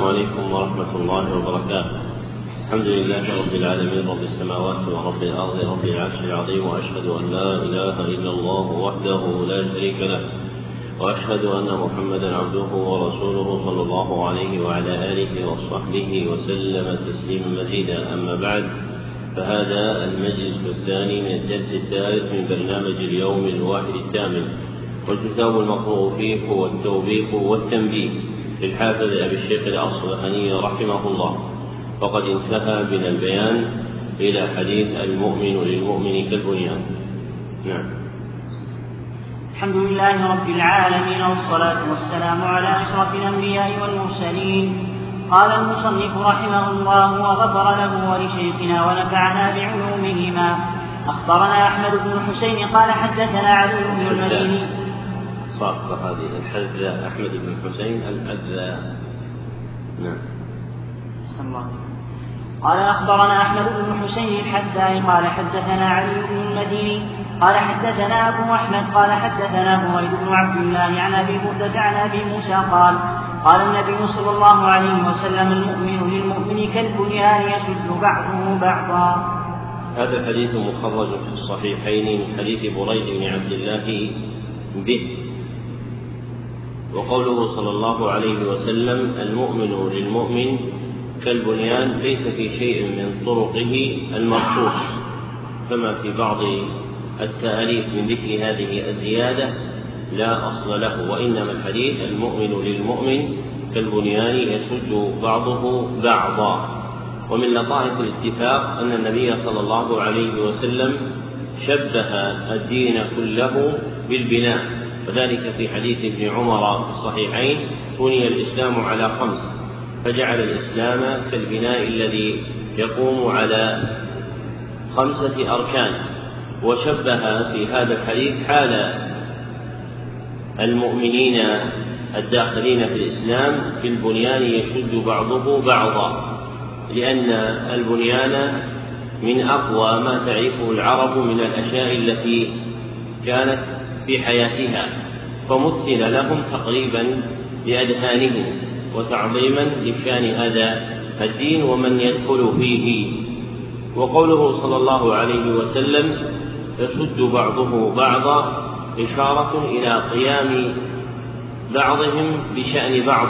عليكم ورحمة الله وبركاته. الحمد لله رب العالمين، رب السماوات ورب الأرض، رب العرش العظيم، وأشهد أن لا إله إلا الله وحده لا شريك له، وأشهد أن محمدا عبده ورسوله صلى الله عليه وعلى آله وصحبه وسلم تسليما مزيدا. أما بعد، فهذا المجلس الثاني من الدرس الثالث من برنامج اليوم الواحد الثامن، والكتاب المقروء فيه هو التوبيخ والتنبيه للحافظ أبي الشيخ الأصبهاني رحمه الله. فقد انتهى بنا البيان إلى حديث المؤمن للمؤمن كالبنيان. نعم. الحمد لله رب العالمين، والصلاة والسلام على أشرف الأنبياء والمرسلين. قال المصنف رحمه الله وغفر له ولشيخنا ونفعنا بعلومهما. أخبرنا أحمد بن الحسين قال حدثنا علي بن المديني. صاحب هذه الحذاء أحمد بن الحسين الحذاء. نعم. قال أخبرنا أحمد بن الحسين الحذاء قال حدثنا علي بن المديني قال حدثنا أبو أحمد قال حدثنا هويد بن عبد الله عن أبي بردة عن أبي موسى قال قال النبي صلى الله عليه وسلم: المؤمن للمؤمن كالبنيان يشد بعضه بعضا. هذا الحديث مخرج في الصحيحين من حديث بريد بن عبد الله به. وقوله صلى الله عليه وسلم: المؤمن للمؤمن كالبنيان، ليس في شيء من طرقه المخصوص كما في بعض التأليف من ذكر هذه الزيادة لا أصل له، وإنما الحديث المؤمن للمؤمن كالبنيان يشد بعضه بعضا. ومن لطائف الاتفاق أن النبي صلى الله عليه وسلم شبه الدين كله بالبناء، وذلك في حديث ابن عمر في الصحيحين: بني الإسلام على 5، فجعل الإسلام كالبناء الذي يقوم على 5 أركان. وشبه في هذا الحديث حال المؤمنين الداخلين في الإسلام بالبنيان يشد بعضه بعضا، لأن البنيان من أقوى ما تعرفه العرب من الأشياء التي كانت في حياتها، فمثل لهم تقريبا بأذهانهم وتعظيما لشان هذا الدين ومن يدخل فيه. وقوله صلى الله عليه وسلم: يشد بعضه بعضا، إشارة إلى قيام بعضهم بشأن بعض،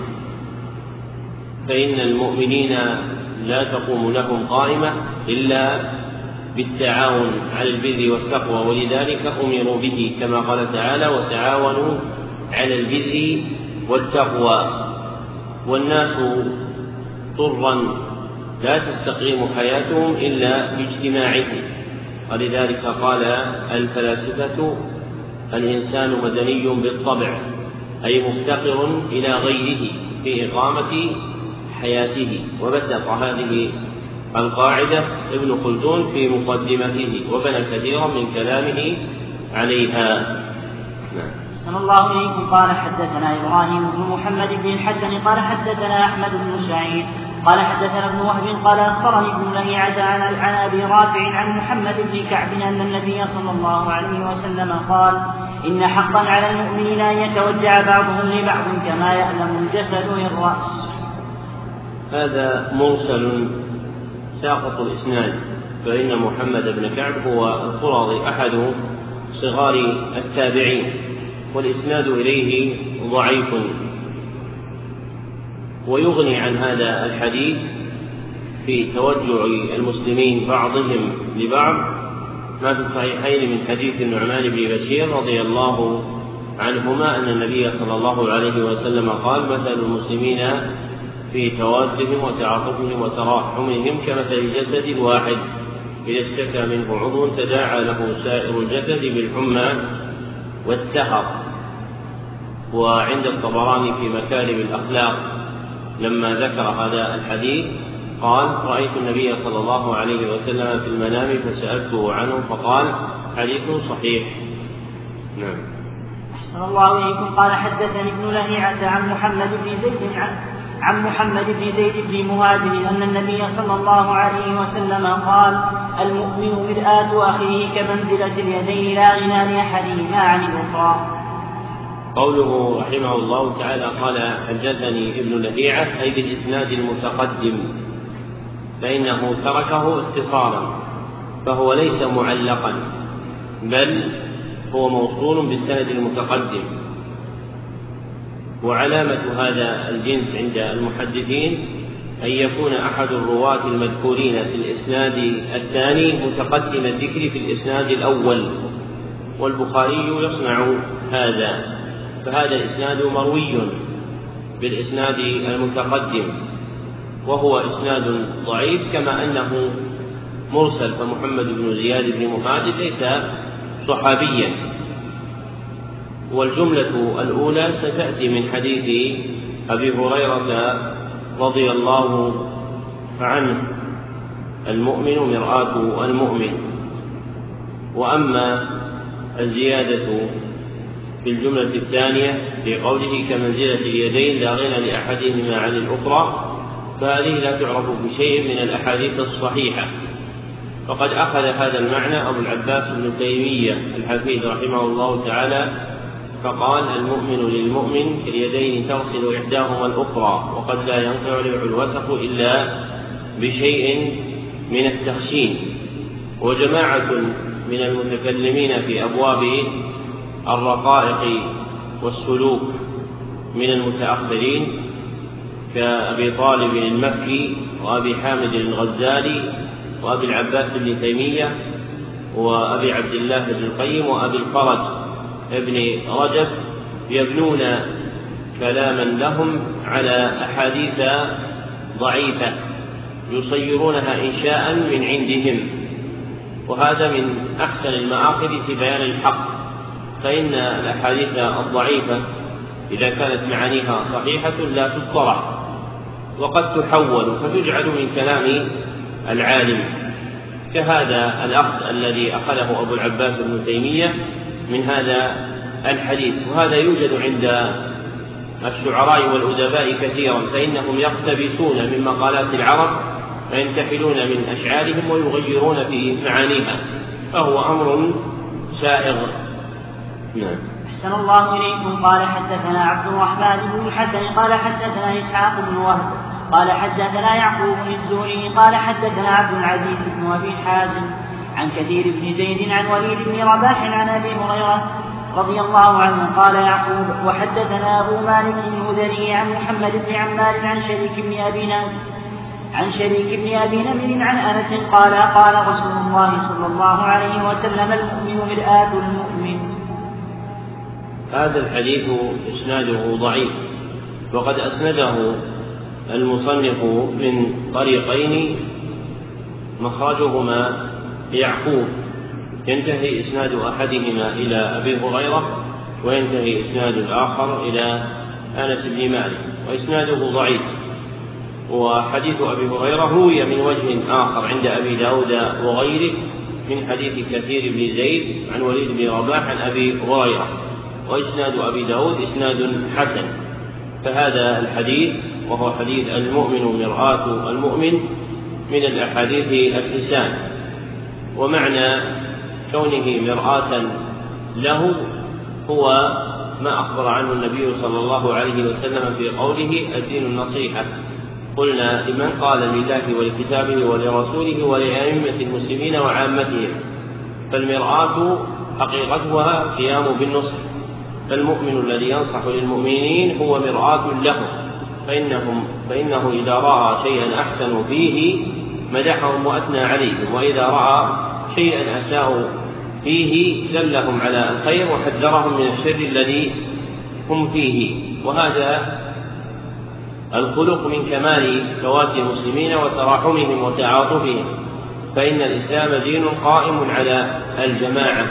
فإن المؤمنين لا تقوم لهم قائمة إلا بالتعاون على البر والتقوى، ولذلك أمروا به كما قال تعالى: وتعاونوا على البر والتقوى. والناس طرا لا تستقيم حياتهم إلا باجتماعهم، ولذلك قال الفلاسفة: الإنسان مدني بالطبع، أي مفتقر إلى غيره في إقامة حياته. وبسط هذه القاعدة ابن خلدون في مقدمته، وبنى كثيرا من كلامه عليها. صلى الله عليه قال حدثنا إبراهيم بن محمد بن الحسن قال حدثنا أحمد بن سعيد قال حدثنا ابن وهب قال أخبرني ابن لهيعة عن أبي رافع عن محمد بن كعب أن النبي صلى الله عليه وسلم قال: إن حقا على المؤمنين أن يتوجع بعضهم لبعض كما يألم الجسد للرأس. هذا مرسل ساقط الإسناد، فإن محمد بن كعب هو القرظي أحد صغار التابعين، والإسناد إليه ضعيف. ويغني عن هذا الحديث في توجع المسلمين بعضهم لبعض ما في الصحيحين من حديث النعمان بن بشير رضي الله عنهما أن النبي صلى الله عليه وسلم قال: مثل المسلمين في توادهم وتعاطفهم وتراحمهم كمثل الجسد الواحد، إذا اشتكى منه عضو تداعى له سائر الجسد بالحمى والسهر. وعند الطبراني في مكارم الأخلاق لما ذكر هذا الحديث قال: رأيت النبي صلى الله عليه وسلم في المنام فسألته عنه فقال: حديث صحيح. نعم. أحسن الله إليكم. قال حدثني ابن لهيعة عن محمد بن زيد بن مهاجر أن النبي صلى الله عليه وسلم قال: المؤمن مرآة أخيه كمنزلة اليدين لا غنى لأحدهما عن الأخرى. قوله رحمه الله تعالى قال حدثني ابن لهيعة أي بالإسناد المتقدم، فإنه تركه اختصارا، فهو ليس معلقا بل هو موصول بالسند المتقدم. وعلامة هذا الجنس عند المحدثين أن يكون أحد الرواة المذكورين في الإسناد الثاني متقدم الذكر في الإسناد الأول، والبخاري يصنع هذا، فهذا الإسناد مروي بالإسناد المتقدم وهو إسناد ضعيف، كما أنه مرسل، فمحمد بن زياد بن مهاجر ليس صحابيا. والجملة الأولى ستأتي من حديث أبي هريرة رضي الله عنه: المؤمن مرآة المؤمن. وأما الزيادة في الجملة الثانية في قوله كمنزلة اليدين لا غنى لأحدهما عن الأخرى، فهذه لا تعرف بشيء من الأحاديث الصحيحة، فقد أخذ هذا المعنى أبو العباس بن تيمية الحفيد رحمه الله تعالى، فقال: المؤمن للمؤمن كاليدين تغسل إحداهما الأخرى، وقد لا ينقع الوسخ إلا بشيء من التخشين. وجماعة من المتكلمين في أبواب الرقائق والسلوك من المتأخرين كأبي طالب المكي وأبي حامد الغزالي وأبي العباس بن تيمية وأبي عبد الله بن القيم وأبي الفرج ابن رجب يبنون كلاما لهم على أحاديث ضعيفة يصيرونها إنشاء من عندهم، وهذا من أحسن المآخذ في بيان الحق، فإن الأحاديث الضعيفة إذا كانت معانيها صحيحة لا تطرح وقد تحول فتجعل من كلام العالم، كهذا الأخذ الذي أخذه أبو العباس بن تيمية من هذا الحديث. وهذا يوجد عند الشعراء والأدباء كثيرا، فإنهم يقتبسون من مقالات العرب وينتحلون من أشعارهم ويغيرون في معانيها، فهو أمر سائغ. نعم. أحسن الله إليكم. قال حدثنا عبد الرحمن بن الحسن قال حدثنا إسحاق بن وهب قال حدثنا يعقوب بن الزهري قال حدثنا عبد العزيز بن أبي حازم عن كثير بن زيد عن وليد بن رباح عن أبي هريرة رضي الله عنه قال يعقوب: وحدثنا أبو مالك الهذلي عن محمد بن عمار عن شريك بن أبي نمر عن أنس قال: قال رسول الله صلى الله عليه وسلم: المؤمن مرآة المؤمن. هذا الحديث إسناده ضعيف، وقد أسنده المصنف من طريقين مخرجهما يعقوب، ينتهي إسناد أحدهما إلى أبي هريرة وينتهي إسناد الآخر إلى أنس بن مالك، وإسناده ضعيف. وحديث أبي هريرة روي من وجه آخر عند أبي داود وغيره من حديث كثير بن زيد عن وليد بن رباح عن أبي هريرة، وإسناد أبي داود إسناد حسن. فهذا الحديث وهو حديث المؤمن مرآة المؤمن من الأحاديث الحسان، ومعنى كونه مرآة له هو ما أخبر عنه النبي صلى الله عليه وسلم في قوله: الدين النصيحة. قلنا: لمن؟ قال: لله ولكتابه ولرسوله ولأئمة المسلمين وعامتهم. فالمرآة حقيقتها قيام بالنصح، فالمؤمن الذي ينصح للمؤمنين هو مرآة لهم، فإنه إذا رأى شيئا أحسن فيه مدحهم وأثنى عليهم، وإذا رأى شيئا أساءوا فيه دلهم على الخير وحذرهم من الشر الذي هم فيه. وهذا الخلق من كمال فوات المسلمين وتراحمهم وتعاطفهم، فإن الإسلام دين قائم على الجماعة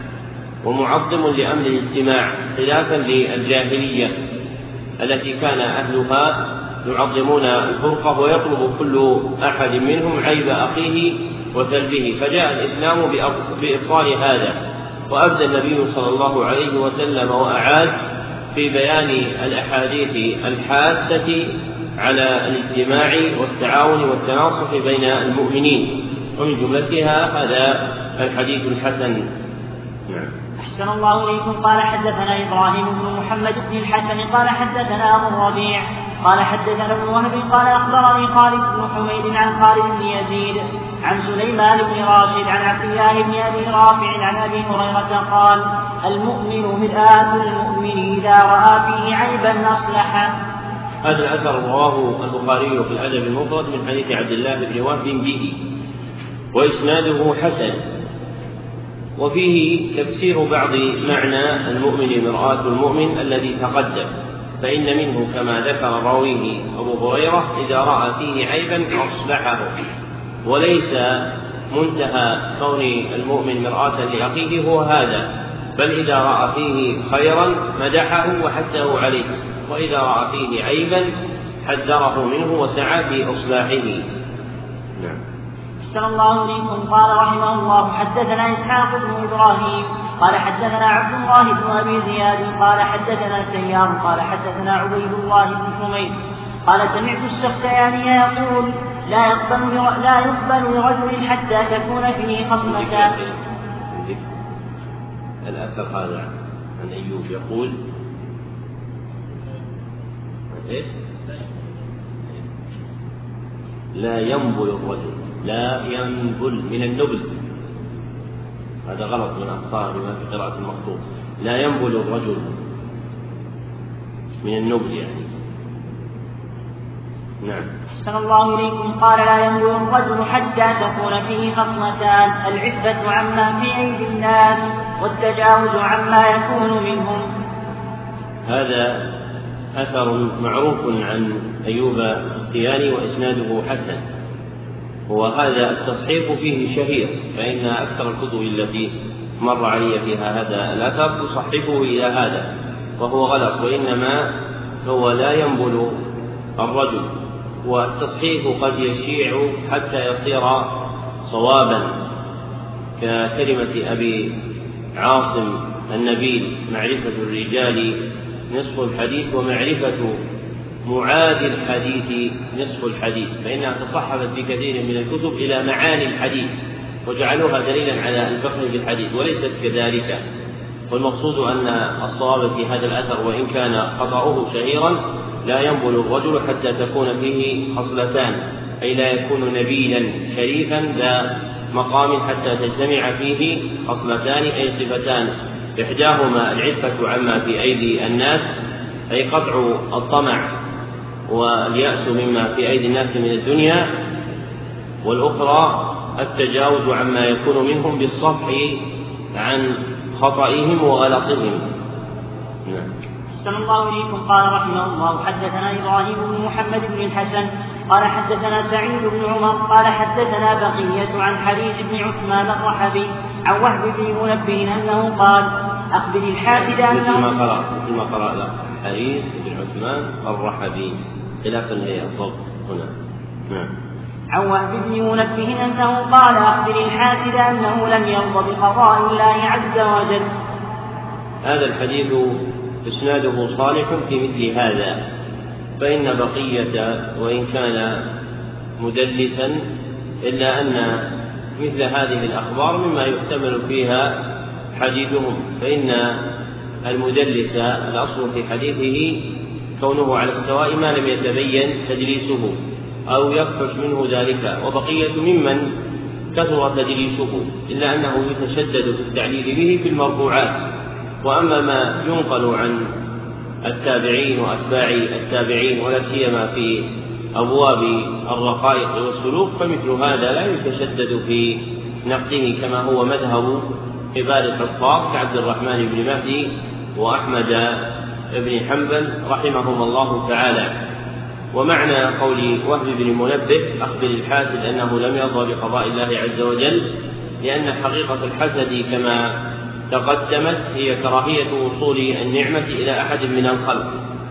ومعظم لأمر الاجتماع، خلافا للجاهلية التي كان أهلها يعظمون الفرقة ويطلب كل أحد منهم عيب أخيه وسلبه. فجاء الإسلام بإبطال هذا، وأبدى النبي صلى الله عليه وسلم وأعاد في بيان الأحاديث الحاثة على الاجتماع والتعاون والتناصح بين المؤمنين، ومن جملتها هذا الحديث الحسن. أحسن الله إليكم. قال حدثنا إبراهيم بن محمد بن الحسن قال حدثنا أبو الربيع قال حدثنا ابن وهب قال أخبرني خالد بن حميد عن خالد بن يزيد عن سليمان بن راشد عن عبد الله بن أبي رافع عن أبي هريرة قال: المؤمن مرآة المؤمن إذا رأى فيه عيبا أصلحه. هذا الأثر رواه البخاري في الأدب المفرد من حديث عبد الله بن وهب به، وإسناده حسن، وفيه تفسير بعض معنى المؤمن مرآة المؤمن الذي تقدم، فإن منه كما ذكر راويه أبو هريرة إذا رأى فيه عيبا أصلحه، وليس منتهى كون المؤمن مرآة لأخيه هو هذا، بل إذا رأى فيه خيرا مدحه وحثه عليه، وإذا رأى فيه عيبا حذره منه وسعى في إصلاحه. نعم. أحسن الله إليكم. قال رحمه الله: حدثنا إسحاق بن إبراهيم قال حدثنا عبد الله بن أبي زياد قال حدثنا سيار قال حدثنا عبيد الله بن حميد قال: سمعت السختياني يقول: لا يقبل لرجل حتى تكون فيه خصلتان. الأثر هذا عن أيوب يقول: إيش؟ لا ينبل الرجل، لا ينبل من النبل، هذا غلط من أخطاء بما في قراءة المخطوط، لا ينبل الرجل من النبل يعني. نعم. أحسن الله إليكم. قال: لا ينبل الرجل حتى تكون فيه خصلتان: العفة عما في أيدي الناس والتجاوز عما يكون منهم. هذا أثر معروف عن أيوب السختياني وإسناده حسن، وهذا التصحيف فيه شهير، فإن أكثر الكتب التي مر علي فيها هذا الأثر تصحفه إلى هذا، وهو غلط، وإنما هو لا ينبل الرجل، والتصحيف قد يشيع حتى يصير صوابا، ككلمة أبي عاصم النبيل: معرفة الرجال نصف الحديث، ومعرفة معاد الحديث نصف الحديث، فإنها تصحفت في كثير من الكتب إلى معاني الحديث وجعلوها دليلا على الفقه في الحديث، وليست كذلك. والمقصود أن الصواب في هذا الأثر وإن كان خطأه شهيرا: لا ينبل الرجل حتى تكون فيه خصلتان، أي لا يكون نبيلا شريفا ذا مقام حتى تجتمع فيه خصلتان، أي صفتان: إحداهما العفة عما في أيدي الناس، أي قطع الطمع واليأس مما في أيدي الناس من الدنيا، والأخرى التجاوز عما يكون منهم بالصفح عن خطئهم وغلطهم. نعم. أحسن الله إليكم. قال رحمه الله: حدثنا إبراهيم بن محمد بن الحسن قال حدثنا سعيد بن عمر قال حدثنا بقية عن حريز بن عثمان الرحبي عن وهب بن منبه أنه قال: أخبر الحاسد أنه مثل ما قرأ له حريز بن عثمان الرحبي خلافا للضبط هنا. نعم. عن وهب بن منبه أنه قال: أخبر الحاسد أنه لم يرضى بقضاء الله عز وجل. هذا الحديث إسناده صالح في مثل هذا، فإن بقية وإن كان مدلسا إلا أن مثل هذه الأخبار مما يحتمل فيها حديثهم، فإن المدلس الأصل في حديثه كونه على السواء ما لم يتبين تدليسه أو يفحش منه ذلك، وبقية ممن كثر تدليسه، إلا أنه يتشدد في التعليل به في المرفوعات. وأما ما ينقل عن التابعين وأتباع التابعين ولا سيما في أبواب الرقائق والسلوك فمثل هذا لا يتشدد في نقده، كما هو مذهب كبار الحفاظ كعبد الرحمن بن مهدي وأحمد بن حنبل رحمهم الله تعالى. ومعنى قول وهب بن منبه: أخبر الحاسد أنه لم يرضى بقضاء الله عز وجل، لأن حقيقة الحسد كما تقدمت هي كراهية وصول النعمة إلى أحد من الخلق،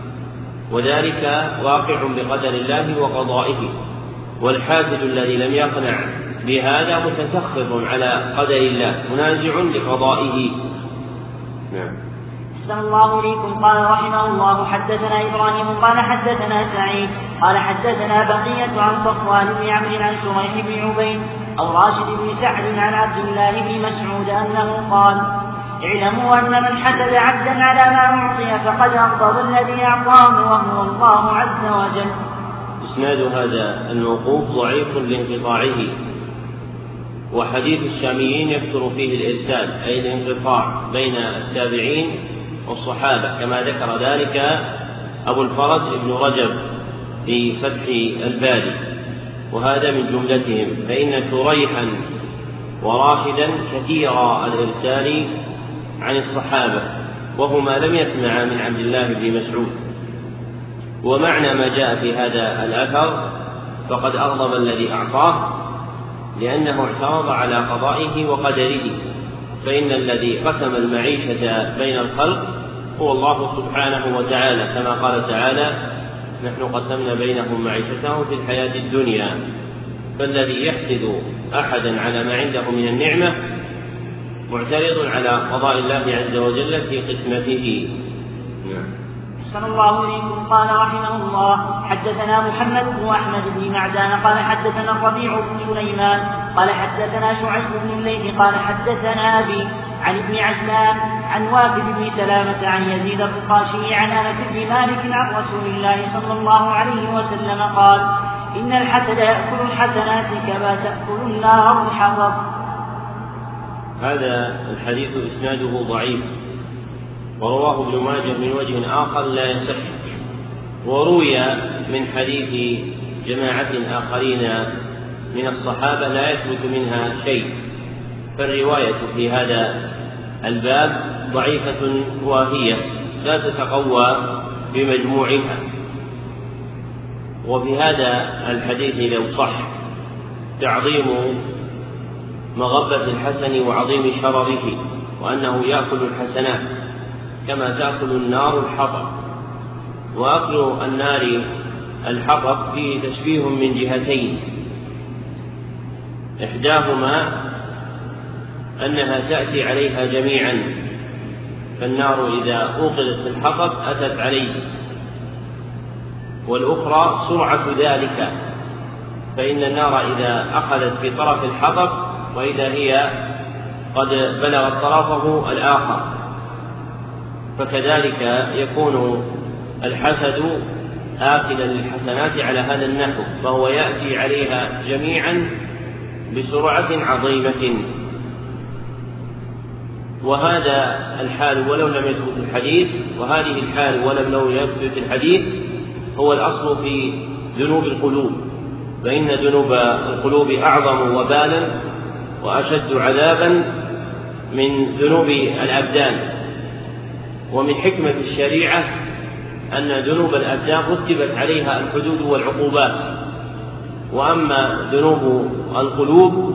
وذلك واقع بقدر الله وقضائه، والحاسد الذي لم يقنع بهذا متسخط على قدر الله منازع لقضائه. نعم. أحسن الله إليكم. قال رحمه الله: حدثنا إبراهيم قال حدثنا سعيد قال حدثنا بقية عن صفوان بن عمرو عن شريح بن عبيد أو راشد بن سعد عن عبد الله بن مسعود أنه قال: اعلموا أن من حسد عبدا على ما أعطي فقد أغضب الذي أعطاه وهو الله عز وجل. إسناد هذا الموقوف ضعيف لانقطاعه، وحديث الشاميين يكثر فيه الإرسال أي الانقطاع بين التابعين والصحابة، كما ذكر ذلك أبو الفرج ابن رجب في فتح الباري، وهذا من جملتهم، فإن شريحا وراشدا كثير الإرسال عن الصحابة وهما لم يسمعا من عبد الله بن مسعود. ومعنى ما جاء في هذا الأثر فقد أغضب الذي أعطاه لأنه اعترض على قضائه وقدره، فإن الذي قسم المعيشة بين الخلق هو الله سبحانه وتعالى، كما قال تعالى: نحن قسمنا بينهم معيشتهم في الحياة الدنيا. فالذي يحسد أحدا على ما عنده من النعمة معترض على قضاء الله عز وجل في قسمته. أحسن الله إليكم. قال رحمه الله: حدثنا محمد بن أحمد بن معدان قال حدثنا الربيع بن سليمان قال حدثنا شعيب بن الليث قال حدثنا أبي عن ابن عجلان عن وافد بن سلامة عن يزيد الرقاشي عن أنس بن مالك عن رسول الله صلى الله عليه وسلم قال: إن الحسد يأكل الحسنات كما تأكل النار الحطب. هذا الحديث إسناده ضعيف، ورواه ابن ماجه من وجه آخر لا يصح، وروي من حديث جماعة آخرين من الصحابة لا يثبت منها شيء، فالرواية في هذا الباب ضعيفة واهية لا تتقوى بمجموعها. وفي هذا الحديث لو صح تعظيم مغبة الحسن وعظيم شرره، وأنه يأكل الحسنات كما تأكل النار الحطب. وأكل النار الحطب فيه تشبيه من جهتين، إحداهما أنها تأتي عليها جميعا، فالنار إذا أوقدت في الحطب أتت عليه، والأخرى سرعة ذلك، فإن النار إذا أخذت في طرف الحطب وإذا هي قد بلغت طرفه الآخر، فكذلك يكون الحسد آكلا للحسنات على هذا النحو، فهو يأتي عليها جميعا بسرعة عظيمة. وهذا الحال ولو لم يثبت الحديث، وهذه الحال ولو لم يثبت الحديث، هو الأصل في ذنوب القلوب، فإن ذنوب القلوب أعظم وبالا وأشد عذابا من ذنوب الأبدان. ومن حكمة الشريعة أن ذنوب الأبدان رتبت عليها الحدود والعقوبات، وأما ذنوب القلوب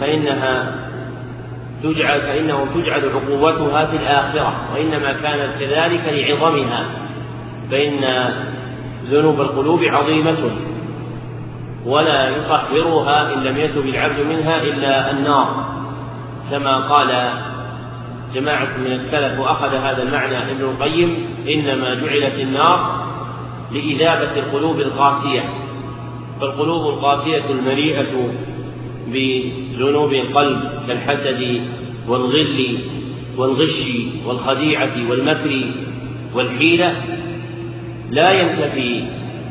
فإنه تجعل عقوبتها في الآخرة، وإنما كانت كذلك لعظمها، فإن ذنوب القلوب عظيمة ولا يطهرها إن لم يتب العبد منها إلا النار، كما قال جماعة من السلف وأخذ هذا المعنى ابن القيم: إنما جعلت النار لإذابة القلوب القاسية، فالقلوب القاسية المليئة بذنوب القلب كالحسد والغل والغش والخديعة والمكر والحيلة لا ينتفي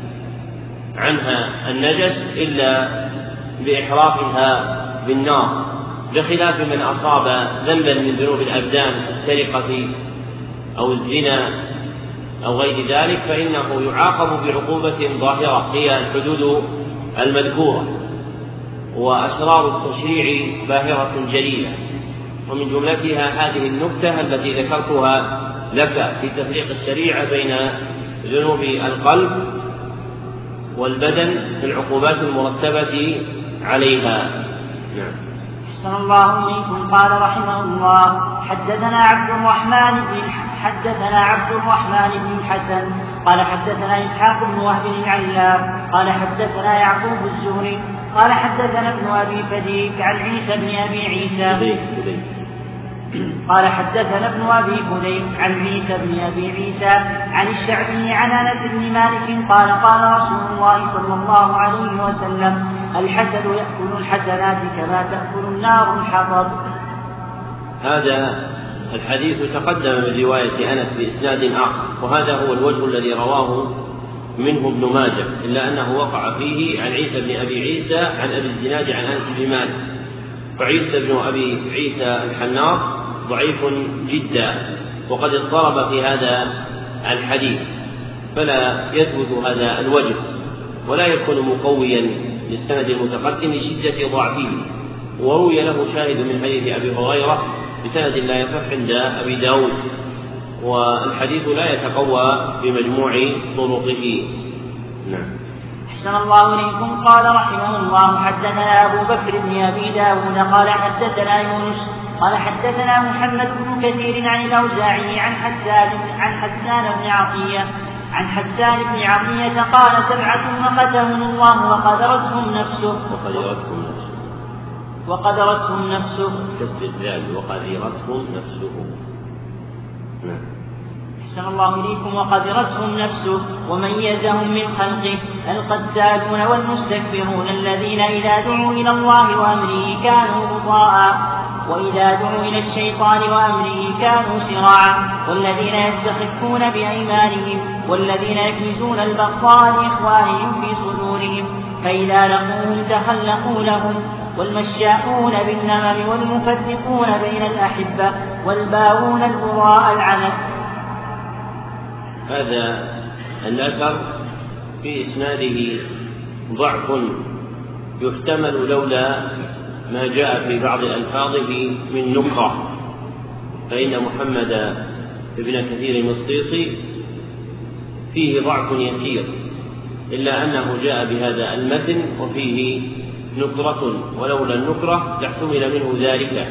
عنها النجس إلا بإحراقها بالنار، بخلاف من أصاب ذنبا من ذنوب الأبدان السرقة أو الزنا أو غير ذلك، فإنه يعاقب بعقوبة ظاهرة هي الحدود المذكورة، وأسرار التشريع باهرة جليلة. ومن جملتها هذه النكتة التي ذكرتها لك في تفريق الشريعة بين ذنوب القلب والبدن في العقوبات المرتبة عليها. نعم. أحسن الله إليكم. قال رحمه الله: حدثنا عبد الرحمن بن الحسن قال حدثنا إسحاق بن وهب العلام قال حدثنا يعقوب الزهري قال حدثنا ابن أبي فديك عن عيسى بن أبي عيسى قال حدثنا ابن أبي فديك عن عيسى بن أبي عيسى عن الشعبي عن أنس بن مالك قال: قال رسول الله صلى الله عليه وسلم: الحسد يأكل الحسنات كما تأكل النار الحطب. هذا الحديث تقدم من رواية أنس بإسناد آخر، وهذا هو الوجه الذي رواه منه ابن ماجه، إلا أنه وقع فيه عن عيسى بن أبي عيسى عن أبي الزناد عن أنس بن مالك، فعيسى بن أبي عيسى الحنار ضعيف جدا وقد اضطرب في هذا الحديث، فلا يثبت هذا الوجه ولا يكون مقويا للسند المتقدم لشدة ضعفه. وروي له شاهد من حديث أبي هريرة بسند لا يصح عند أبي داود، والحديث لا يتقوى بمجموع طرقه. نعم. أحسن الله إليكم. قال رحمه الله: حدثنا أبو بكر بن أبي داود قال حدثنا يونس قال حدثنا محمد بن كثير عن الأوزاعي عن حسان بن عطية قال: 7 وقدهم الله وقدرتهم نفسه كسر الذال وقدرتهم نفسه. أحسن الله إليكم. وقدرتهم نفسه وميزهم من خلقه القتالون والمستكبرون الذين إذا دعوا إلى الله وأمره كانوا مطاعا وإذا دعوا إلى الشيطان وأمره كانوا سراعا، والذين يستخفون بأيمانهم والذين يكنزون البغضاء لإخوانهم في صدورهم فإذا لقوهم تخلقوا لهم، والمشاؤون بالنمم والمفرقون بين الأحبة والباغون البراء العنت. هذا الأثر في إسناده ضعف يحتمل لولا ما جاء في بعض ألفاظه من نكرة، فإن محمد بن كثير المصيصي فيه ضعف يسير، إلا أنه جاء بهذا المتن وفيه نكرة، ولولا النكرة لاحتمل منه ذلك.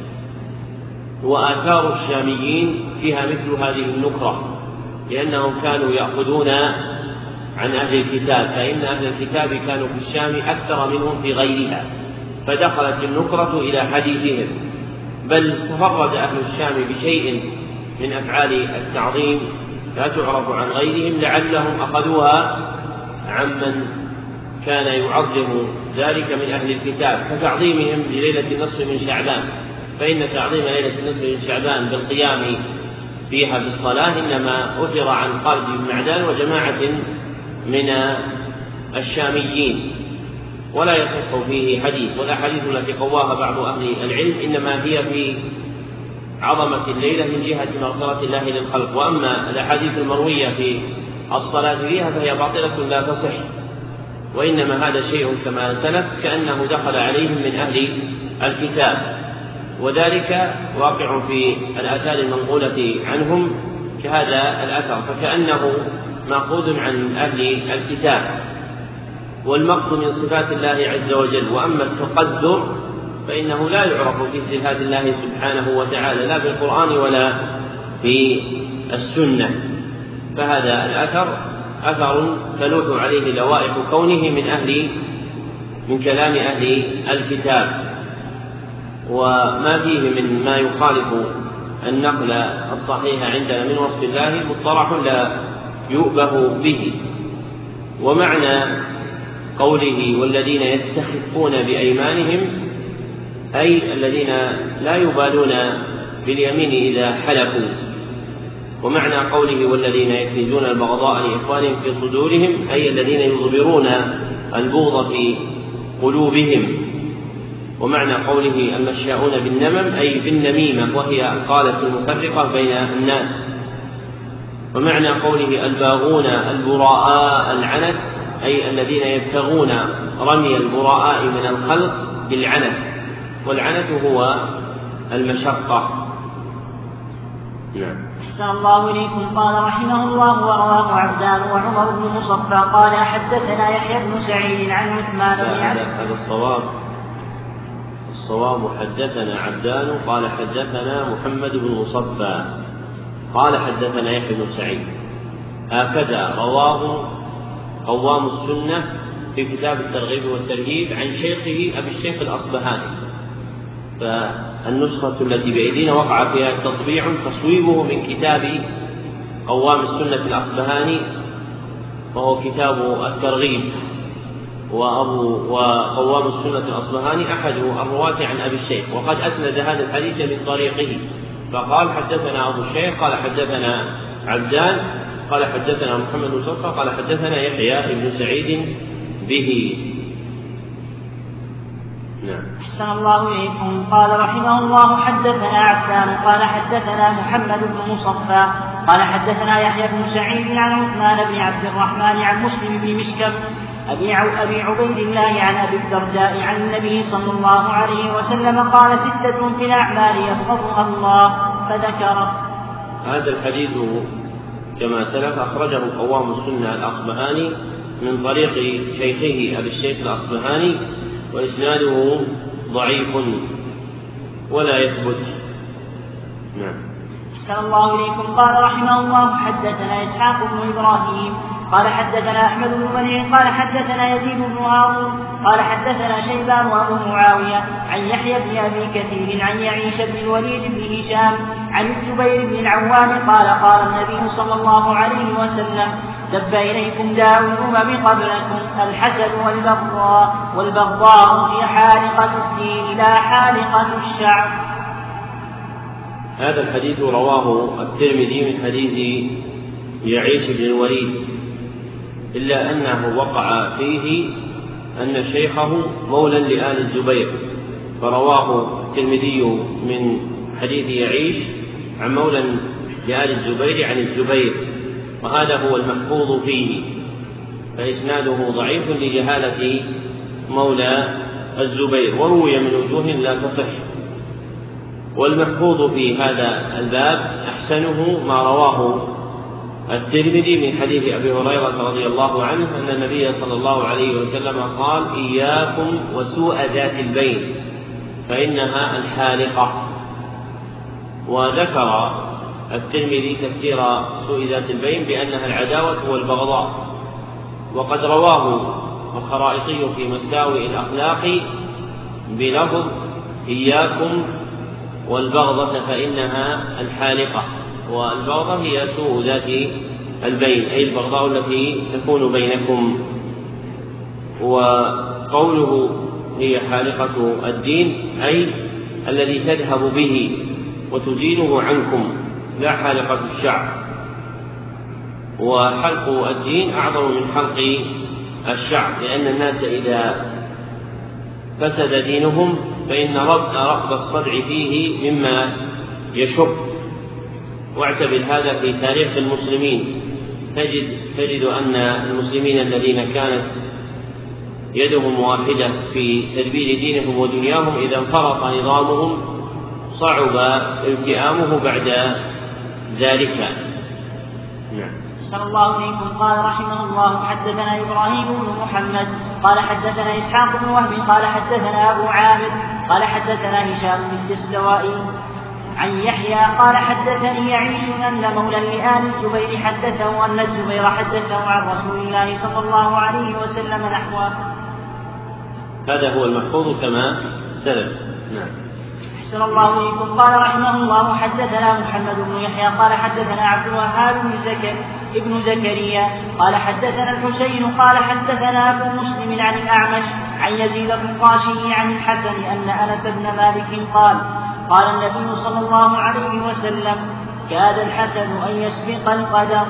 وآثار الشاميين فيها مثل هذه النكرة، لأنهم كانوا يأخذون عن أهل الكتاب، فإن أهل الكتاب كانوا في الشام أكثر منهم في غيرها، فدخلت النكرة إلى حديثهم، بل تفرد أهل الشام بشيء من أفعال التعظيم لا تعرف عن غيرهم، لعلهم أخذوها عمن كان يعظم ذلك من أهل الكتاب، كتعظيمهم لليلة النصف من شعبان، فإن تعظيم ليلة النصف من شعبان بالقيام فيها بالصلاة إنما أثر عن خالد بن معدان وجماعة من الشاميين، ولا يصح فيه حديث، والأحاديث التي قواها بعض أهل العلم إنما هي في عظمة الليلة من جهة مغفرة الله للخلق، وأما الأحاديث المروية في الصلاة فيها فهي باطلة لا تصح، وإنما هذا شيء كما سلف كأنه دخل عليهم من أهل الكتاب، وذلك واقع في الآثار المنقولة عنهم كهذا الأثر، فكأنه مأخوذ عن أهل الكتاب. والمقت من صفات الله عز وجل، وأما التقدر فإنه لا يعرف في صفات الله سبحانه وتعالى لا بالقرآن ولا في السنة، فهذا الأثر أثر تلوح عليه لوائح كونه من كلام أهل الكتاب، وما فيه من ما يخالف النقل الصحيح عندنا من وصف الله مصطلح لا يؤبه به. ومعنى قوله والذين يستخفون بأيمانهم أي الذين لا يبالون باليمين إذا حلفوا، ومعنى قوله والذين يكنزون البغضاء لإخوانهم في صدورهم أي الذين يضبرون البغض في قلوبهم. ومعنى قوله المشاؤون بالنمم أي بالنميمة، وهي القالة المفرقة بين الناس. ومعنى قوله الباغون البراء العنت أي الذين يبتغون رمي البراء من الخلق بالعنت، والعنت هو المشقة. نعم. أحسن الله إليكم. قال رحمه الله: ورواه عبدان وعمر بن مصفى قال حدثنا يحيى بن سعيد عن عثمان بن هذا الصواب حدثنا عبدان قال حدثنا محمد بن مصفى قال حدثنا يحيى بن سعيد، هكذا رواه قوام السنة في كتاب الترغيب والترهيب عن شيخه أبي الشيخ الأصبهاني، فالنسخة التي بأيدينا وقع فيها تطبيع تصويبه من كتاب قوام السنة الأصبهاني، وهو كتاب الترغيب، وقوام السنة الأصبهاني أحد الرواة عن أبي الشيخ، وقد أسند هذا الحديث من طريقه، فقال حدثنا أبو الشيخ قال حدثنا عبدان قال حدثنا محمد بن صفا قال حدثنا يحيى بن سعيد به. نعم. أحسن الله إليكم. قال رحمه الله حدثنا عبدان قال حدثنا محمد بن مصفى قال حدثنا يحيى بن سعيد عن عثمان بن عبد الرحمن عن مسلم بن مشكم أبي عبيد الله عن أبي الدرداء عن النبي صلى الله عليه وسلم قال 6 في الأعمال يبغضها الله فذكره. هذا الحديث كما سلف أخرجه قوام السنة الأصبهاني من طريق شيخه أبي الشيخ الأصبهاني وإسناده ضعيف ولا يثبت. نعم. أحسن الله إليكم. قال رحمه الله حدثنا إسحاق بن إبراهيم قال حدثنا أحمد بن منيع قال حدثنا يزيد بن هارون قال حدثنا شيبان وأبو معاوية عن يحيى بن أبي كثير عن يعيش بن الوليد بن هشام عن الزبير بن العوام قال قال النبي صلى الله عليه وسلم دب إليكم داء الأمم قبلكم الحسد والبغضاء هي حالقة الدين لا حالقة الشعر. هذا الحديث رواه الترمذي من حديث يعيش بن الوليد إلا أنه وقع فيه أن شيخه مولى لآل الزبير، فرواه الترمذي من حديث يعيش عن مولى لآل الزبير عن الزبير، وهذا هو المحفوظ فيه، فإسناده ضعيف لجهالة مولى الزبير، وروي من وجوه لا تصح. والمحفوظ في هذا الباب أحسنه ما رواه الترمذي من حديث أبي هريرة رضي الله عنه أن النبي صلى الله عليه وسلم قال إياكم وسوء ذات البين فإنها الحالقة. وذكر الترمذي تفسير سوء ذات البين بأنها العداوة والبغضاء، وقد رواه الخرائطي في مساوئ الأخلاق بلفظ إياكم والبغضة فإنها الحالقة، والبغضة هي سوء ذات البين أي البغضاء التي تكون بينكم. وقوله هي حالقة الدين أي الذي تذهب به وتزيله عنكم لا حالقة الشعر، وحلق الدين أعظم من حلق الشعر، لأن الناس إذا فسد دينهم فإن رفض الصدع فيه مما يشق. واعتبر هذا في تاريخ المسلمين، تجد أن المسلمين الذين كانت يدهم واحدة في تدبير دينهم ودنياهم إذا انفرط نظامهم صعب التئامه بعد ذلك. صلى الله عليكم. قال رحمه الله حدثنا إبراهيم بن محمد قال حدثنا إسحاق بن وهب قال حدثنا أبو عامر قال حدثنا هشام بن الدستوائي عن يحيى قال حدثني يعيش أن مولى لآل الزبير حدثه أن الزبير حدثه عن رسول الله صلى الله عليه وسلم نحوه. هذا هو المحفوظ كما سلف. نعم. أحسن الله إليكم. قال رحمه الله حدثنا محمد بن يحيى قال حدثنا عبد الوهاب ابن زكريا قال حدثنا الحسين قال حدثنا أبو مسلم عن الأعمش عن يزيد بن قاشي عن الحسن أن أنس بن مالك قال قال النبي صلى الله عليه وسلم كاد الحسن أن يسبق القدر.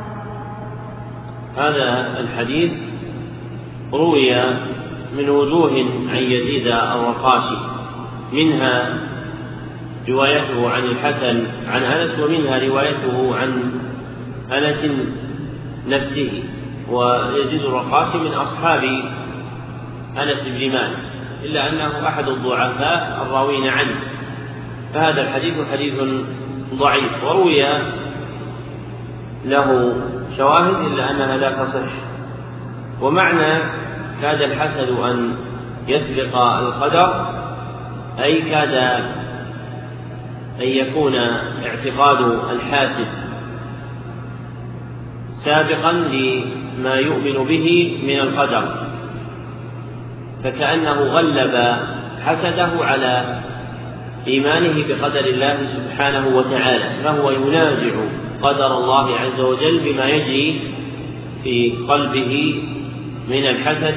هذا الحديث روي من وجوه عن يزيد الرقاشي، منها روايته عن الحسن عن أنس، ومنها روايته عن أنس نفسه. ويزيد الرقاشي من أصحاب أنس بن مالك، إلا أنه أحد الضعفاء الراوين عنه، فهذا الحديث حديث ضعيف، وروي له شواهد إلا أنها لا تصح. ومعنى كاد الحسد أن يسبق القدر أي كاد أن يكون اعتقاد الحاسد سابقا لما يؤمن به من القدر، فكأنه غلب حسده على إيمانه بقدر الله سبحانه وتعالى، فهو ينازع قدر الله عز وجل بما يجري في قلبه من الحسد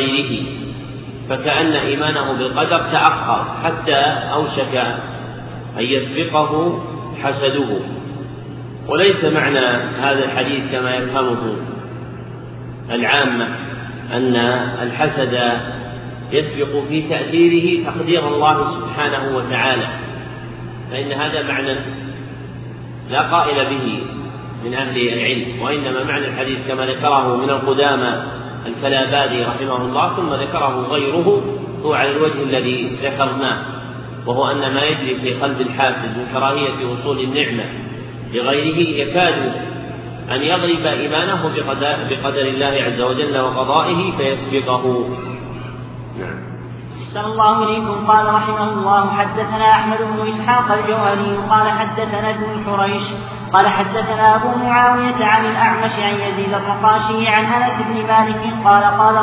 لغيره، فكأن إيمانه بالقدر تأخر حتى أوشك أن يسبقه حسده. وليس معنى هذا الحديث كما يفهمه العامة أن الحسد يسبق في تأثيره تقدير الله سبحانه وتعالى، فإن هذا معنى لا قائل به من أهل العلم، وإنما معنى الحديث كما ذكره من القدامى الكلابادي رحمه الله ثم ذكره غيره هو على الوجه الذي ذكرناه، وهو أن ما يجري في قلب الحاسد من كراهية وصول النعمة لغيره يكاد أن يغلب إيمانه بقدر الله عز وجل وقضائه فيسبقه. نعم. صلى الله إليكم. قال رحمه الله: حدثنا أحمد بن إسحاق الجوهري قال حدثنا ابن حريش قال حدثنا أبو معاوية عن الأعمش عن يزيد الرقاشي عن أنس بن مالك قال قال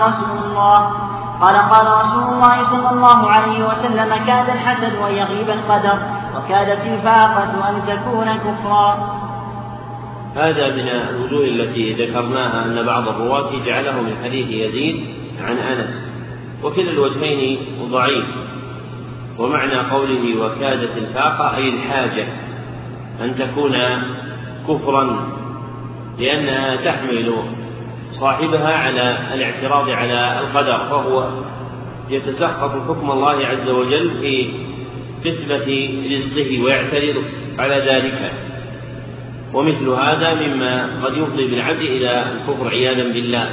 رسول الله صلى الله عليه وسلم: كاد الحسد أن يغيب القدر، وكادت الفاقة أن تكون كفرا. هذا من الوجوه التي ذكرناها أن بعض الرواة جعله من حديث يزيد عن أنس، وكلا الوجهين ضعيف. ومعنى قوله وكادت الفاقة أي الحاجة أن تكون كفرا، لأنها تحمل صاحبها على الاعتراض على القدر، فهو يتسخط حكم الله عز وجل في قسمة رزقه ويعترض على ذلك، ومثل هذا مما قد يفضي بالعبد إلى الكفر عياذا بالله.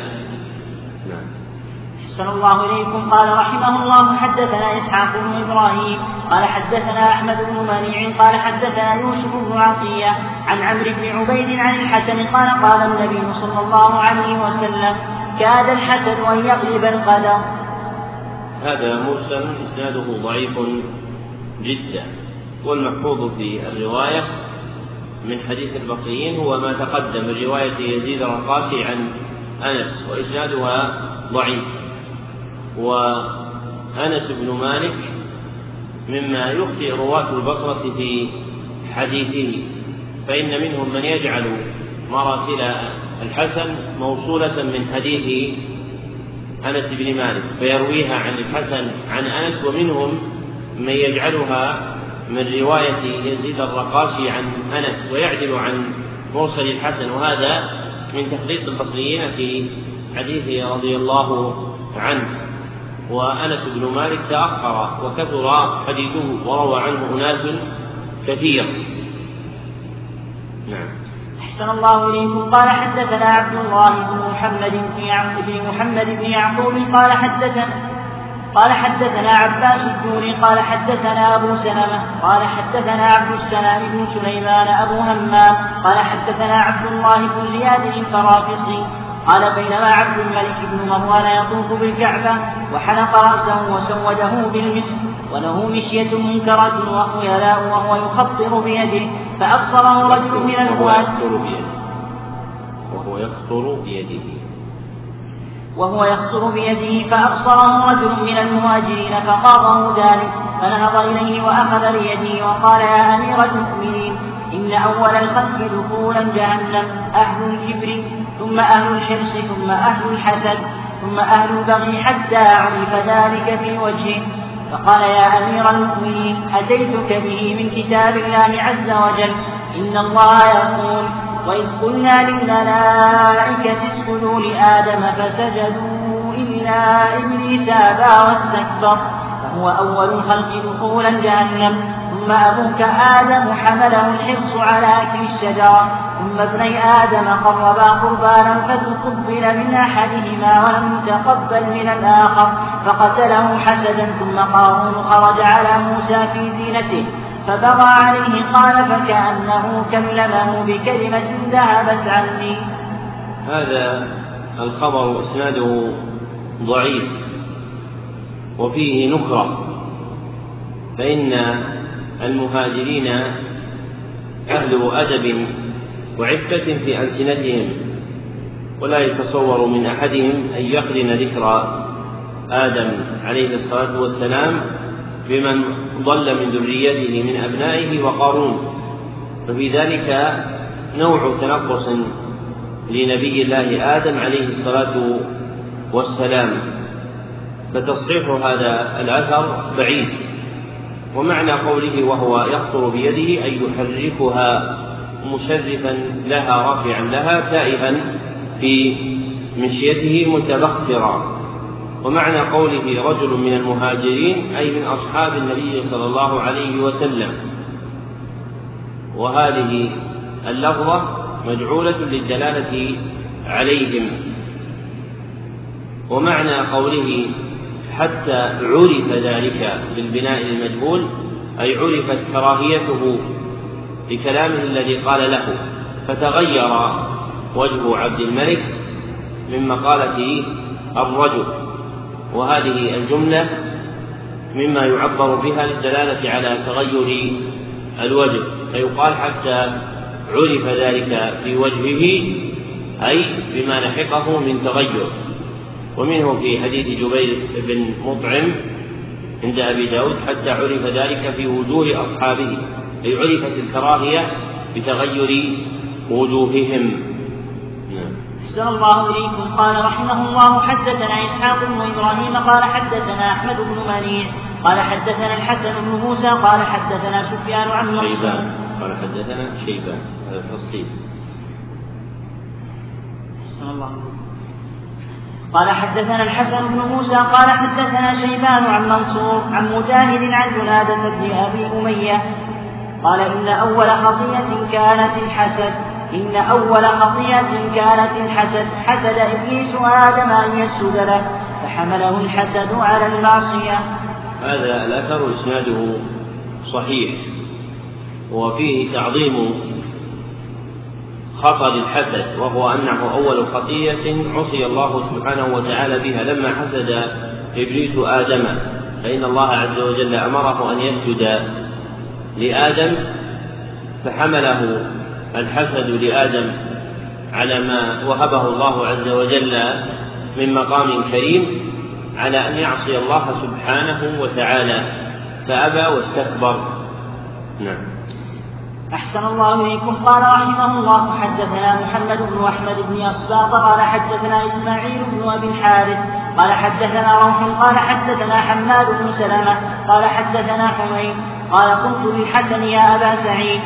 صلى الله إليكم. قال رحمه الله: حدثنا إسحاق بن إبراهيم قال حدثنا أحمد بن منيع قال حدثنا يوسف بن عطية عن عمرو بن عبيد عن الحسن قال قال النبي صلى الله عليه وسلم: كاد الحسد أن يغلب القدر. هذا مرسل إسناده ضعيف جدا، والمحفوظ في الرواية من حديث البصريين هو ما تقدم من رواية يزيد الرقاشي عن أنس، وإسنادها ضعيف. وأنس بن مالك مما يخطئ رواة البصرة في حديثه، فإن منهم من يجعل مراسل الحسن موصولة من حديث أنس بن مالك فيرويها عن الحسن عن أنس، ومنهم من يجعلها من رواية يزيد الرقاشي عن أنس ويعدل عن مرسل الحسن، وهذا من تخليط البصريين في حديثه رضي الله عنه. وأنس بن مالك تأخر وكثر حديثه وروى عنه أناس كثير. نعم. أحسن الله إليكم. قال حدثنا عبد الله بن محمد بن يعقوب قال حدثنا عباس الدوري قال حدثنا أبو سلمة قال حدثنا عبد السلام بن سليمان أبو همام قال حدثنا عبد الله بن زياد الفرافصي قال بينما عبد الملك بن مروان يطوف بالكعبة وحلق رأسه وسوده بالمسك وله مشية منكرة وهو يلاء وهو يخطر بيده فأبصره رجل من وهو يخطر بيده فأبصره رجل من المهاجرين فقاضه ذلك فنهض إليه وأخذ بيده وقال: يا أمير المؤمنين، إن أول الخلق دخولا جهنم أهل الكبر ثم أهل الحرص ثم أهل الحسد ثم أهل البغي حتى عرف ذلك في وجهه. فقال: يا أمير المؤمنين، أتيتك به من كتاب الله عز وجل. إن الله يقول: وإذ قلنا للملائكة اسجدوا لآدم فسجدوا إلا إبليس أبى واستكبر فهو أول الخلق دخولا جهنم ثم أبوك آدم حمله الحرص على أكل الشجرة ثم ابني آدم قربا قربانا فتقبل من أحدهما ولم يتقبل من الآخر فقتله حسدا ثم قارون خرج على موسى في زينته فبغى عليه قال: فكأنه كلمه بكلمة ذهبت عني. هذا الخبر إسناده ضعيف وفيه نكرة، فإن المهاجرين أهل أدب وعفة في ألسنتهم، ولا يتصور من أحدهم أن يقرن ذكر آدم عليه الصلاة والسلام بمن ضل من ذريته من أبنائه وقارون، ففي ذلك نوع تنقص لنبي الله آدم عليه الصلاة والسلام، فتصحيح هذا الأثر بعيد، ومعنى قوله وهو يخطر بيده أي يحركها مشرفا لها رافعا لها تائها في مشيته متبخترا. ومعنى قوله رجل من المهاجرين أي من أصحاب النبي صلى الله عليه وسلم، وهذه اللفظة مجعولة للدلالة عليهم. ومعنى قوله حتى عرف ذلك بالبناء المجهول أي عرفت كراهيته لكلامه الذي قال له، فتغير وجه عبد الملك من مقالة الرجل. وهذه الجملة مما يعبر بها للدلالة على تغير الوجه، فيقال حتى عرف ذلك في وجهه أي بما لحقه من تغير. ومنه في حديث جبير بن مطعم عند أبي داود حتى عرف ذلك في وجوه أصحابه، أي عرفت الكراهية بتغير وجوههم. أحسن الله إليكم. قال رحمه الله حدثنا إسحاق بن إبراهيم قال حدثنا أحمد بن منيع قال حدثنا الحسن بن موسى قال حدثنا سفيان عن شيبان قال حدثنا شيبان، هذا التصحيح. أحسن الله. قال حدثنا الحسن بن موسى قال حدثنا شيبان عن منصور عن مجاهد عن جنادة بن أبي أمية قال إن أول خطيئة كانت الحسد، حسد إبليس آدم أن يسجد له فحمله الحسد على المعصية. هذا الأثر إسناده صحيح، وفيه تعظيم خطر الحسد، وهو أنه أول خطيئة عصي الله سبحانه وتعالى بها لما حسد إبليس آدم، فإن الله عز وجل أمره أن يسجد لآدم فحمله الحسد لآدم على ما وهبه الله عز وجل من مقام كريم على أن يعصي الله سبحانه وتعالى فأبى واستكبر. نعم. أحسن الله إليكم. قال رحمه الله حدثنا محمد بن أحمد بن أصباط قال حدثنا إسماعيل بن أبي الحارث قال حدثنا روح قال حدثنا حماد بن سلمة قال حدثنا حميد قال قلت للحسن يا أبا سعيد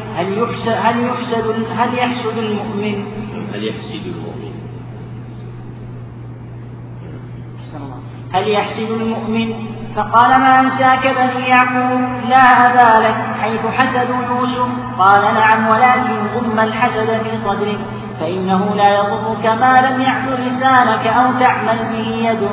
هل يحسد المؤمن فقال ما أنساك بني يعقوب لا أبا لك حيث حسدوا يوسف قال نعم ولكن ضم الحسد في صدرك فإنه لا يضرك ما لم يعد لسانك أو تعمل به يدك.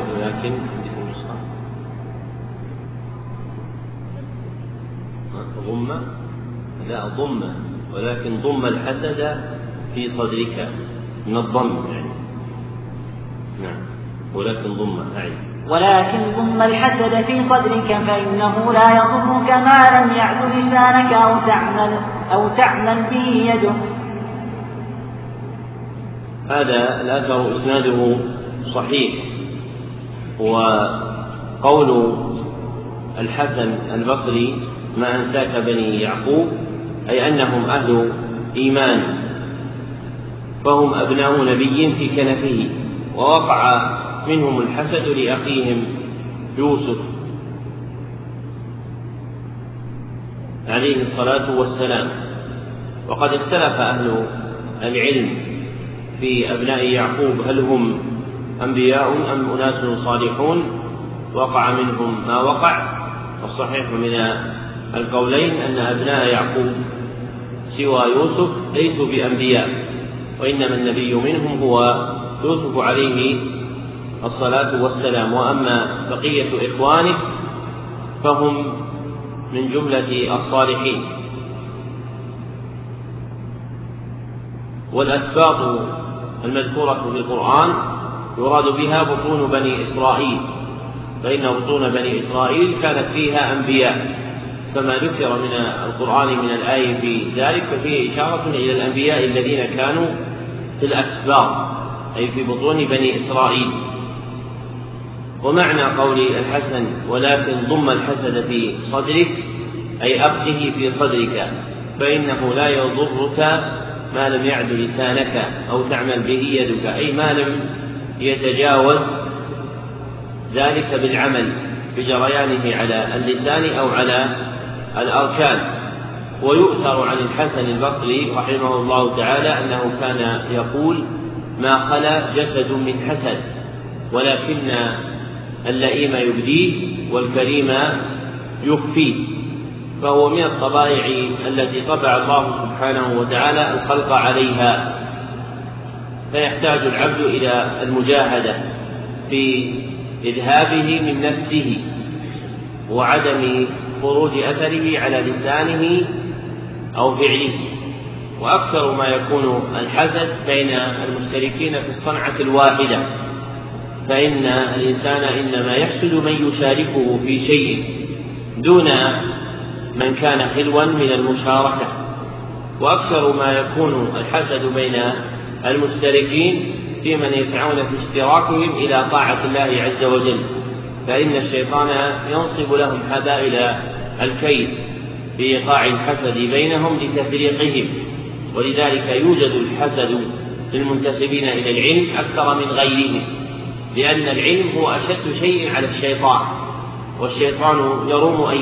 ولكن ضم الحسد في صدرك من الضم يعني. نعم. ولكن ضم الحسد في صدرك فإنه لا يضرك ما لم يعد لسانك أو تعمل به يدك. هذا الأثر إسناده صحيح. وقول الحسن البصري ما أنساك بني يعقوب أي أنهم أهل إيمان، فهم أبناء نبي في كنفه، ووقع منهم الحسد لأخيهم يوسف عليه الصلاة والسلام. وقد اختلف أهل العلم في أبناء يعقوب هل هم أنبياء أم أناس صالحون، وقع منهم ما وقع. والصحيح من القولين أن أبناء يعقوب سوى يوسف ليسوا بأنبياء، وإنما النبي منهم هو يوسف عليه الصلاة والسلام. وأما بقية إخوانه فهم من جملة الصالحين. والأسباط المذكورة في القرآن يراد بها بطون بني إسرائيل، فإن بطون بني إسرائيل كانت فيها أنبياء، فما ذكر من القرآن من الآية في ذلك ففيه إشارة إلى الأنبياء الذين كانوا في الأسباط أي في بطون بني إسرائيل. ومعنى قول الحسن ولكن ضم الحسد في صدرك أي أبقه في صدرك فإنه لا يضرك ما لم يعد لسانك أو تعمل به يدك، أي ما لم يتجاوز ذلك بالعمل بجريانه على اللسان أو على الأركان. ويؤثر عن الحسن البصري رحمه الله تعالى أنه كان يقول: ما خلا جسد من حسد، ولكن اللئيم يبديه والكريم يخفيه. فهو من الطبائع التي طبع الله سبحانه وتعالى الخلق عليها، فيحتاج العبد إلى المجاهدة في إذهابه من نفسه وعدم خروج أثره على لسانه أو فعله. وأكثر ما يكون الحسد بين المشتركين في الصنعة الواحدة، فإن الإنسان إنما يحسد من يشاركه في شيء دون من كان خلوا من المشاركة. وأكثر ما يكون الحسد بين المشتركين في من يسعون في اشتراكهم إلى طاعة الله عز وجل، فإن الشيطان ينصب لهم حبائل الكيد بإيقاع الحسد بينهم لتفريقهم. ولذلك يوجد الحسد للمنتسبين إلى العلم أكثر من غيرهم، لأن العلم هو أشد شيء على الشيطان، والشيطان يروم أن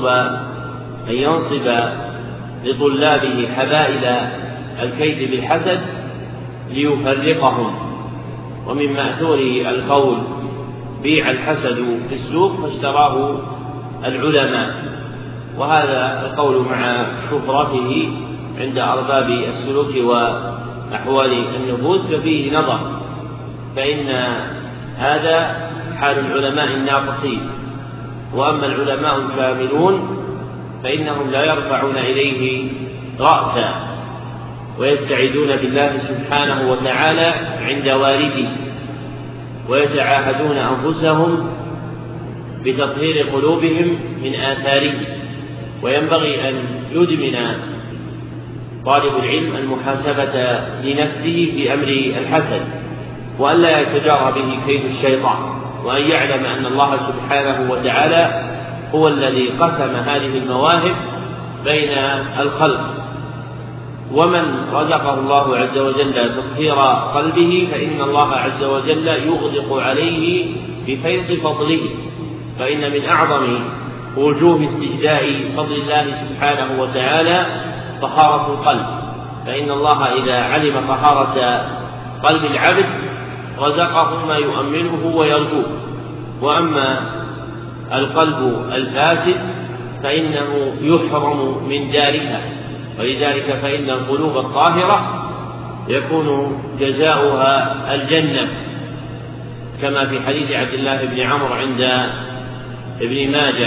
ينصب لطلابه حبائل الكيد بالحسد ليفرقهم. ومن مأثور القول: بيع الحسد في السوق فاشتراه العلماء. وهذا القول مع شهرته عند أرباب السلوك وأحوال النفوس ففيه نظر، فإن هذا حال العلماء الناقصين. وأما العلماء الكاملون فإنهم لا يرفعون إليه رأسا، ويستعيذون بالله سبحانه وتعالى عند والده، ويتعاهدون أنفسهم بتطهير قلوبهم من آثاره. وينبغي أن يدمن طالب العلم المحاسبة لنفسه في أمر الحسد، وألا يتجارى به كيد الشيطان، وأن يعلم أن الله سبحانه وتعالى هو الذي قسم هذه المواهب بين الخلق. ومن رزقه الله عز وجل تطهير قلبه فإن الله عز وجل يغدق عليه بفيض فضله. فإن من أعظم وجوه استجداء فضل الله سبحانه وتعالى طهارة القلب، فإن الله إذا علم طهارة قلب العبد رزقه ما يؤمنه ويرجوه. وأما القلب الفاسد فإنه يحرم من دارها، ولذلك فإن القلوب الطاهرة يكون جزاؤها الجنة، كما في حديث عبد الله بن عمرو عند ابن ماجه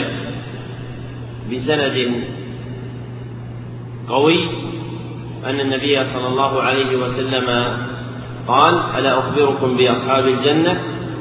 بسند قوي أن النبي صلى الله عليه وسلم قال: ألا أخبركم بأصحاب الجنة؟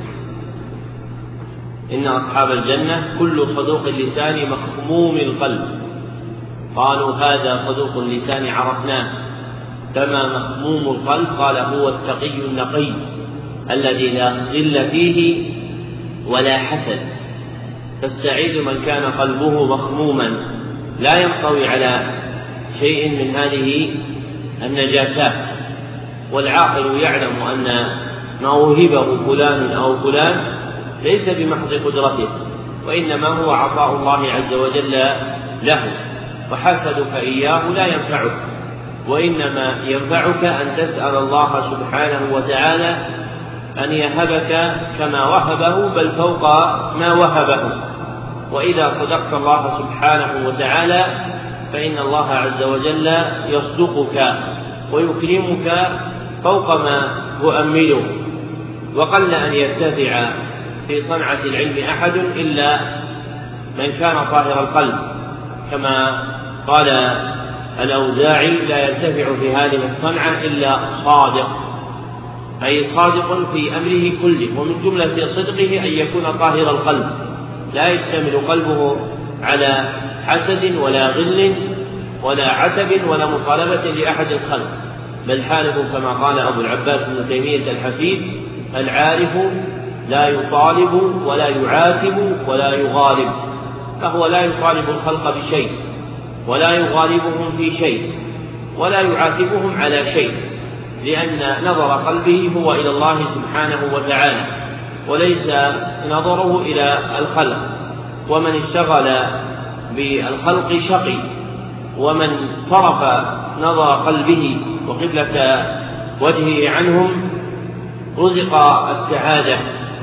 إن أصحاب الجنة كل صدوق اللسان مخموم القلب. قالوا: هذا صدوق اللسان عرفناه، فما مخموم القلب؟ قال: هو التقي النقي الذي لا غل فيه ولا حسد. فالسعيد من كان قلبه مخموما لا ينطوي على شيء من هذه النجاسات. والعاقل يعلم أن ما وهبه فلان أو فلان ليس بمحض قدرته، وإنما هو عطاء الله عز وجل له، وحسدك إياه لا ينفعك، وإنما ينفعك أن تسأل الله سبحانه وتعالى أن يهبك كما وهبه بل فوق ما وهبه. وإذا صدقت الله سبحانه وتعالى فإن الله عز وجل يصدقك ويكرمك فوق ما تؤمله. وقل أن يرتفع في صنعة العلم أحد إلا من كان طاهر القلب، كما قال الأوزاعي: لا يرتفع في هذه الصنعة إلا صادق، أي صادق في أمره كله. ومن جملة صدقه أن يكون طاهر القلب، لا يشتمل قلبه على حسد ولا غل ولا عتب ولا مطالبة لأحد الخلق، بل حاله كما قال أبو العباس بن تيمية الحفيد: العارف لا يطالب ولا يعاتب ولا يغالب. فهو لا يطالب الخلق بشيء ولا يغالبهم في شيء ولا يعاتبهم على شيء، لأن نظر قلبه هو إلى الله سبحانه وتعالى وليس نظره إلى الخلق. ومن اشتغل بالخلق شقي، ومن صرف نظر قلبه وقبلة وجهه عنهم رزق السعادة،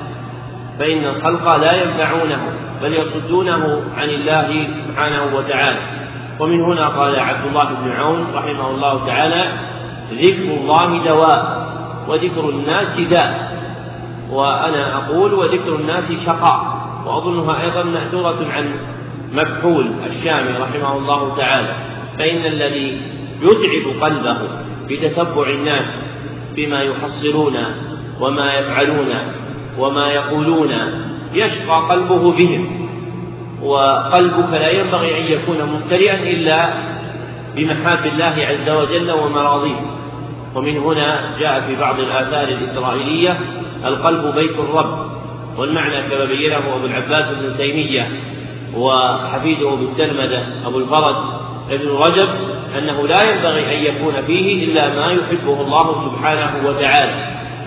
فإن الخلق لا ينفعونه بل يصدونه عن الله سبحانه وتعالى. ومن هنا قال عبد الله بن عون رحمه الله تعالى: ذكر الله دواء وذكر الناس داء. وأنا أقول وذكر الناس شقاء، وأظنها أيضا مأثورة عن مكحول الشامي رحمه الله تعالى. فإن الذي يتعب قلبه بتتبع الناس بما يحصلون وما يفعلون وما يقولون يشقى قلبه بهم، وقلبك لا ينبغي أن يكون ممتلئا إلا بمحاب الله عز وجل ومراضيه. ومن هنا جاء في بعض الآثار الإسرائيلية: القلب بيت الرب. والمعنى كما بينه أبو العباس بن تيمية وحفيده بالتلمذة أبو الفرج ابن رجب أنه لا ينبغي أن يكون فيه إلا ما يحبه الله سبحانه وتعالى،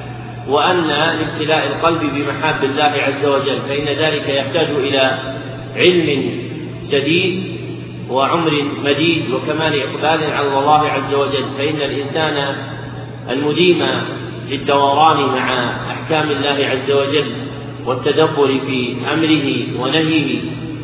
وأن لامتلاء القلب بمحاب الله عز وجل فإن ذلك يحتاج إلى علم سديد وعمر مديد وكمال إقبال على الله عز وجل. فإن الإنسان المديم للدوران مع أحكام الله عز وجل والتدبر في أمره ونهيه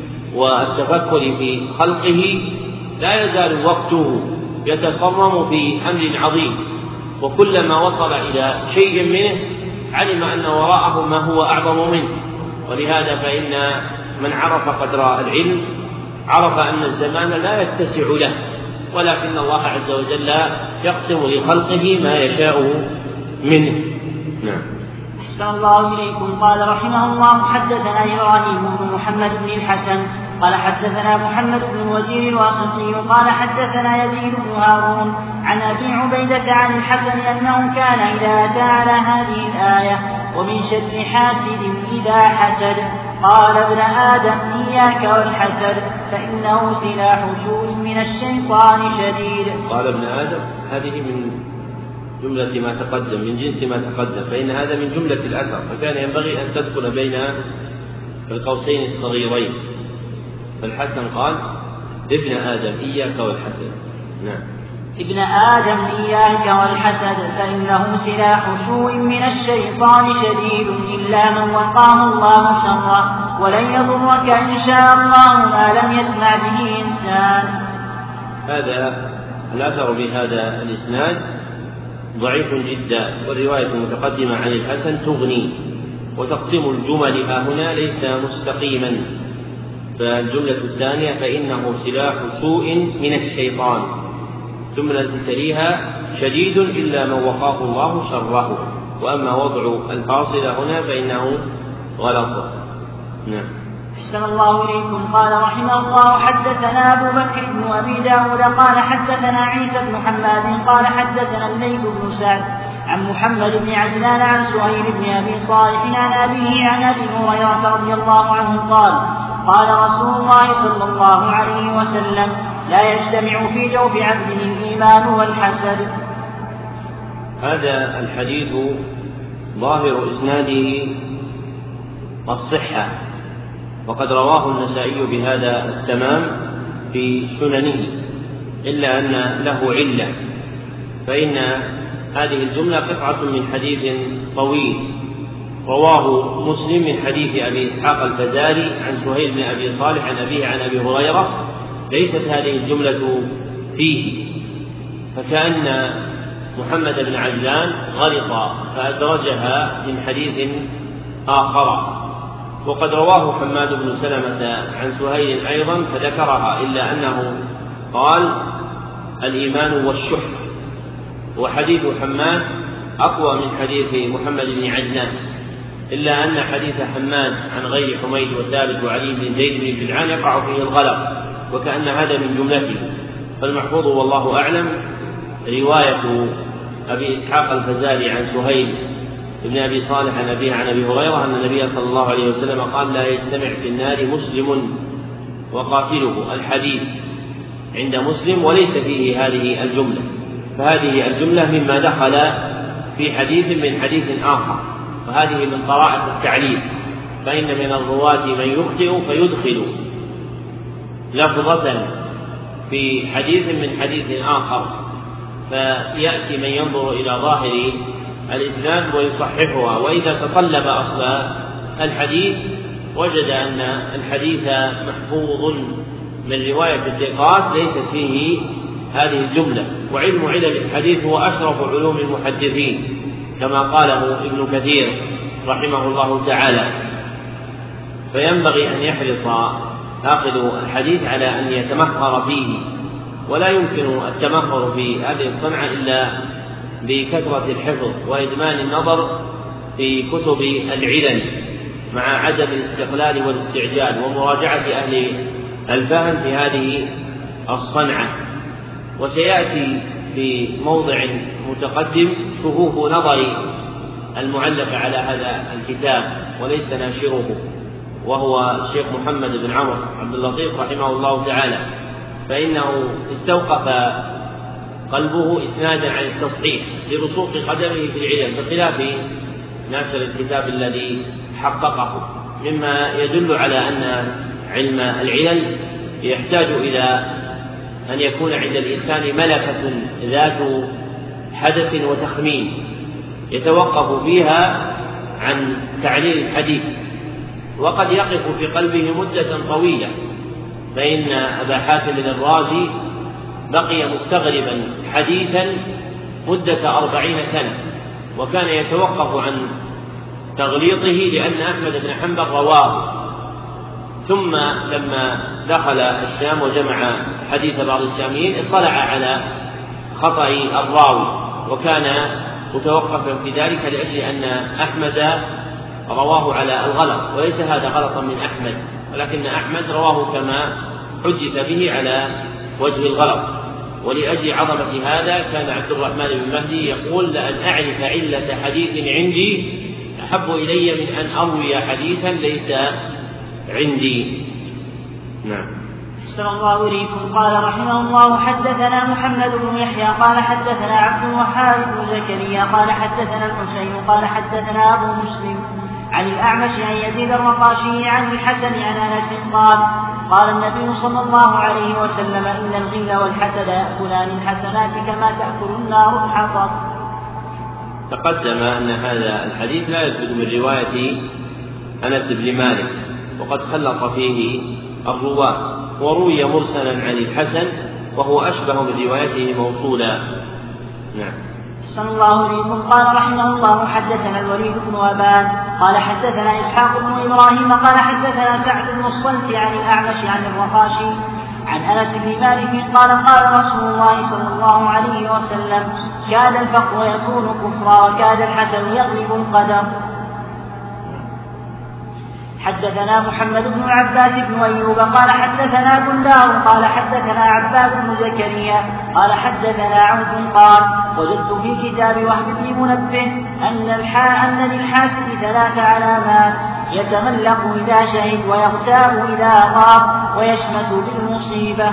والتفكر في خلقه لا يزال وقته يتصرم في أمر عظيم، وكلما وصل إلى شيء منه علم أن وراءه ما هو أعظم منه. ولهذا فإن من عرف قدر العلم عرف أن الزمان لا يتسع له، ولكن الله عز وجل يقسم لخلقه ما يشاء منه. نعم. أحسن الله إليكم. قال رحمه الله: حدثنا إبراهيم بن محمد بن الحسن قال حدثنا محمد بن الوزير الواسطي قال حدثنا يزيد بن هارون عن أبي عبيدة عن الحسن أنه كان إذا أتى على هذه الآية: ومن شر حاسد إذا حسد قال: ابن آدم إياك والحسد فإنه سلاح سوء من الشيطان شديد. قال ابن آدم، هذه من جملة ما تقدم، من جنس ما تقدم، فإن هذا من جملة الأثر، فكان ينبغي أن تدخل بين القوسين الصغيرين. فالحسن قال: ابن آدم إياك والحسد. نعم. ابن آدم إياك والحسد فإنه سلاح سوء من الشيطان شديد إلا من وقاه الله شره، ولن يضرك إن شاء الله ما لم يسمع به إنسان. هذا الأثر بهذا الإسناد ضعيف جدا، والرواية المتقدمة عن الحسن تغني، وتقسيم الجمل هنا ليس مستقيما. فالجملة الثانية: فإنه سلاح سوء من الشيطان، ثم تليها: شديد إلا من وقاه الله شره. وأما وضع الفاصلة هنا فإنه غلط. نعم. أحسن الله إليكم. قال رحمه الله: حدثنا أبو بكر بن أبي داود قال حدثنا عيسى بن حماد قال حدثنا الليث بن سعد عن محمد بن عجلان عن سهيل بن أبي صالح عن أبيه عن أبي هريرة رضي الله عنه قال: قال رسول الله صلى الله عليه وسلم: لا يجتمع في جوف عبد الإيمان والحسد. هذا الحديث ظاهر إسناده الصحة، وقد رواه النسائي بهذا التمام في سننه، إلا أن له علة، فإن هذه الجملة قطعة من حديث طويل رواه مسلم من حديث أبي إسحاق الفزاري عن سهيل بن أبي صالح عن أبيه عن أبي هريرة، ليست هذه الجملة فيه، فكأن محمد بن عجلان غلط فأدرجها من حديث آخر. وقد رواه حماد بن سلمة عن سهيل أيضا فذكرها، إلا أنه قال: الإيمان والشح. وحديث حماد أقوى من حديث محمد بن عجلان، إلا أن حديث حماد عن غير حميد وثابت وعلي بن زيد بن جدعان يقع فيه الغلط، وكأن هذا من جملته. فالمحفوظ والله أعلم رواية أبي إسحاق الفزاري عن سهيل ابن أبي صالح عن أبيه عن أبي هريرة أن النبي صلى الله عليه وسلم قال: لا يجتمع في النار مسلم وقاتله. الحديث عند مسلم وليس فيه هذه الجملة، فهذه الجملة مما دخل في حديث من حديث آخر، وهذه من طرائق التعليل، فإن من الرواة من يخطئ فيدخل لفظة في حديث من حديث آخر، فيأتي من ينظر إلى ظاهر الإسناد ويصححها، وإذا تطلب أصل الحديث وجد أن الحديث محفوظ من رواية الثقات ليست فيه هذه الجملة. وعلم علل الحديث هو أشرف علوم المحدثين كما قاله ابن كثير رحمه الله تعالى، فينبغي أن يحرص آخذ الحديث على أن يتمخر فيه، ولا يمكن التمخر في هذه الصنعة إلا بكثرة الحفظ وإدمان النظر في كتب العلل مع عدم الاستقلال والاستعجال ومراجعة أهل الفهم في هذه الصنعة. وسيأتي في موضع متقدم شهوه نظر المعلق على هذا الكتاب وليس ناشره، وهو الشيخ محمد بن عمرو عبد اللطيف رحمه الله تعالى، فإنه استوقف قلبه إسنادا عن التصحيح لرسوخ قدمه في العلم بخلاف ناشر الكتاب الذي حققه، مما يدل على أن علم العلل يحتاج إلى أن يكون عند الإنسان ملكة ذات حدث وتخمين يتوقف فيها عن تعليل الحديث، وقد يقف في قلبه مدة طويلة. فإن أبا حاتم الرازي بقي مستغربا حديثا مدة 40 سنة، وكان يتوقف عن تغليطه لأن أحمد بن حنبل رواه، ثم لما دخل الشام وجمع حديث بعض الشاميين اطلع على خطأ الراوي، وكان متوقفا في ذلك لأجل أن أحمد رواه على الغلط، وليس هذا غلطا من أحمد، ولكن أحمد رواه كما حدث به على وجه الغلط. ولأجل عظمة هذا كان عبد الرحمن بن مهدي يقول: لأن أعرف علة حديث عندي أحب إلي من أن أروي حديثا ليس عندي. نعم. أحسن الله إليكم. قال رحمه الله: حدثنا محمد بن يحيى قال حدثنا عبد الوهاب بن زكريا قال حدثنا الحسين قال حدثنا أبو مسلم عن الأعمش عن يزيد الرقاشي عن الحسن عن أنس قال: قال النبي صلى الله عليه وسلم: إن الغل والحسد يأكلان الحسنات كما تأكل النار الحطب. تقدم أن هذا الحديث لا يثبت من رواية أنس بن مالك، وقد خلط فيه الرواة، وروي مرسلا عن الحسن وهو أشبه من روايته موصولا. نعم. أحسن الله إليكم. قال رحمه الله: حدثنا الوليد بن أبان قال حدثنا إسحاق بن إبراهيم قال حدثنا سعد بن الصلت عن الأعمش عن الرقاشي عن أنس بن مالك قال: قال رسول الله صلى الله عليه وسلم: كاد الفقر يكون كفرا وكاد الحسن يغلب القدر. حدثنا محمد بن عباس بن أيوب قال حدثنا بندار قال حدثنا عباد بن زكريا قال حدثنا عوف قال: وجدت في كتاب وهب بن منبه أن للحاسد 3 علامات: يتملق إذا شهد، ويغتاب إذا غاب، ويشمت بالمصيبة.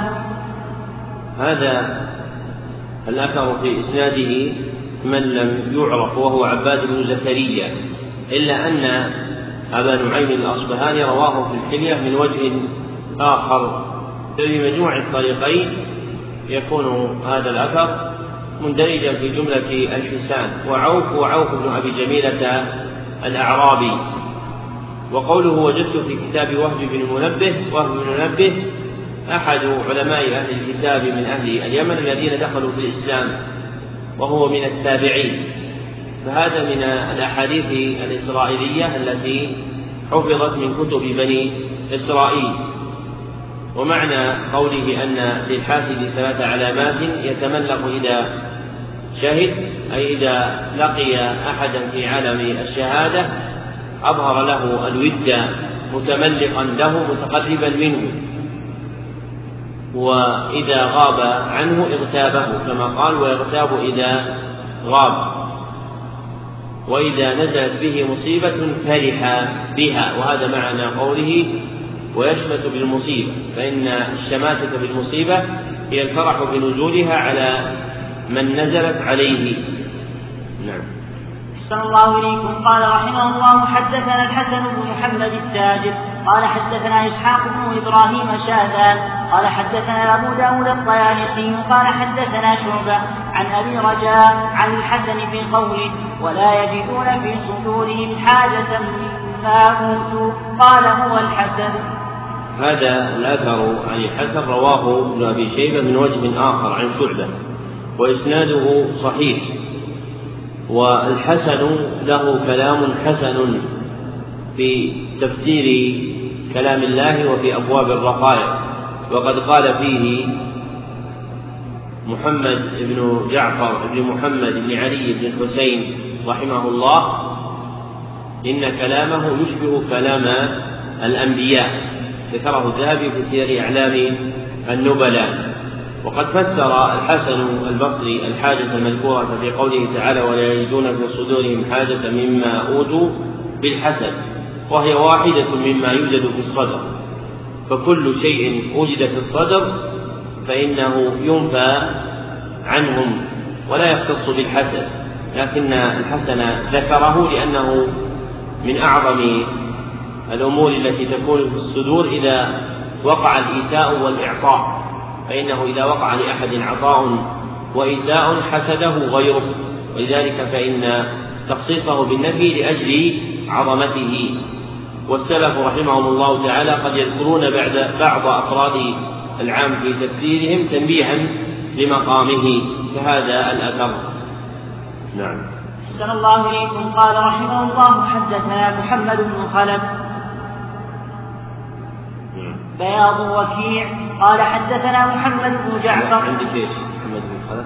هذا الأثر في إسناده من لم يعرف وهو عباد بن زكريا، إلا أن أبا نعيم الأصبهاني رواه في الحلية من وجه آخر، في مجموع الطريقين يكون هذا الأثر مندرجا في جملة الحسان. وعوف بن أبي جميلة الأعرابي. وقوله وجدت في كتاب وهب بن منبه أحد علماء أهل الكتاب من أهل اليمن الذين دخلوا في الإسلام، وهو من التابعين، فهذا من الأحاديث الإسرائيلية التي حفظت من كتب بني إسرائيل. ومعنى قوله أن للحاسد 3 علامات: يتملق إذا شهد، أي إذا لقي أحدا في عالم الشهادة أظهر له الود متملقا له متقربا منه، وإذا غاب عنه اغتابه كما قال: ويغتاب إذا غاب. وإذا نزلت به مصيبة فرح بها، وهذا معنى قوله ويشمت بالمصيبة، فإن الشماتة بالمصيبة هي الفرح بنزولها على من نزلت عليه. نعم. أحسن الله إليكم. قال رحمه الله حدثنا الحسن بن محمد التاجر قال حدثنا إسحاق بن إبراهيم شاذان قال حدثنا أبو داود الطيالسي قال حدثنا شعبة عن أبي رجاء عن الحسن في قوله ولا يجدون في صدورهم حاجة مما أوتوا قال هو الحسن. هذا الأثر عن الحسن رواه ابن أبي شيبة من وجه آخر عن شعبة وإسناده صحيح، والحسن له كلام حسن في تفسير كلام الله وفي أبواب الرقائق، وقد قال فيه محمد بن جعفر بن محمد بن علي بن الحسين رحمه الله إن كلامه يشبه كلام الأنبياء، ذكره الذهبي في سير أعلام النبلاء. وقد فسر الحسن البصري الحاجة المذكورة في قوله تعالى ولا يجدون في صدورهم حاجة مما أوتوا بالحسن، وهي واحدة مما يوجد في الصدر، فكل شيء وجد في الصدر فإنه ينفى عنهم ولا يختص بالحسن، لكن الحسن ذكره لأنه من أعظم الأمور التي تكون في الصدور إذا وقع الإيتاء والإعطاء، فإنه إذا وقع لأحد عطاء وإيتاء حسده غيره، ولذلك فإن تخصيصه بالنفي لأجل عظمته. والسلف رحمهم الله تعالى قد يذكرون بعض أفراد العام في تفسيرهم تنبيها لمقامه كهذا الأثر. نعم. أحسن الله إليكم. قال رحمه الله حدثنا محمد بن خلف بياض وكيع قال حدثنا محمد بن جعفر. عندك ايش؟ محمد بن خلف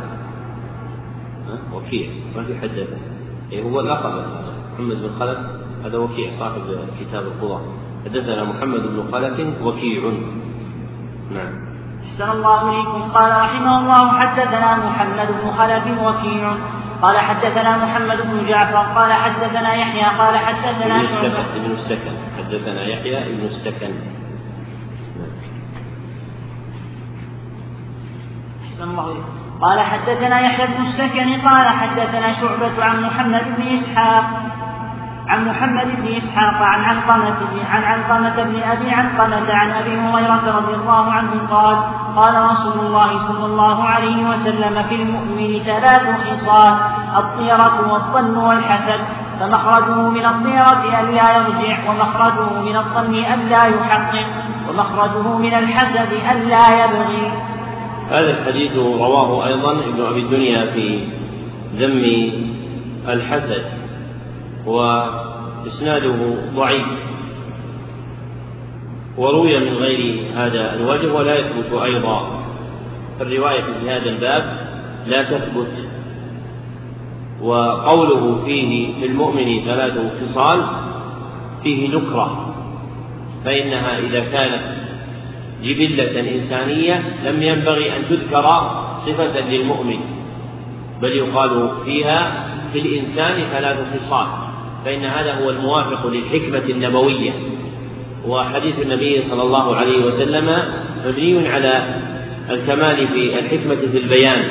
وكيع ما في حدثه، هو اللقب محمد بن خلف، هذا وكيع صاحب كتاب القضاء. حدثنا محمد بن خلف وكيع. نعم. أحسن الله إليكم. قال رحمه الله حدثنا محمد بن خلف وكيع قال حدثنا محمد بن جعفر قال حدثنا يحيى قال حدثنا ابن السكن. حدثنا يحيى ابن السكن. قال حدثنا يحيى بن السكن قال حدثنا شعبة عن محمد بن إسحاق عن علقمة بن أبي علقمة عن أبي هريرة رضي الله عنه قال قال رسول الله صلى الله عليه وسلم في المؤمن 3 خصال الطيرة والظن والحسد، فمخرجه من الطيرة ألا يرجع، ومخرجه من الظن ألا يحقق، ومخرجه من الحسد ألا يبغي. هذا الحديث رواه أيضا ابن أبي الدنيا في ذم الحسد، وإسناده ضعيف، وروي من غير هذا الوجه ولا يثبت أيضا. الرواية في هذا الباب لا تثبت. وقوله فيه في المؤمن 3 خصال فيه نكرة، فإنها إذا كانت جبلة إنسانية لم ينبغي أن تذكر صفة للمؤمن، بل يقال فيها في الإنسان 3 خصال، فإن هذا هو الموافق للحكمة النبوية. وحديث النبي صلى الله عليه وسلم مبني على الكمال في الحكمة في البيان،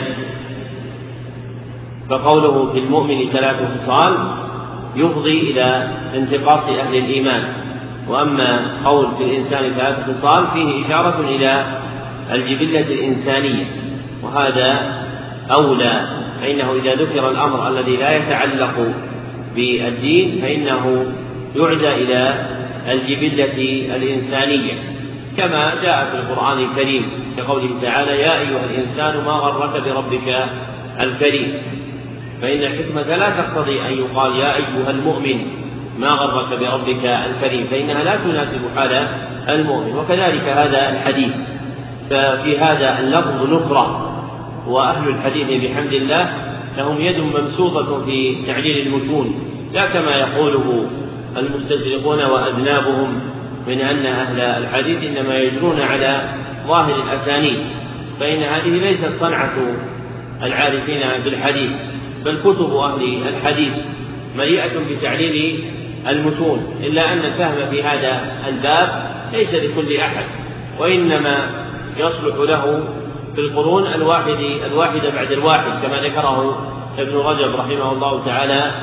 فقوله في المؤمن 3 خصال يفضي إلى انتقاص أهل الإيمان، وأما قول في الإنسان 3 خصال فيه إشارة إلى الجبلة الإنسانية، وهذا أولى، فإنه إذا ذكر الأمر الذي لا يتعلق بالدين فإنه يعزى إلى الجبلة الإنسانية، كما جاء في القرآن الكريم كقوله تعالى يا أيها الإنسان ما غرك بربك الكريم، فإن الحكمة لا تقتضي أن يقال يا أيها المؤمن ما غرك بربك الكريم، فإنها لا تناسب حال المؤمن. وكذلك هذا الحديث، ففي هذا اللفظ نكرة، وأهل الحديث بحمد الله لهم يد ممسوطة في تعليل المتون، لا كما يقوله المستشرقون وأذنابهم من أن أهل الحديث إنما يجرون على ظاهر الأسانيد، فإن هذه ليست صنعة العارفين بالحديث، بل كتب أهل الحديث مليئة بتعليل المتون، إلا أن الفهم في هذا الباب ليس لكل أحد، وإنما يصلح له في القرون الواحدة بعد الواحد، كما ذكره ابن رجب رحمه الله تعالى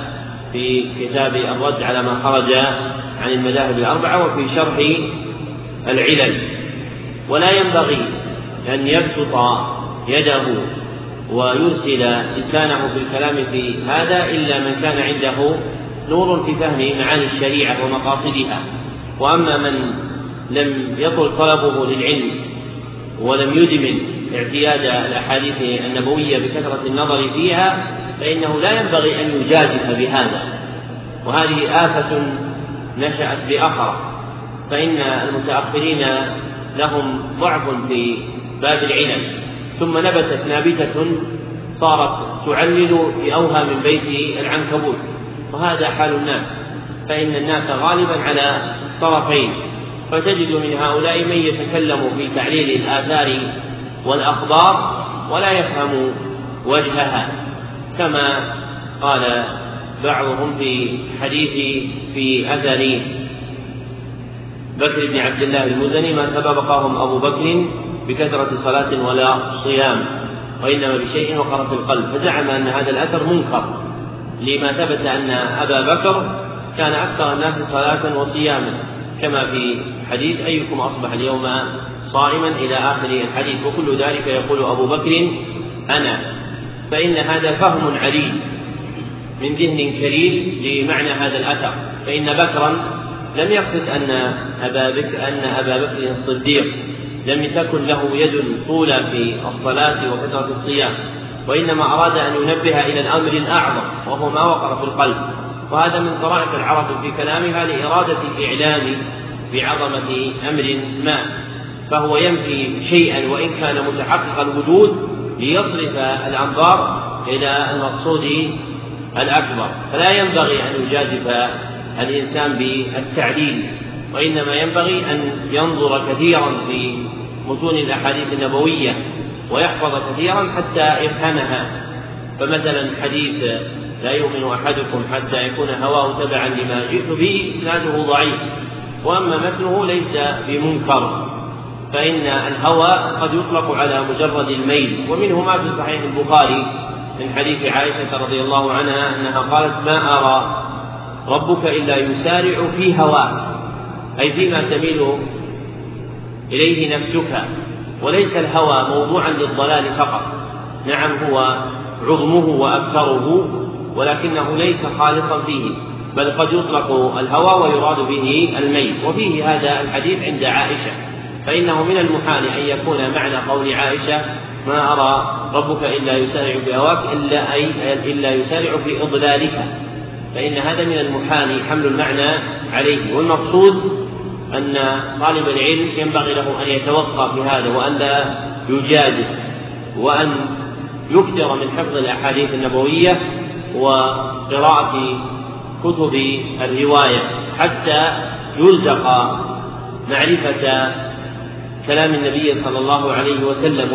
في كتاب الرد على ما خرج عن المذاهب الأربعة وفي شرح العلل. ولا ينبغي أن يبسط يده ويرسل لسانه في الكلام في هذا إلا من كان عنده نور في فهم معاني الشريعة ومقاصدها. وأما من لم يطل طلبه للعلم ولم يدمن اعتياد الأحاديث النبوية بكثرة النظر فيها فإنه لا ينبغي أن يجازف بهذا، وهذه آفة نشأت بأخرى. فإن المتأخرين لهم ضعف في باب العلل، ثم نبتت نابتة صارت تعلل بأوهى من بيت العنكبوت، وهذا حال الناس. فإن الناس غالبا على طرفين، فتجد من هؤلاء من يتكلم في تعليل الآثار والأخبار ولا يفهم وجهها، كما قال بعضهم في حديث في أثر بكر بن عبد الله المزني: ما سبقهم أبو بكر بكثرة صلاة ولا صيام، وإنما بشيء وقر في القلب. فزعم أن هذا الأثر منكر لما ثبت أن أبا بكر كان أكثر الناس صلاة وصياما، كما في حديث: أيكم أصبح اليوم صائما إلى آخر الحديث، وكل ذلك يقول أبو بكر أنا. فإن هذا فهم علي من ذهن كريم لمعنى هذا الأثر، فإن بكرا لم يقصد أن أبا بكر الصديق لم تكن له يد طولى في الصلاة وفترة الصيام، وإنما أراد أن ينبه إلى الأمر الأعظم وهو ما وقر في القلب. وهذا من طرائق العرب في كلامها لإرادة الإعلام بعظمة أمر ما، فهو ينفي شيئا وإن كان متحقق الوجود ليصرف الأنظار إلى المقصود الأكبر. فلا ينبغي أن يجازف الإنسان بالتعليل، وإنما ينبغي أن ينظر كثيرا في متون الأحاديث النبوية ويحفظ كثيرا حتى يفهمها. فمثلا حديث: لا يؤمن أحدكم حتى يكون هواه تبعا لما جئت به، إسناده ضعيف، وأما متنه ليس بمنكر، فإن الهوى قد يطلق على مجرد الميل. ومنه ما في صحيح البخاري من حديث عائشة رضي الله عنها أنها قالت: ما أرى ربك إلا يسارع في هواك، أي فيما تميل إليه نفسك، وليس الهوى موضوعا للضلال فقط. نعم هو عظمه وأكثره، ولكنه ليس خالصا فيه، بل قد يطلق الهوى ويراد به الميل. وفيه هذا الحديث عند عائشة، فإنه من المحال أن يكون معنى قول عائشة: ما أرى ربك إلا يسارع في هواك إلا يسارع في إضلالك، فإن هذا من المحال حمل المعنى عليه. والمقصود أن طالب العلم ينبغي له أن يتوقع في هذا، وأن لا يجادل، وأن يكثر من حفظ الأحاديث النبوية وقراءة كتب الرواية حتى يرزق معرفة كلام النبي صلى الله عليه وسلم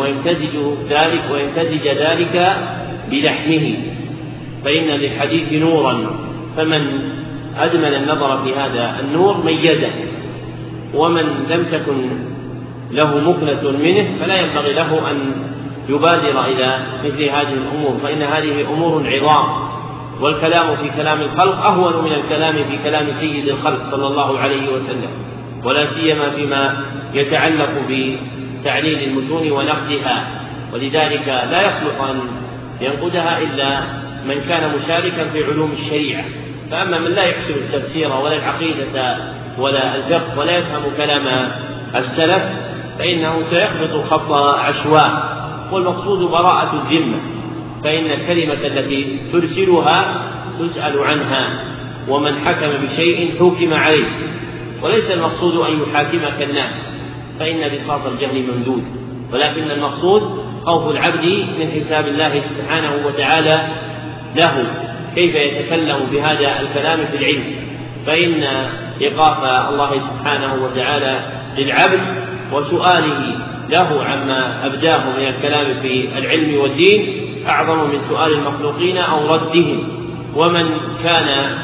ويمتزج ذلك بلحمه، فإن للحديث نورا، فمن أدمن النظر في هذا النور ميزه، ومن لم تكن له مكنة منه فلا ينبغي له أن يبادر إلى مثل هذه الأمور، فإن هذه أمور عظام، والكلام في كلام الخلق أهون من الكلام في كلام سيد الخلق صلى الله عليه وسلم، ولا سيما فيما يتعلق بتعليل المتون ونقدها. ولذلك لا يصلح أن ينقدها إلا من كان مشاركا في علوم الشريعة. فأما من لا يحسن التفسير ولا العقيدة ولا الفقه ولا يفهم كلام السلف فإنه سيخبط خط عشواء، والمقصود براءة الذمة، فإن الكلمة التي ترسلها تسأل عنها، ومن حكم بشيء حكم عليه، وليس المقصود أن يحاكمك الناس، فإن بساط الجهل ممدود، ولكن المقصود خوف العبد من حساب الله سبحانه وتعالى له، كيف يتكلم بهذا الكلام في العلم. فإن إيقاف الله سبحانه وتعالى للعبد وسؤاله له عما أبداه من الكلام في العلم والدين أعظم من سؤال المخلوقين أو ردهم. ومن كان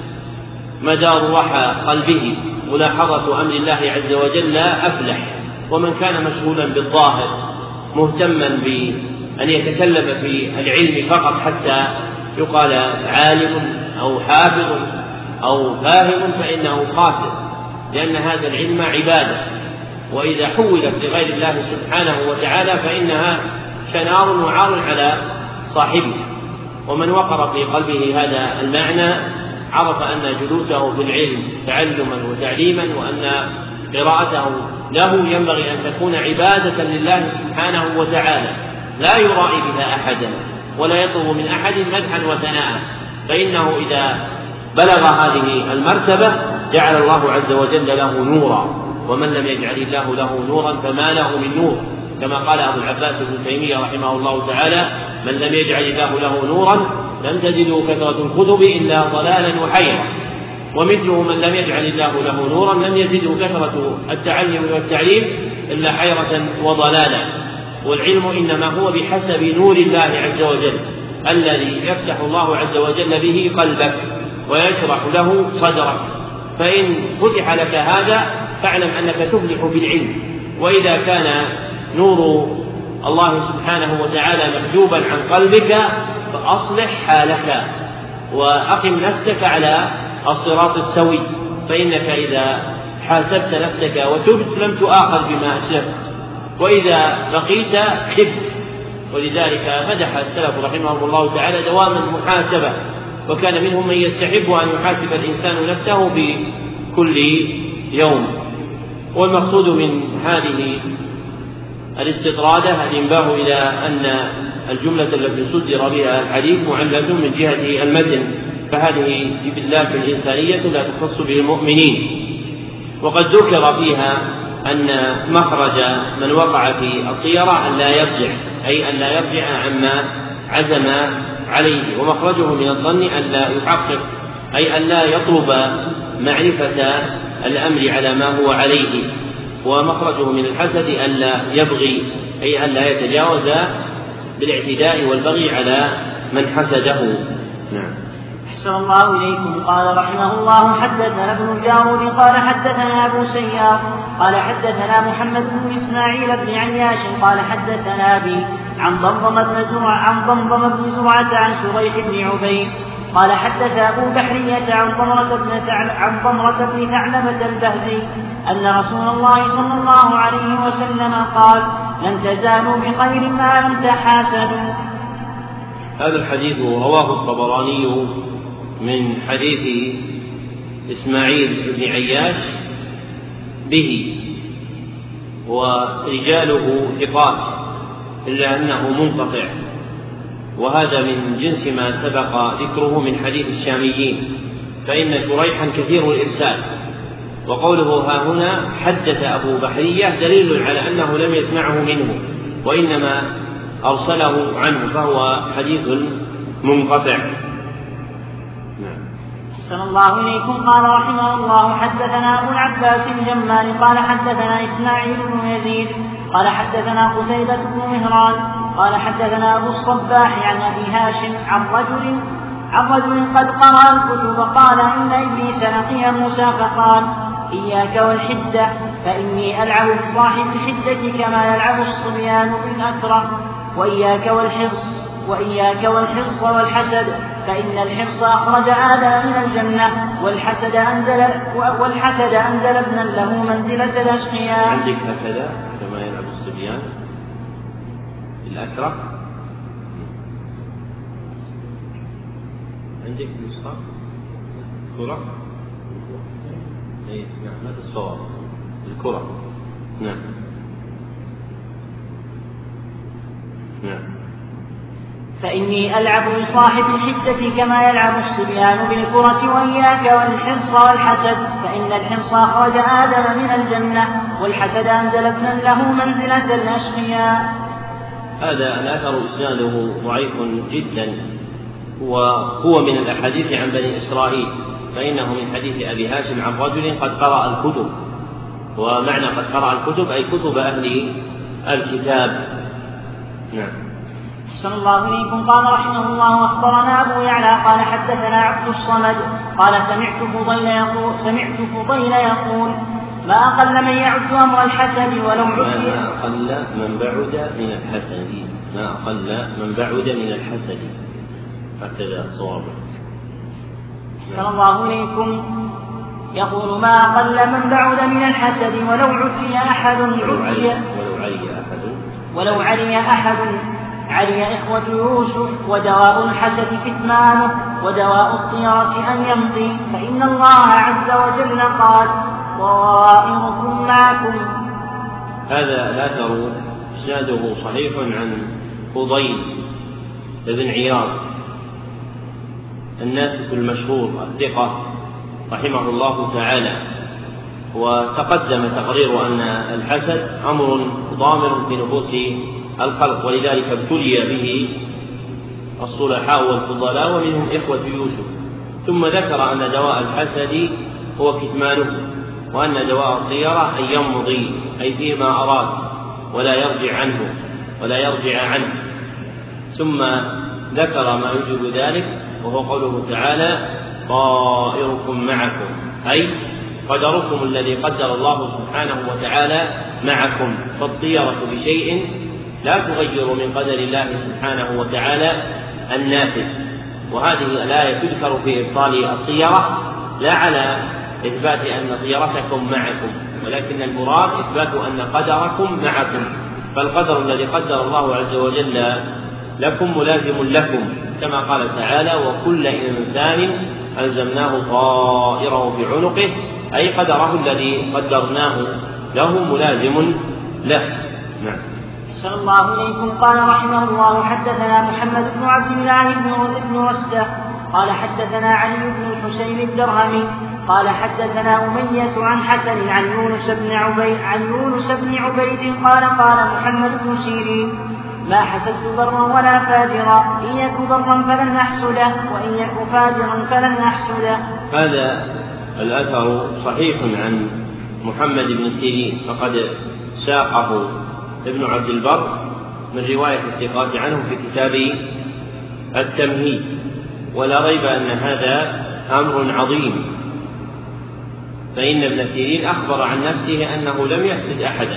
مدار وحى قلبه ملاحظة أمر الله عز وجل أفلح، ومن كان مشغولا بالظاهر مهتما بأن يتكلم في العلم فقط حتى يقال عالم أو حافظ أو فاهم فإنه خاسر، لأن هذا العلم عبادة، وإذا حولت لغير الله سبحانه وتعالى فإنها شنار وعار على صاحبه. ومن وقر في قلبه هذا المعنى عرف أن جلوسه في العلم تعلما وتعليما وأن قراءته له ينبغي أن تكون عبادة لله سبحانه وتعالى، لا يرائي بها أحدا ولا يطلب من أحد مدحا وثناء، فإنه إذا بلغ هذه المرتبة جعل الله عز وجل له نورا، ومن لم يجعل الله له نورا فما له من نور، كما قال أبو العباس ابن تيمية رحمه الله تعالى: من لم يجعل الله له نورا لم تزده كثرة الكتب إلا ضلالا وحيرا. ومثله من لم يجعل الله له نورا لم يزده كثرة التعلم والتعليم إلا حيرة وضلالا. والعلم إنما هو بحسب نور الله عز وجل الذي يفسح الله عز وجل به قلبك ويشرح له صدرك، فإن فتح لك هذا فاعلم أنك تفلح بالعلم. وإذا كان نور الله سبحانه وتعالى محجوبا عن قلبك فأصلح حالك وأقم نفسك على الصراط السوي، فإنك إذا حاسبت نفسك وتبت لم تؤاخذ بما أسلفت، وإذا بقيت خبت. ولذلك مدح السلف رحمهم الله تعالى دوام المحاسبة، وكان منهم من يستحب أن يحاسب الإنسان نفسه في كل يوم. والمقصود من هذه الاستطرادة الإنباه إلى أن الجملة التي صدر بها الحديث معلة من جهة المتن، فهذه جبلات الإنسانية لا تخص بالمؤمنين. وقد ذكر فيها أن مخرج من وقع في الطيرة أن لا يرجع، أي أن لا يرجع عما عزم عليه، ومخرجه من الظن أن لا يحقق، أي أن لا يطلب معرفة الأمر على ما هو عليه، ومخرجه من الحسد أن لا يبغي، أي أن لا يتجاوز بالاعتداء والبغي على من حسده. نعم. أحسن الله إليكم. قال رحمه الله: حدثنا ابن الجارود قال حدثنا أبو سيار قال حدثنا محمد بن إسماعيل بن عياش قال حدثنا أبي عن ضمضم بن زرعة عن شريح بن عبيد قال حدث أبو بحرية عن ضمرة بن ثعلبة البهزي أن رسول الله صلى الله عليه وسلم قال: لن تزالوا بخير ما لم تحاسدوا. هذا الحديث رواه الطبراني من حديث إسماعيل بن عياش به، ورجاله ثقات إلا أنه منقطع، وهذا من جنس ما سبق ذكره من حديث الشاميين، فإن شريحا كثير الإرسال، وقوله ها هنا حدث أبو بحرية دليل على أنه لم يسمعه منه وإنما أرسله عنه، فهو حديث منقطع. أحسن الله إليكم. قال رحمه الله: حدثنا أبو العباس الجمال قال حدثنا إسماعيل بن يزيد قال حدثنا قتيبة بن مهران قال حدثنا أبو الصباح عن أبي هاشم عن رجل قد قرأ الكتب قال: إن إبليس لقي موسى فقال: إياك والحدة، فإني ألعب بصاحب الحدة كما يلعب الصبيان بالأكرة، وإياك والحرص والحسد، فإن الحرص أخرج آدم من الجنة، والحسد أنزل ابنا له منزلة الأشقياء. عندك هكذا كما يلعب الصبيان بالأكرة، عندك نسخة كرة، أي نعم هذا الصواب، الكرة. نعم فإني ألعب بصاحب الحدة كما يلعب الصبيان بالكرة، وإياك والحرص والحسد، فإن الحرص أخرج آدم من الجنة، والحسد أنزل ابنا له منزلة الأشقياء. هذا الأثر إسناده ضعيف جدا، وهو من الأحاديث عن بني إسرائيل، فإنه من حديث أبي هاشم عن رجل قد قرأ الكتب، ومعنى قد قرأ الكتب أي كتب أهل الكتاب. نعم. أحسن الله إليكم. قال رحمه الله: أخبرنا أبو يعلى قال حدثنا عبد الصمد قال سمعت فضيل يقول: ما أقل من يعد أمر الحسد ولو عد. ما أقل من بعد من الحسد، ما أقل من بعد من الحسد، هكذا الصواب. صلى الله عليكم يقول: ما أقل من بعد من الحسد ولو علي أحد علي إخوة يوسف، ودواء الحسد كتمانه، ودواء الطيرة أن يمضي، فإن الله عز وجل قال: طائركم معكم. هذا الأثر إسناده صحيح عن فضيل بن عياض الناسك المشهور الثقة رحمه الله تعالى، وتقدم تقرير أن الحسد أمر ضامر في نفوس الخلق، ولذلك ابتلي به الصلحاء والفضلاء ومنهم إخوة يوسف. ثم ذكر أن دواء الحسد هو كتمانه، وأن دواء الطيرة أن يمضي، أي فيما أراد ولا يرجع عنه. ثم ذكر ما يوجب ذلك، وهو قوله تعالى: طائركم معكم، أي قدركم الذي قدر الله سبحانه وتعالى معكم. فالطيرة بشيء لا تغير من قدر الله سبحانه وتعالى النافذ. وهذه الآية تذكر في إبطال الطيرة لا على إثبات أن طيرتكم معكم، ولكن المراد إثبات أن قدركم معكم. فالقدر الذي قدر الله عز وجل لكم ملازم لكم، كما قال تعالى: وكل إنسان ألزمناه طائره في عنقه، أي قدره الذي قدرناه له ملازم له. نعم. صلى الله عليكم. قال رحمه الله: حدثنا محمد بن عبد الله بن رستة قال حدثنا علي بن الحسين الدرهمي قال حدثنا أمية عن حسن عن يونس بن عبيد قال: قال محمد بن سيرين: ما حسدت برا ولا فاجرا، إن يك برا فلن أحسده، وإن يك فاجرا فلن أحسده. هذا الأثر صحيح عن محمد بن سيرين، فقد ساقه ابن عبد البر من رواية الثقات عنه في كتاب التمهيد. ولا ريب أن هذا أمر عظيم، فإن ابن سيرين أخبر عن نفسه أنه لم يحسد أحدا،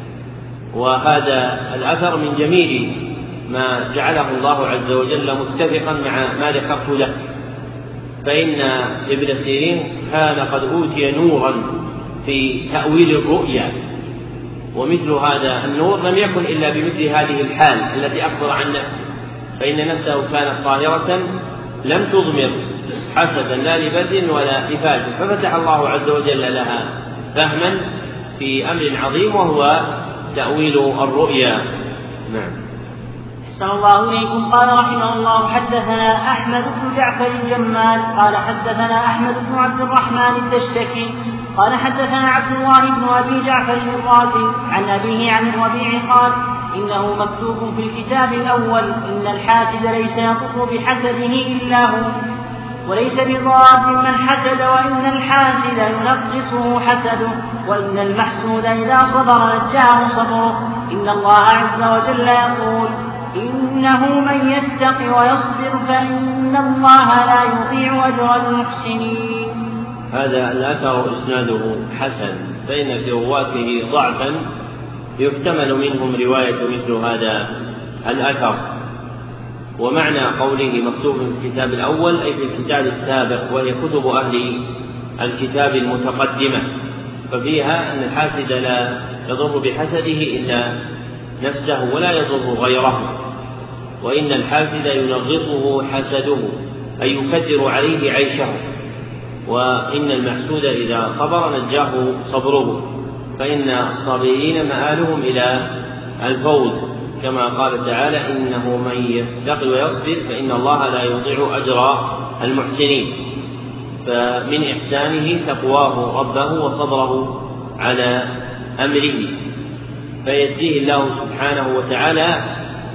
وهذا الأثر من جميل ما جعله الله عز وجل متفقا مع ما ذكرت له. فإن ابن سيرين كان قد أوتي نورا في تأويل الرؤيا، ومثل هذا النور لم يكن إلا بمثل هذه الحال التي أخبر عن نفسه، فإن نفسه كانت طاهرة لم تضمر حسدا لا لبد ولا لفاجر، ففتح الله عز وجل لها فهما في أمر عظيم وهو تأويل الرؤيا. نعم. صلى الله عليكم. قال رحمه الله: حدثنا أحمد بن جعفر الجمال قال حدثنا أحمد بن عبد الرحمن الدشتكي قال حدثنا عبد الله بن أبي جعفر الرازي عن أبيه عن الربيع قال: إنه مكتوب في الكتاب الأول: إن الحاسد ليس يطق بحسده إلا هو، وليس بضار من حسد، وإن الحاسد ينقصه حسده، وإن المحسود إذا صبر نجاه صبره. إن الله عز وجل يقول: إنه من يتق ويصبر فإن الله لا يضيع أجر المحسنين. هذا الأثر إسناده حسن، فإن في رواته ضعفا يحتمل منهم رواية مثل هذا الأثر. ومعنى قوله مكتوب في الكتاب الأول أي في الكتاب السابق، وهي كتب أهل الكتاب المتقدمة، ففيها أن الحاسد لا يضر بحسده إلا نفسه ولا يضر غيره، وإن الحاسد ينغصه حسده أي يكدر عليه عيشه، وإن المحسود إذا صبر نجاه صبره، فإن الصابرين مآلهم إلى الفوز، كما قال تعالى: إنه من يتق ويصبر فإن الله لا يضيع أجر المحسنين. فمن إحسانه تقواه ربه وصبره على أمره، فيجزيه الله سبحانه وتعالى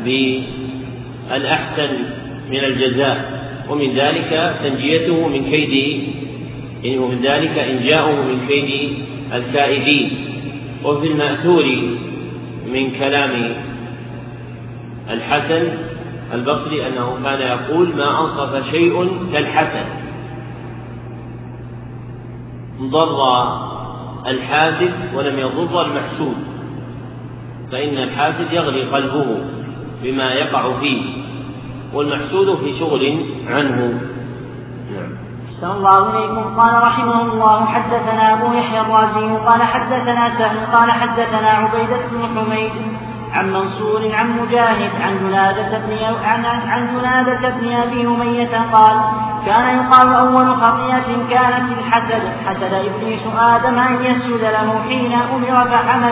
بالأحسن من الجزاء، ومن ذلك تنجيته من كيد، ومن ذلك إنجاؤه من كيد الكائدين. وفي المأثور من كلام الحسن البصري أنه كان يقول: ما أنصف شيء كالحسن. ضر الحاسد ولم يضر المحسود، فإن الحاسد يغلي قلبه بما يقع فيه، والمحسود في شغل عنه. أحسن الله إليكم. قال رحمه الله حدثنا أبو يحيى الرازي قال حدثنا سهل قال حدثنا عبيدة بن حميد عن منصور عن مجاهد عن جنادة بن أبي أمية قال كان يقال أول خطيئة كانت الحسد، حسد إبليس آدم أن يسجد له حين أمر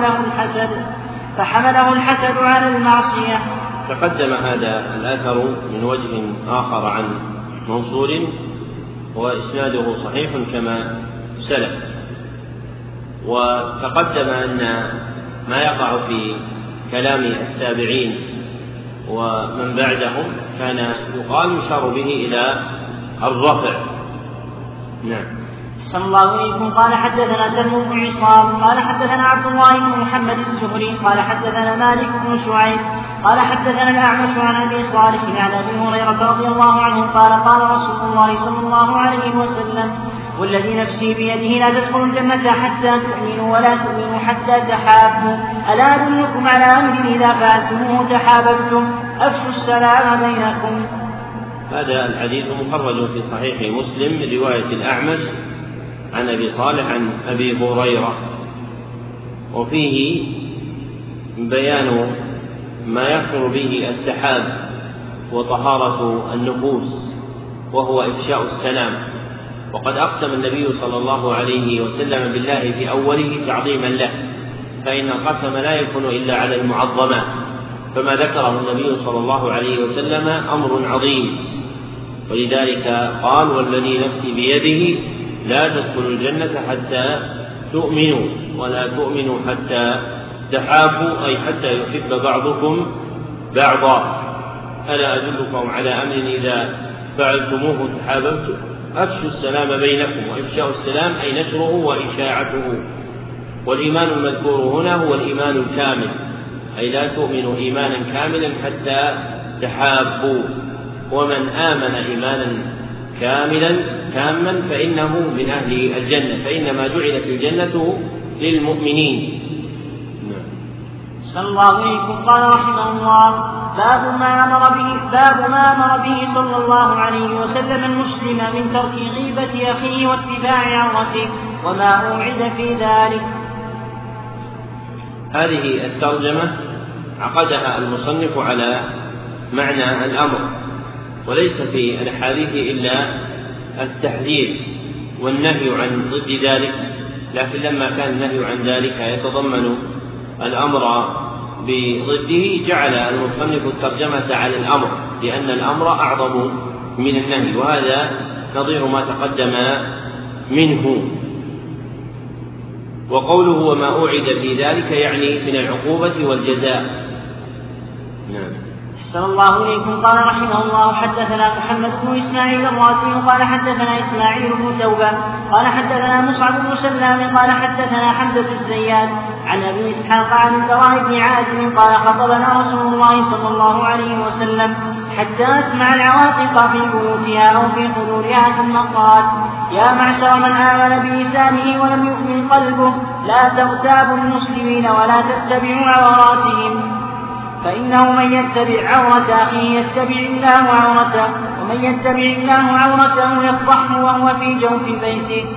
فحمله الحسد على المعصية. تقدم هذا الأثر من وجه آخر عن منصور وإسناده صحيح كما سلف، وتقدم أن ما يقع في كلام التابعين ومن بعدهم كان يقال يشار به إلى الرفع. نعم. صلى الله عليه قال حدثنا سلم بن عصام قال حدثنا عبد الله بن محمد الزهري قال حدثنا مالك بن شعيب قال حدثنا الأعمش عن أبي صالح عن أبي هريرة رضي الله عنه قال قال رسول الله صلى الله عليه وسلم والذي نفسي بيده لا تدخلوا الجنة حتى تؤمنوا ولا تؤمنوا حتى تحابوا، ألا أدلكم على أمر إذا فعلتموه تحاببتم أفشوا السلام بينكم. هذا الحديث مخرج في صحيح مسلم من رواية الأعمش عن أبي صالح عن أبي هريرة، وفيه بيان ما يحصل به التحاب وطهارة النفوس وهو إفشاء السلام. وقد أقسم النبي صلى الله عليه وسلم بالله في أوله تعظيما له، فإن القسم لا يكون إلا على المعظمات، فما ذكره النبي صلى الله عليه وسلم أمر عظيم، ولذلك قال والذي نفسي بيده لا تدخلوا الجنة حتى تؤمنوا ولا تؤمنوا حتى تحابوا، أي حتى يحب بعضكم بعضا. ألا أدلكم على أمر إذا فعلتموه تحاببتم أفشوا السلام بينكم. وإفشاء السلام أي نشره وإشاعته. والإيمان المذكور هنا هو الإيمان الكامل، أي لا تؤمنوا إيمانا كاملا حتى تحابوا. ومن آمن إيمانا كاملا تاما فإنه من أهل الجنة، فإنما جعلت الجنة للمؤمنين. صلى الله عليه قال رحمه الله باب ما أمر به صلى الله عليه وسلم المسلم من ترك غيبة أخيه واتباع عورته وما أوعد في ذلك. هذه الترجمة عقدها المصنف على معنى الأمر، وليس في الأحاديث إلا التحذير والنهي عن ضد ذلك، لكن لما كان النهي عن ذلك يتضمن الأمر بضده جعل المصنف الترجمة على الأمر، لأن الأمر أعظم من النهي، وهذا نظير ما تقدم منه. وقوله وما أوعد في ذلك يعني من العقوبة والجزاء. نعم. أحسن الله إليكم. قال رحمه الله حدثنا محمد بن إسماعيل الرازي قال حدثنا إسماعيل بن توبة قال حدثنا مصعب بن سلام قال حدثنا حمزة الزيات عن أبي إسحاق عن البراء بن عازم قال خطبنا رسول الله صلى الله عليه وسلم حتى أسمع العواقب في بيوتها أو في قدورها ثم قال يا معشر من آمن بلسانه ولم يؤمن قلبه لا تغتابوا المسلمين ولا تتبعوا عوراتهم، فإنه من يتبع عورة أخيه يتبع الله عورته، ومن يتبع الله عورته يفضحه وهو في جوف بيته.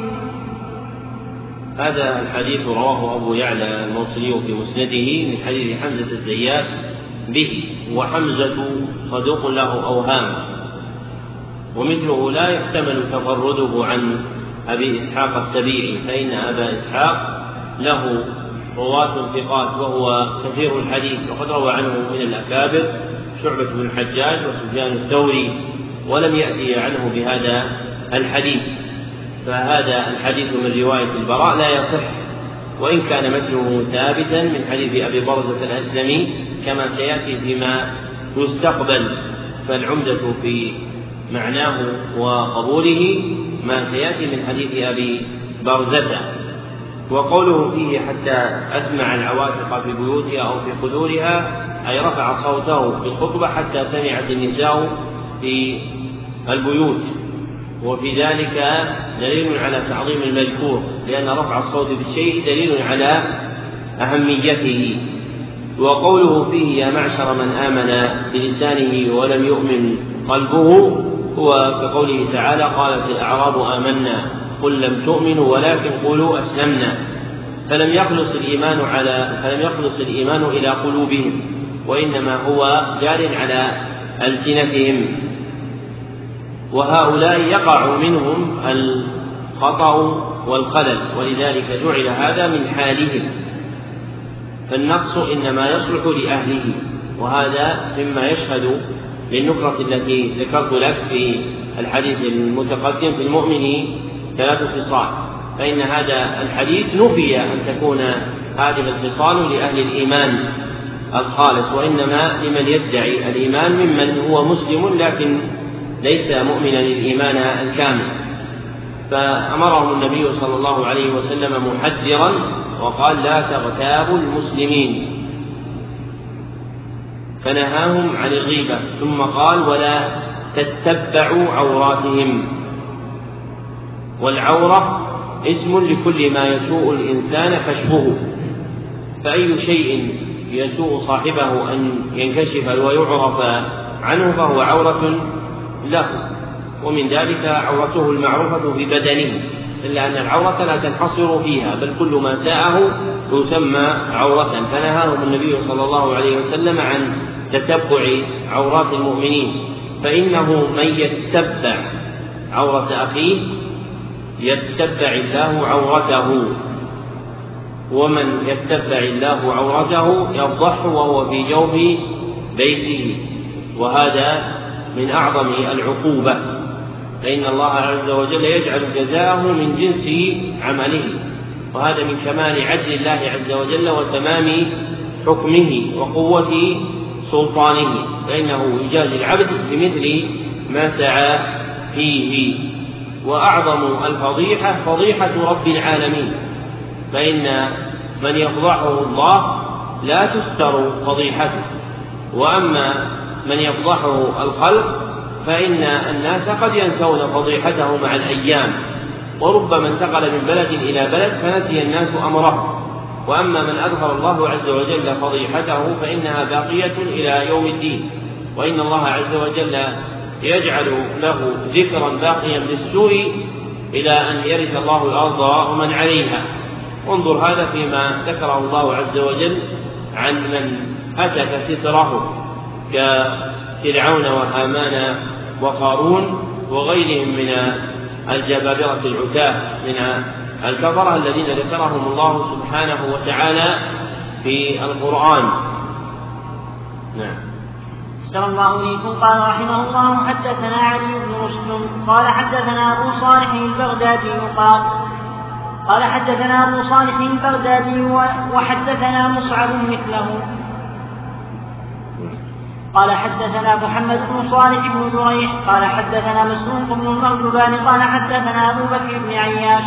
هذا الحديث رواه أبو يعلى الموصلي في مسنده من حديث حمزة الزيات به، وحمزة صدوق له أوهام، ومثله لا يحتمل تفرده عن أبي إسحاق السبيعي، فإن أبا إسحاق له رواة ثقات وهو كثير الحديث، وقد روى عنه من الأكابر شعبة بن الحجاج وسفيان الثوري، ولم يأتي عنه بهذا الحديث، فهذا الحديث من رواية البراء لا يصح، وإن كان متنه ثابتا من حديث أبي برزة الأسلمي كما سيأتي فيما يستقبل، فالعمدة في معناه وقبوله ما سيأتي من حديث أبي برزة. وقوله فيه حتى أسمع العواتق في بيوتها أو في قدورها أي رفع صوته بالخطبة حتى سمعت النساء في البيوت، وفي ذلك دليل على تعظيم المذكور، لأن رفع الصوت بالشيء دليل على أهميته. وقوله فيه يا معشر من آمن بلسانه ولم يؤمن قلبه هو كقوله تعالى: قالت الأعراب آمنا قل لم تؤمنوا ولكن قولوا أسلمنا، فلم يخلص الإيمان إلى قلوبهم، وإنما هو جار على ألسنتهم. وهؤلاء يقع منهم الخطأ والخلل، ولذلك جعل هذا من حالهم، فالنقص إنما يصلح لأهله. وهذا مما يشهد للنكرة التي ذكرت لك في الحديث المتقدم في المؤمن 3 خصال، فإن هذا الحديث نفي أن تكون هذه الخصال لأهل الإيمان الخالص، وإنما لمن يدعي الإيمان ممن هو مسلم لكن ليس مؤمنا الإيمان الكامل. فأمرهم النبي صلى الله عليه وسلم محذرا وقال: لا تغتابوا المسلمين، فنهاهم عن الغيبة، ثم قال: ولا تتبعوا عوراتهم. والعورة اسم لكل ما يسوء الإنسان كشفه، فأي شيء يسوء صاحبه أن ينكشف ويعرف عنه فهو عورة له، ومن ذلك عورته المعروفة في بدنه، إلا أن العورة لا تنحصر فيها، بل كل ما ساءه يسمى عورة. فنهاهم النبي صلى الله عليه وسلم عن تتبع عورات المؤمنين، فإنه من يتبع عورة أخيه يتبع الله عورته، ومن يتبع الله عورته يفضحه وهو في جوف بيته، وهذا من أعظم العقوبة، فإن الله عز وجل يجعل جزاءه من جنس عمله، وهذا من كمال عدل الله عز وجل وتمام حكمه وقوة سلطانه، فإنه يجازي العبد بمثل ما سعى فيه. وأعظم الفضيحة فضيحة رب العالمين، فإن من يفضحه الله لا تستر فضيحته، وأما من يفضحه الخلق فإن الناس قد ينسون فضيحته مع الأيام، وربما انتقل من بلد إلى بلد فنسي الناس أمره. وأما من أظهر الله عز وجل فضيحته فإنها باقية إلى يوم الدين، وإن الله عز وجل يجعل له ذكرا باقيا بالسوء إلى أن يرث الله الأرض ومن عليها. انظر هذا فيما ذكره الله عز وجل عن من هتك ستره كفرعون وهامان وقارون وغيرهم من الجبابرة العتاة من الكفرة الذين ذكرهم الله سبحانه وتعالى في القرآن. نعم. أحسن الله إليكم. قال رحمه الله: حدثنا علي بن رشد قال حدثنا أبو صالح البغدادي قال حدثنا أبو صالح البغدادي وحدثنا مصعب مثله. قال حدثنا محمد بن صالح بن دريح قال حدثنا مسروق بن المغلبان قال حدثنا أبو بكر بن عياش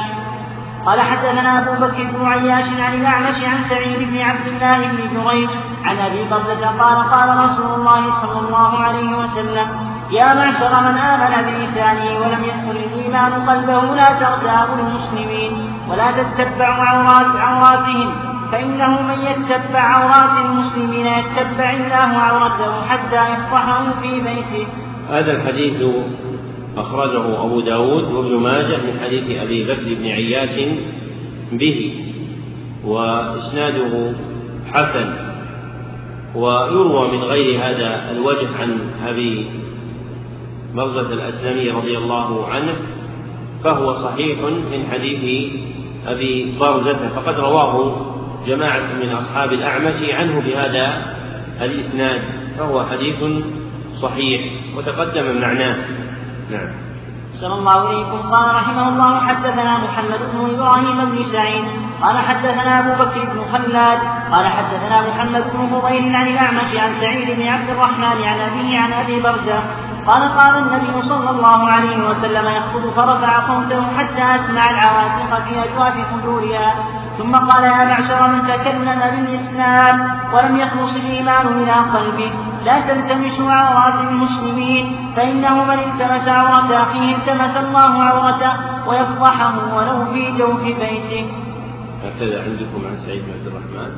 عن الأعمش عن سعيد بن عبد الله بن جريج عن أبي برزة قال: قال رسول الله صلى الله عليه وسلم: يا معشر من آمن بلسانه ولم يدخل الإيمان قلبه لا تغتابوا المسلمين ولا تتبعوا عوراتهم، فإنه من يتبع عورات المسلمين يتبع الله عورته حتى يفضحه في بيته. هذا الحديث أخرجه أبو داود وابن ماجه من حديث أبي بكر بن عياش به، وإسناده حسن، ويروى من غير هذا الوجه عن أبي برزة الأسلمي رضي الله عنه، فهو صحيح من حديث أبي برزة، فقد رواه جماعة من أصحاب الأعمش عنه بهذا الإسناد، فهو حديث صحيح وتقدم معناه. نعم. صلى الله عليكم. قال رحمه الله: حدثنا محمد بن إبراهيم بن سعيد قال حدثنا أبو بكر بن خلاد قال حدثنا محمد بن فضيل عن الأعمش عن سعيد بن عبد الرحمن عن أبيه عن أبي برزة قال: قال النبي صلى الله عليه وسلم يخطب فرفع صوته حتى أسمع العواتق في أجواف قدورها، ثم قال: يا معشر من تكلم بالإسلام ولم يخلص الإيمان إلى قلبه لا تلتمسوا عورات المسلمين، فإنه من التمس عورة أخيه التمس الله عورته ويفضحه ولو في جوف بيته. هكذا عندكم عن سعيد بن عبد الرحمن؟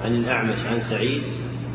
عن الأعمش عن سعيد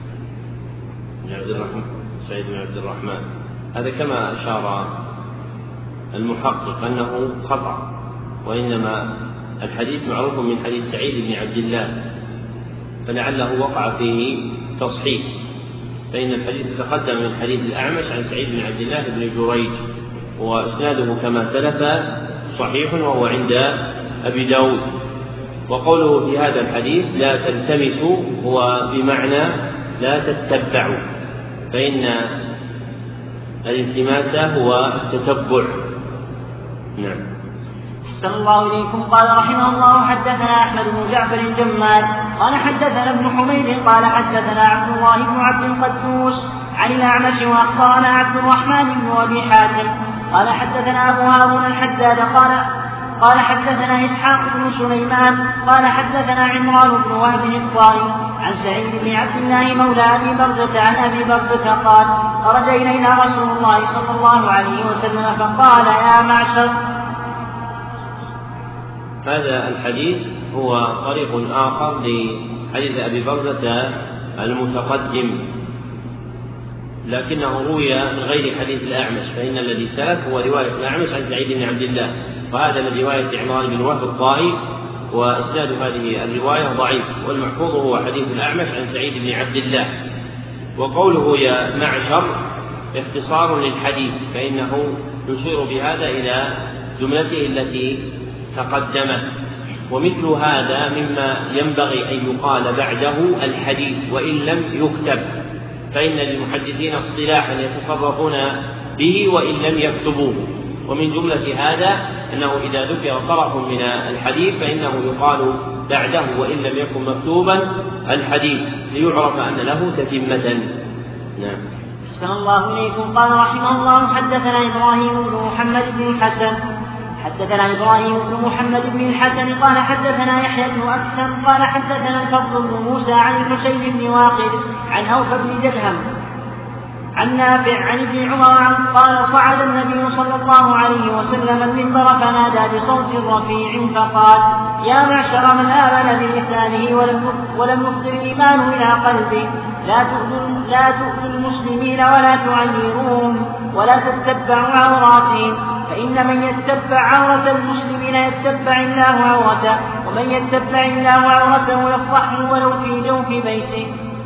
بن عبد الرحمن، هذا كما أشار المحقق أنه خطأ، وإنما الحديث معروف من حديث سعيد بن عبد الله، فلعله وقع فيه تصحيح، فإن الحديث تقدم من حديث الأعمش عن سعيد بن عبد الله بن جريج، وإسناده كما سلف صحيح وهو عند أبي داود. وقوله في هذا الحديث لا تلتمسوا هو بمعنى لا تتبعوا، فإن الالتماس هو التتبع. نعم. أحسن الله إليكم. قال رحمه الله حدثنا أحمد بن جعفر الجمال قال حدثنا ابن حميد قال حدثنا عبد الله بن عبد القدوس عن الأعمش وأخبرنا عبد الرحمن بن أبي حاتم قال حدثنا أبو هارون الحداد قال حدثنا إسحاق بن سليمان قال حدثنا عمران بن وهب الطائي عن سعيد بن عبد الله مولى أبي برزة عن أبي برزة قال خرج إلينا رسول الله صلى الله عليه وسلم فقال يا معشر. هذا الحديث هو طريق آخر لحديث أبي برزة المتقدم، لكنه روي من غير حديث الأعمش، فإن الذي سلف هو رواية الأعمش عن سعيد بن عبد الله، وهذا من رواية عمران بن وهب الطائي، وإسناد هذه الرواية ضعيف، والمحفوظ هو حديث الأعمش عن سعيد بن عبد الله. وقوله يا معشر اختصار للحديث، فإنه يشير بهذا إلى جملته التي تقدمت. ومثل هذا مما ينبغي أن يقال بعده الحديث وإن لم يكتب، فإن للمحدثين اصطلاحا يتصرفون به وإن لم يكتبوه، ومن جملة هذا أنه إذا ذكر طرف من الحديث فإنه يقال بعده وإن لم يكن مكتوبا الحديث ليعرف أن له تتمة. نعم. أحسن الله إليكم. قال رحمه الله حدثنا إبراهيم بن محمد بن الحسن قال حدثنا يحيى بن أكثم قال حدثنا الفضل بن موسى عن الحسين بن واقد عن أوف بن درهم عن نافع عن ابن عمر قال صعد النبي صلى الله عليه وسلم المنبر فنادى بصوت رفيع فقال يا معشر من آمن بلسانه ولم يفض الإيمان إلى قلبه لا تؤذوا المسلمين ولا تعيروهم ولا تتبعوا عوراتهم، فإن من يتبع عورة المسلمين يتبع الله عورته، ومن يتبع الله عورته يفضحه ولو في جوف بيته.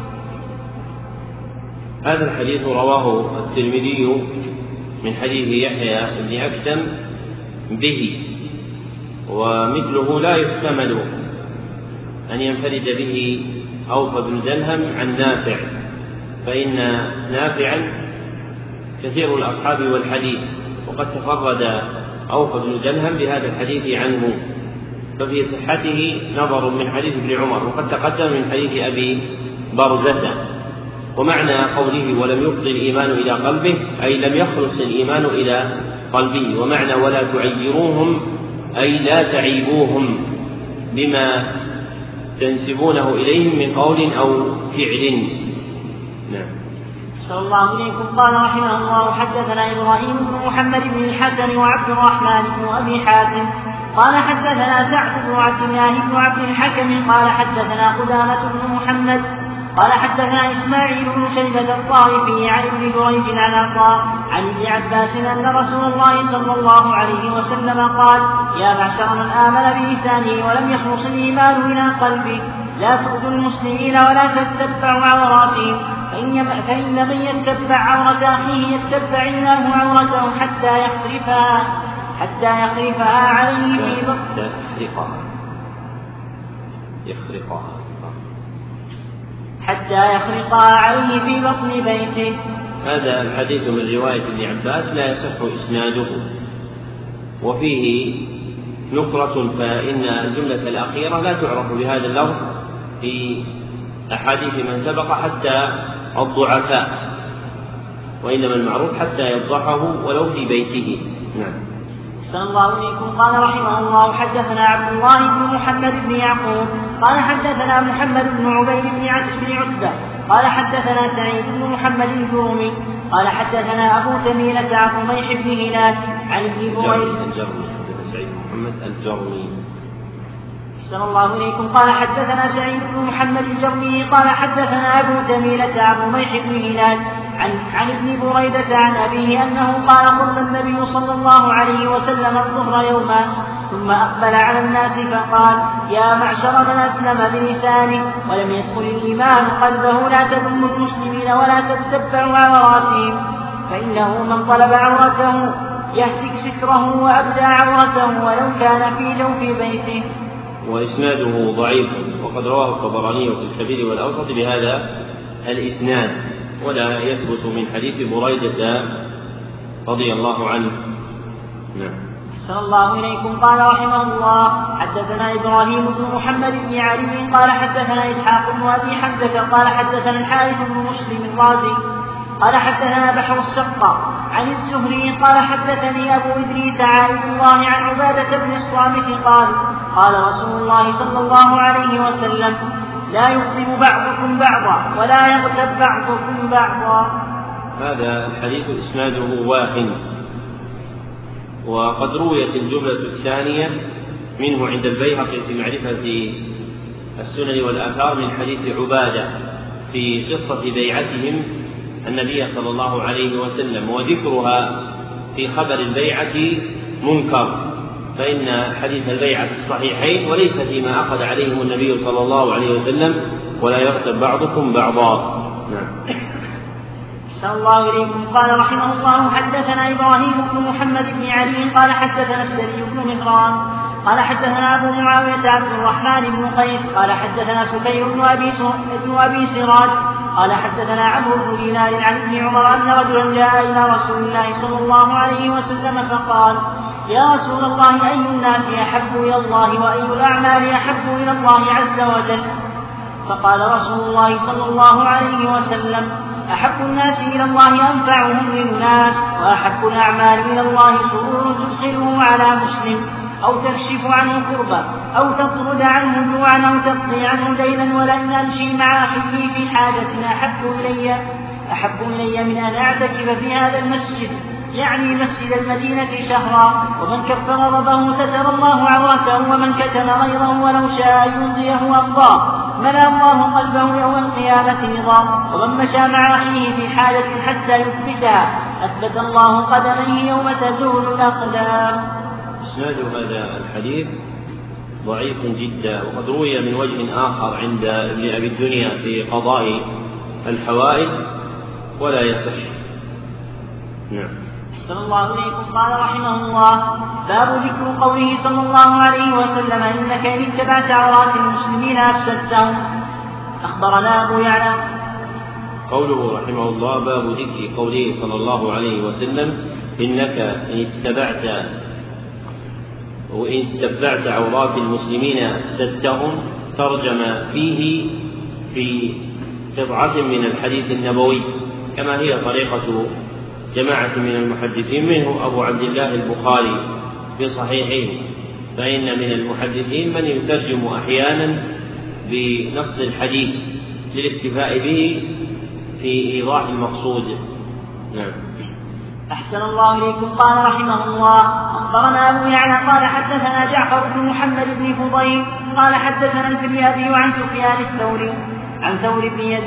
هذا الحديث رواه الترمذي من حديث يحيى بن أكثم به، ومثله لا يحتمل أن ينفرد به أوف بن درهم عن نافع، فإن نافعا كثير الأصحاب والحديث، وقد تفرد أوف بن درهم بهذا الحديث عنه، ففي صحته نظر من حديث ابن عمر، وقد تقدم من حديث أبي برزة. ومعنى قوله ولم يفض الإيمان إلى قلبه أي لم يخلص الإيمان إلى قلبه، ومعنى ولا تعيروهم أي لا تعيبوهم بما تنسبونه إليهم من قول أو فعل. نعم. صلى الله عليكم. قال رحمه الله حدثنا إبراهيم بن محمد بن الحسن وعبد الرحمن بن أبي حاتم قال حدثنا سعد بن عبد الله بن عبد الحكم قال حدثنا قدامة بن محمد قال حدثنا إسماعيل بن شيبة الطائفي عن ابن جريج عن عطاء عن ابن عباس أن رسول الله صلى الله عليه وسلم قال يا معشر من آمن بلسانه ولم يخلص الإيمان إلى قلبه لا تؤذوا المسلمين ولا تتبعوا عوراتهم، فإن من يتبع عورة أخيه يتبع الله عورته حتى يخرفها عليه في بطن بيته. هذا الحديث من رواية ابن عباس لا يصح إسناده، وفيه نكرة، فإن الجملة الأخيرة لا تعرف بهذا اللفظ في أحاديث من سبق حتى الضعفاء، وإنما المعروف حتى يفضحه ولو في بيته. نعم. أحسن الله إليكم. قال رحمه الله حدثنا عبد الله بن محمد بن يعقوب قال حدثنا محمد بن عبيد بن عتبة قال حدثنا سعيد بن محمد الجرمي قال حدثنا أبو تميلة عن رميح بن هلال عن ابن بريد سعيد بن محمد الجرمي أحسن الله إليكم. قال حدثنا سعيد بن محمد الجرمي قال حدثنا أبو تميلة عن رميح بن هلال عن ابن بريدة عن أبيه أنه قال صلى النبي صلى الله عليه وسلم الظهر يوما ثم أقبل على الناس فقال يا معشر من أسلم بلسانه ولم يدخل الإيمان قلبه لا تذموا المسلمين ولا تتبعوا عوراتهم فإنه من طلب عورته يهتك ستره وأبدى عورته ولو كان في جوف بيته. وإسناده ضعيف وقد رواه الطبراني في الكبير والأوسط بهذا الإسناد ولا يثبت من حديث بريدة رضي الله عنه. نعم. أحسن الله إليكم. قال رحمه الله حدثنا إبراهيم بن محمد بن علي قال حدثنا إسحاق بن أبي حمزة قال حدثنا الحارث بن مسلم الرازي قال حدثنا بحر السقا عن الزهري قال حدثني أبو إدريس عائد الله عن عبادة بن الصامت قال رسول الله صلى الله عليه وسلم لا يغضب بعضكم بعضا ولا يغتب بعضكم بعضا. هذا الحديث إسناده واحد وقد رويت الجملة الثانية منه عند البيهقي في معرفة السنن والآثار من حديث عبادة في قصة بيعتهم النبي صلى الله عليه وسلم وذكرها في خبر البيعة منكر فإن حديث البيعة في الصحيحين وليس فيما أخذ عليهم النبي صلى الله عليه وسلم ولا يغتب بعضكم بعضا. نعم. أحسن الله إليكم. قال رحمه الله حدثنا إبراهيم بن محمد بن علي قال حدثنا السري بن مهران قال حدثنا أبو معاوية عبد الرحمن بن قيس قال حدثنا سكير بن أبي سراج قال حدثنا عمرو بن دينار عن ابن عمر أن رجلا جاء إلى رسول الله صلى الله عليه وسلم فقال يا رسول الله أي الناس أحب إلى الله وأي الأعمال أحب إلى الله عز وجل؟ فقال رسول الله صلى الله عليه وسلم أحب الناس إلى الله أنفعهم للناس وأحب الأعمال إلى الله سرور تدخله على مسلم أو تكشف عنه كربا أو تطرد عنه جوعا أو تقضي عنه دينا ولئن أمشي مع أخيه في حاجة أحب إلي من أن أعتكف في هذا المسجد يعني مسجد المدينة شهرا ومن كف غضبه ستر الله عورته ومن كتم غيره ولو شاء يمضيه أمضاه ملأ الله قلبه يوم القيامة نظام ومن مشى مع أخيه في حاجة حتى يثبتها أثبت الله قدميه يوم تزول الأقدام. إسناد هذا الحديث ضعيف جدا وقد روي من وجه آخر عند ابن أبي الدنيا في قضاء الحوائج ولا يصح. نعم. صلى الله عليكم. قال رحمه الله باب ذكر قوله صلى الله عليه وسلم إنك إن اتبعت عورات المسلمين أفسدتهم. أخبرنا أبو يعلى. قوله رحمه الله باب ذكر قوله صلى الله عليه وسلم إنك إن اتبعت عورات المسلمين أفسدتهم ترجم فيه في قطعة من الحديث النبوي كما هي طريقة جماعة من المحدثين منه أبو عبد الله البخاري في صحيحه فإن من المحدثين من يترجم أحيانا بنص الحديث للاكتفاء به في إيضاح المقصود. نعم. أحسن الله إليكم. قال رحمه الله أخبرنا أبو يعلى قال حدثنا جعفر بن محمد بن فضيل قال حدثنا الفريابي عن سفيان الثوري عن ثور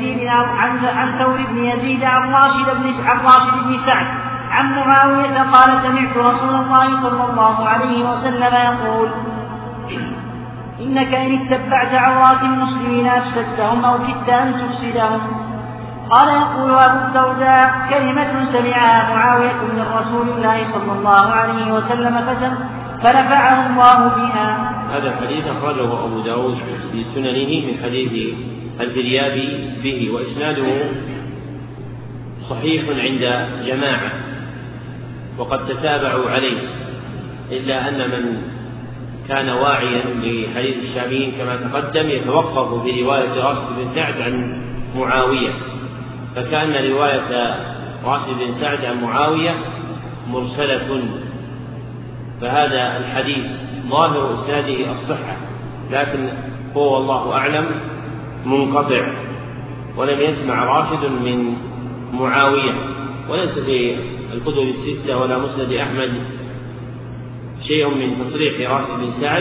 بن يزيد عن راشد بن سعد عن معاوية قال سمعت رسول الله صلى الله عليه وسلم يقول إنك إن اتبعت عورات المسلمين أفسدتهم أو كدت أن تفسدهم. قال يقول أبو الدرداء كلمة سمعها معاوية من رسول الله صلى الله عليه وسلم فنفعه الله بها. هذا الحديث أخرجه أبو داود في سننه من حديث الفريابي به وإسناده صحيح عند جماعة وقد تتابعوا عليه إلا أن من كان واعيا لحديث الشاميين كما تقدم يتوقف في رواية راشد بن سعد عن معاوية فكأن رواية راشد بن سعد عن معاوية مرسلة فهذا الحديث ظاهر إسناده الصحة لكن هو والله أعلم منقطع ولم يسمع راشد من معاوية وليس في الكتب الستة ولا مسند أحمد شيء من تصريح راشد بن سعد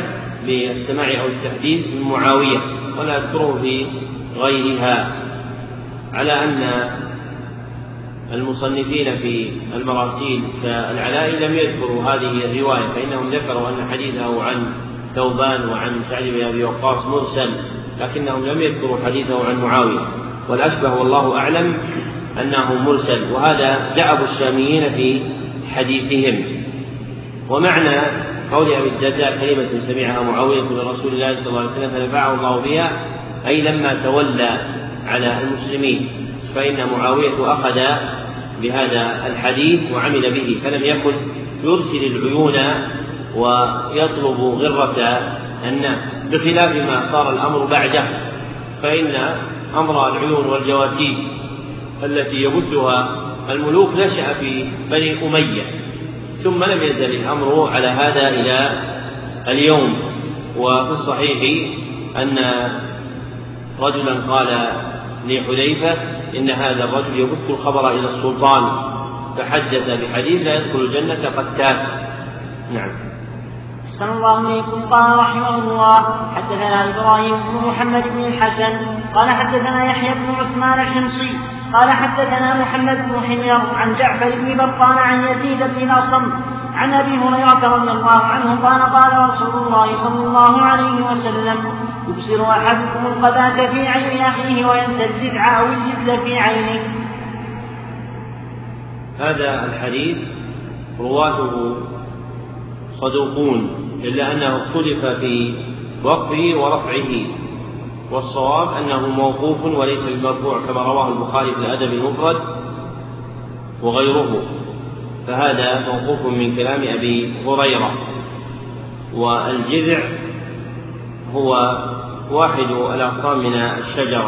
بالسماع أو التحديث من معاوية، ولا أذكره في غيرها، على أن المصنفين في المراسيل كالعلاء لم يذكروا هذه الرواية، فإنهم ذكروا أن حديثه عن ثوبان وعن سعد بن أبي وقاص مرسل، لكنهم لم يذكروا حديثه عن معاوية، والأشبه والله أعلم أنه مرسل، وهذا دأب الشاميين في حديثهم. ومعنى قول أبي الدرداء كلمة سمعها معاوية من رسول الله صلى الله عليه وسلم فنفعه الله بها، أي لما تولى على المسلمين، فإن معاوية أخذ بهذا الحديث وعمل به، فلم يكن يرسل العيون ويطلب غرة الناس، بخلاف ما صار الأمر بعده، فإن أمر العيون والجواسيس التي يبثها الملوك نشأ في بني أمية، ثم لم يزل الأمر على هذا إلى اليوم. وفي الصحيح أن رجلا قال لحذيفة إن هذا الرجل يبث الخبر إلى السلطان، فحدث بحديث لا يدخل الجنة قتات. نعم. أحسن الله إليكم. قال رحمه الله حدثنا إبراهيم بن محمد بن الحسن قال حدثنا يحيى بن عثمان الحمصي قال حدثنا محمد بن حمير عن جعفر بن برقان عن يزيد بن الأصم عن أبي هريرة رضي الله عنه قال قال رسول الله صلى الله عليه وسلم يبصر أحدكم القذاة في عين أخيه وينسى الجذع أو الجذل في عينه. هذا الحديث رواته صدوقون، إلا أنه اختلف في وقفه ورفعه، والصواب أنه موقوف وليس بمرفوع كما رواه البخاري في الأدب المفرد وغيره، فهذا موقوف من كلام أبي هريرة. والجذع هو واحد الأغصان من الشجرة،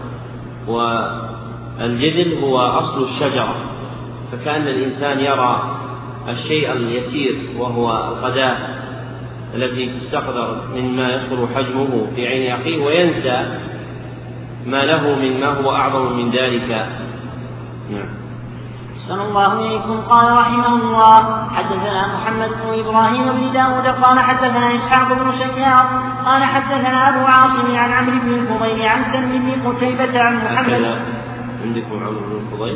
والجذل هو أصل الشجرة، فكأن الإنسان يرى الشيء اليسير وهو القذاة التي تستقدر مما يصغر حجمه في عين أخيه، وينسى ما له مما هو أعظم من ذلك. نعم. أحسن الله إليكم. قال رحمه الله حدثنا محمد بن إبراهيم بن داود قال حدثنا إسحاق بن سيار قال حدثنا أبو عاصم عن عمرو بن الفضيل عن سلم بن قتيبة عن محمد. عندكم عمرو بن الفضيل؟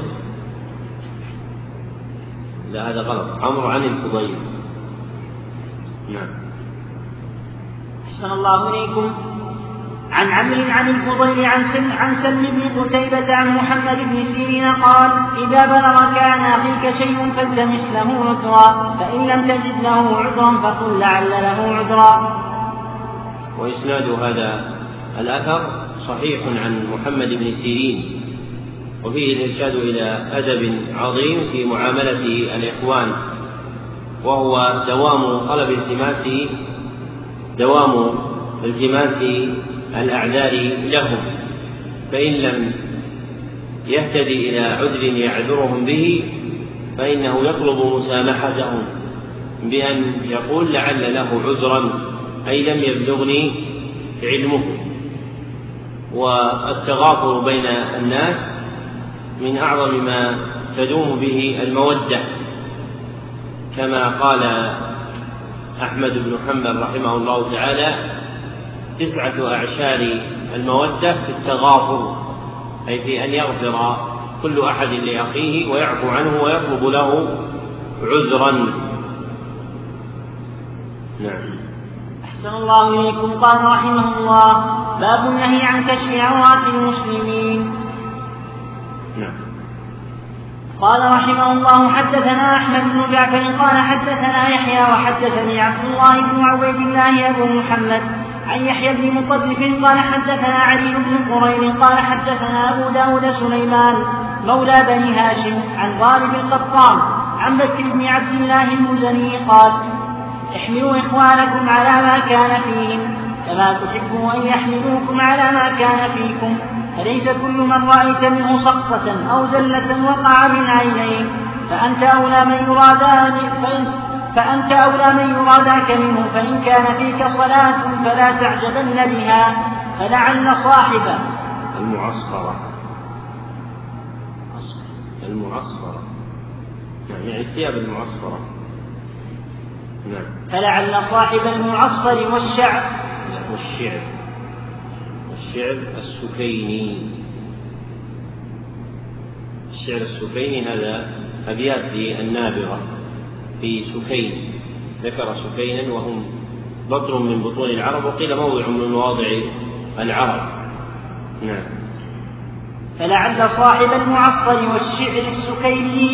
لا، هذا غلط، عمرو عن الفضيل. نعم. أحسن الله إليكم. عن عمرو عن الفضيل عن سلم بن قتيبة عن محمد بن سيرين قال إذا بلغك عن أخيك شيء فالتمس له عذرا، فإن لم تجد له عذرا فقل لعل له عذرا. وإسناد هذا الأثر صحيح عن محمد بن سيرين، وفيه الإرشاد إلى أدب عظيم في معاملة الإخوان، وهو دوام التماس الأعذار لهم، فإن لم يهتدي إلى عذر يعذرهم به فإنه يطلب مسامحتهم بأن يقول لعل له عذرا، أي لم يبلغني علمه. والتغافر بين الناس من أعظم ما تدوم به المودة، كما قال أحمد بن حنبل رحمه الله تعالى 9 أعشار المودة في التغافر، أي في أن يغفر كل أحد لأخيه ويعفو عنه ويطلب له عذرا. نعم. أحسن الله إليكم. قال رحمه الله باب النهي عن كشف عورات المسلمين. نعم. قال رحمه الله حدثنا أحمد بن جعفر قال حدثنا يحيى وحدثني عبد الله بن عبيد الله أبو محمد عن يحيى بن مطرف قال حدثنا علي بن قرير قال حدثنا أبو داود سليمان مولى بني هاشم عن غالب القطان عن بكر بن عبد الله المزني قال احملوا إخوانكم على ما كان فيهم كما تحبوا أن يحملوكم على ما كان فيكم، فليس كل من رأيت منه سقطة أو زلة وقع من عينين فأنت أولى من يراداك منه، فإن كان فيك صلاة فلا تعجبن بها، فلعل صاحبه المعصفرة يعني الثياب المعصفرة فلعل صاحب المعصفر والشعر الشعر السكيني هذا أبيات للنابغة في سكين، ذكر سكينا وهم بطن من بطون العرب، وقيل موضع من مواضع العرب. نعم. فلعل صاحب المعصفر والشعر السكيني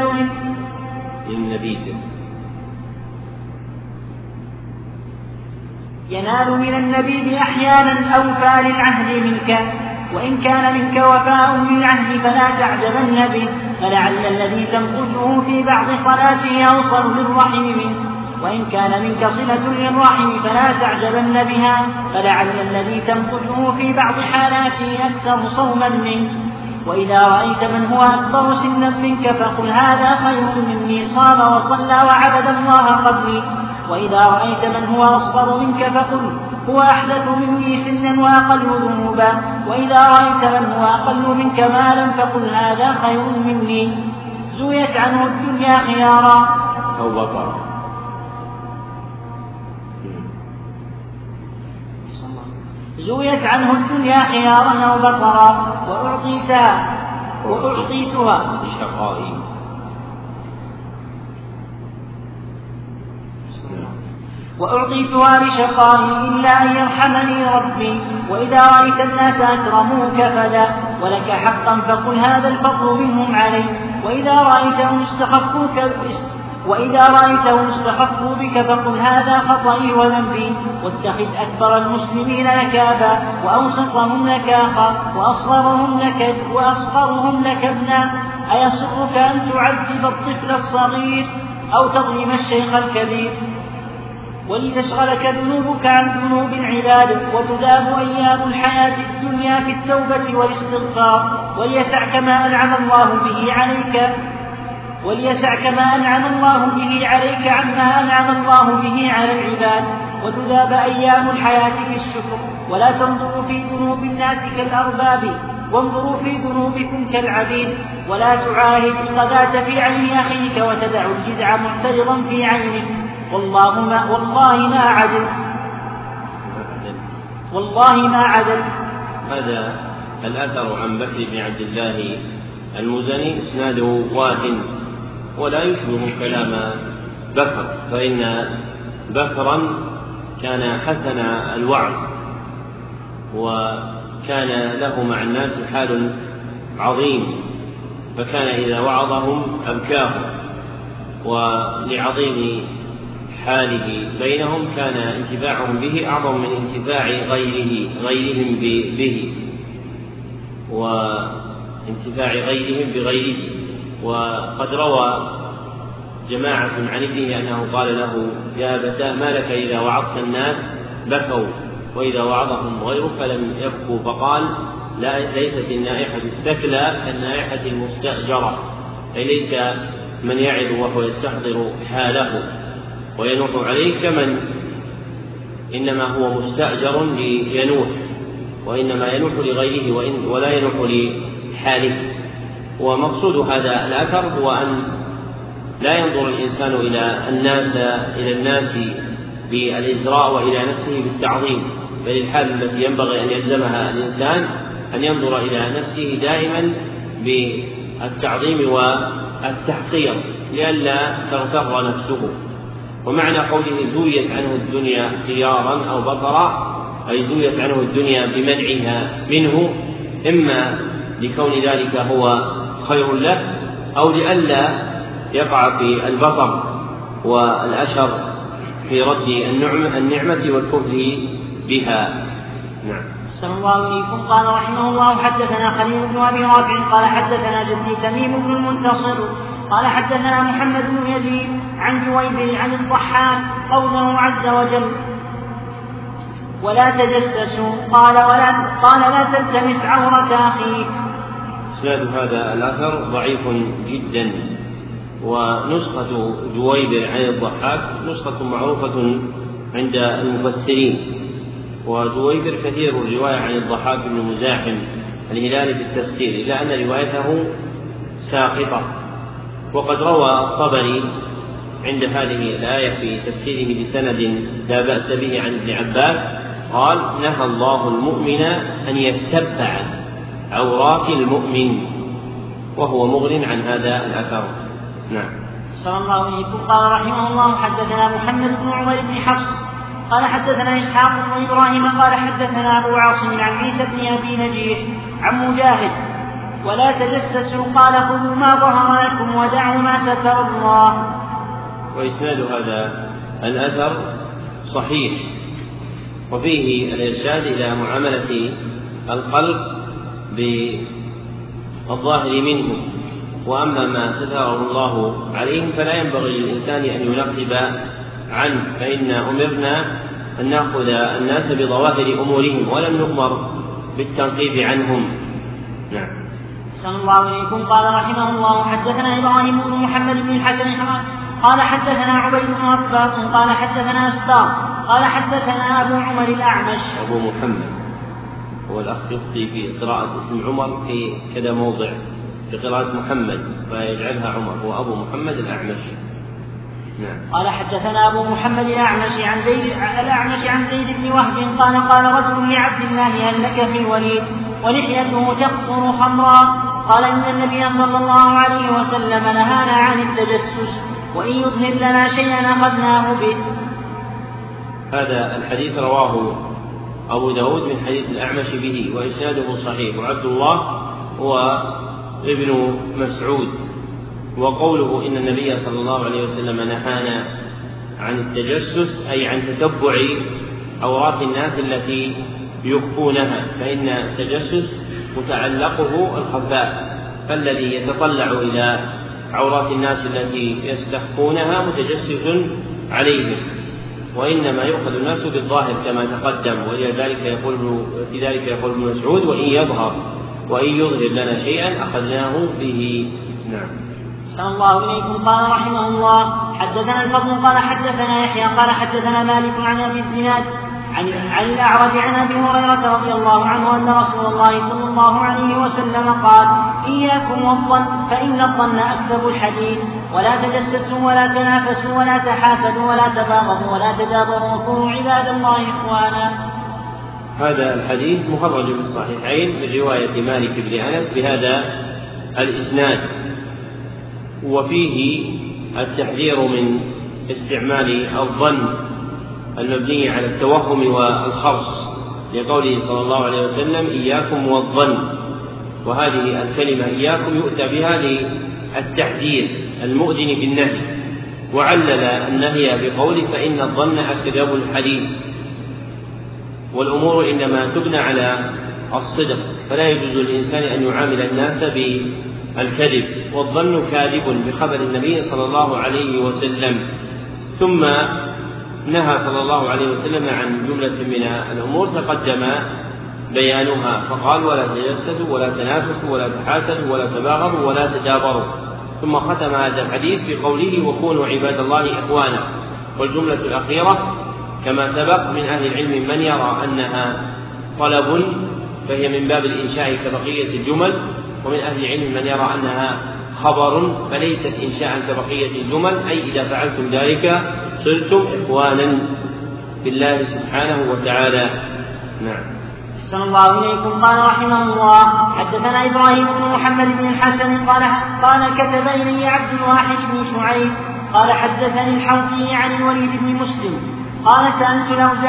ينال من النبيذ أحيانا أوفى للعهد منك، وإن كان منك وفاء للعهد فلا تعجبن به، فلعل الذي تنقذه في بعض صلاته أوصل للرحم منه، وإن كان منك صلة للرحم فلا تعجبن بها، فلعل الذي تنقذه في بعض حالاته أكثر صوما منك. وإذا رأيت من هو أكبر سنا منك فقل هذا خير مني، صام وصلى وعبد الله قبلي. وإذا رأيت من هو أصغر منك فقل هو أحدث مني سنا وأقل ذنوبا. وإذا رأيت من هو أقل منك مالا فقل هذا خير مني. زويت عنه الدنيا خيارا أو بطرا. زويت عنه الدنيا خيارا أو بطرا، وأعطيتها لشقائي إلا أن يرحمني ربي. وإذا رأيت الناس أكرموك فلا ولك حقا فقل هذا الفضل منهم علي. وإذا رأيتهم استخفوا بك فقل هذا خطئي وذنبي. واتخذ أكبر المسلمين لك أبا، وأوسطهم لك أخا، وأصغرهم لك ابنا. أيسرك أن تعذب الطفل الصغير أو تظلم الشيخ الكبير؟ ولتشغلك ذنوبك عن ذنوب العباد، وتذاب أيام الحياة الدنيا في التوبة والاستغفار. وليسعك ما أنعم الله به عليك عما أنعم الله به على العباد، وتذاب أيام الحياة في الشكر. ولا تنظروا في ذنوب الناس كالأرباب، وانظروا في ذنوبكم كالعبيد. ولا تعاهد الغداة في عين أخيك وتدع الجذع معترضا في عينك. والله ما عدلت. هذا الأثر عن بكر بن عبد الله المزني إسناده واهن ولا يشبه كلام بكر، فإن بكرا كان حسن الوعظ، وكان له مع الناس حال عظيم، فكان إذا وعظهم أبكاهم، ولعظيم حاله بينهم كان انتفاعهم به أعظم من انتفاع غيرهم به وانتفاع غيرهم بغيره. وقد روى جماعة عن ابنه أنه قال له يا أبتاه ما لك إذا وعظت الناس بكوا وإذا وعظهم غيرك لم يبكوا؟ فقال ليست النائحة الثكلى كالنائحة المستأجرة، أي ليس من يعظ وهو يستحضر حاله وينوح عليه كمن إنما هو مستأجر لينوح، وإنما ينوح لغيره ولا ينوح لحاله. ومقصود هذا الأثر هو أن لا ينظر الإنسان إلى الناس بالإزراء وإلى نفسه بالتعظيم، بل الحال التي ينبغي أن يلزمها الإنسان أن ينظر إلى نفسه دائما بالتعظيم والتحقير لئلا تغتر نفسه. ومعنى قوله زويت عنه الدنيا خيارا أو بطرا أي زويت عنه الدنيا بمنعها منه، إما لكون ذلك هو خير له أو لئلا يقع في البطر والأشر في رد النعمة والكفر بها. نعم. صلى الله عليكم. قال رحمه الله حدثنا خليل بن أبي رافع قال حدثنا جدي تميم بن المنتصر قال حدثنا محمد بن يزيد عن جويبر عن الضحاك قوله عز وجل ولا تجسسوا قال لا تلتمس عورة أخيك. إسناد هذا الأثر ضعيف جدا، ونسخة جويبر عن الضحاك نسخة معروفة عند المفسرين، وجويبر كثير الرواية عن الضحاك بن مزاحم الهلالي في التفسير إلا أن روايته ساقطة. وقد روى الطبري عند هذه الآية في تفسيره بسند لا بأس به عن ابن عباس قال: نهى الله المؤمن أن يتبع عورات المؤمن، وهو مغن عن هذا الأثر. نعم. صلى الله عليه وسلم. قال رحمه الله: حدثنا محمد بن عمر بن حفص قال حدثنا إسحاق بن إبراهيم قال حدثنا أبو عاصم عن عيسى بن أبي نجيح عن مجاهد: ولا تجسسوا قال: خذوا ما ظهر لكم ودعوا ما ستر الله. وإسناد هذا الأثر صحيح، وفيه الإرشاد إلى معاملة الخلق بالظاهر منه، وأما ما ستره الله عليهم فلا ينبغي للإنسان أن ينقب عنه، فإن أمرنا أن نأخذ الناس بظواهر أمورهم ولم نؤمر بالتنقيب عنهم. نعم. صلى الله عليكم. قال رحمه الله: حدثنا إبراهيم بن محمد بن الحسن قال حدثنا عبيد بن أصباط قال حدثنا أسباط قال حدثنا أبو عمر الأعمش. أبو محمد هو الأخ يخطي في قراءة اسم عمر في كذا موضع، في قراءة محمد فيجعلها عمر، هو أبو محمد الأعمش. نعم. قال حدثنا أبو محمد الأعمش عن زيد بن وهب قال: قال رجل لعبد الله: هل لك في الوليد ولحيته تقطر خمرا؟ قال: إن النبي صلى الله عليه وسلم نهانا عن التجسس، وإن يظهر لنا شيئا أخذناه به. هذا الحديث رواه أبو داود من حديث الأعمش به، وإسناده صحيح. وعبد الله هو ابن مسعود. وقوله إن النبي صلى الله عليه وسلم نهانا عن التجسس أي عن تتبع عورات الناس التي يخفونها، فإن التجسس متعلقه الخفاء، فالذي يتطلع إلى عورات الناس التي يستخفونها متجسس عليهم، وإنما يؤخذ الناس بالظاهر كما تقدم. في ذلك يقول ابن مسعود: وإن يظهر لنا شيئا أخذناه به. نعم. صلى الله عليكم. قال رحمه الله: حدثنا الفضل قال حدثنا يحيى قال حدثنا مالك عن أبي الزناد عن الأعرج عن أبي هريرة رضي الله عنه أن رسول الله صلى الله عليه وسلم قال: إياكم والظن فإن الظن أكذب الحديث، ولا تجسسوا ولا تنافسوا ولا تحاسدوا ولا تباغضوا ولا تدابروا، وكونوا عباد الله إخوانا. هذا الحديث مخرج في الصحيحين من رواية مالك بن أنس بهذا الإسناد، وفيه التحذير من استعمال الظن المبني على التوهم والخرص، لقوله صلى الله عليه وسلم: إياكم والظن. وهذه الكلمة إياكم يؤتى بها للتحذير المؤذن بالنهي، وعلل النهي بقوله: فإن الظن أكذب الحديث. والأمور إنما تبنى على الصدق، فلا يجوز للإنسان أن يعامل الناس بالكذب، والظن كاذب بخبر النبي صلى الله عليه وسلم. ثم نهى صلى الله عليه وسلم عن جملة من الأمور تقدم بيانها، فقال: ولا تجسسوا ولا تنافسوا ولا تحاسدوا ولا تباغضوا ولا تدابروا. ثم ختم هذا الحديث بقوله: وكونوا عباد الله إخوانا. والجملة الأخيرة كما سبق من أهل العلم من يرى أنها طلب فهي من باب الإنشاء كبقية الجمل، ومن أهل العلم من يرى أنها خبر فليست إنشاء كبقية الجمل، أي إذا فعلتم ذلك صرتم إخوانا بالله سبحانه وتعالى. نعم. صلى الله عليكم. قال رحمه الله: حدثنا إبراهيم بن محمد بن الحسن قال كتب إلي عبد الواحد بن شعيب قال حدثني الحوثي عن الوليد بن مسلم قال سألت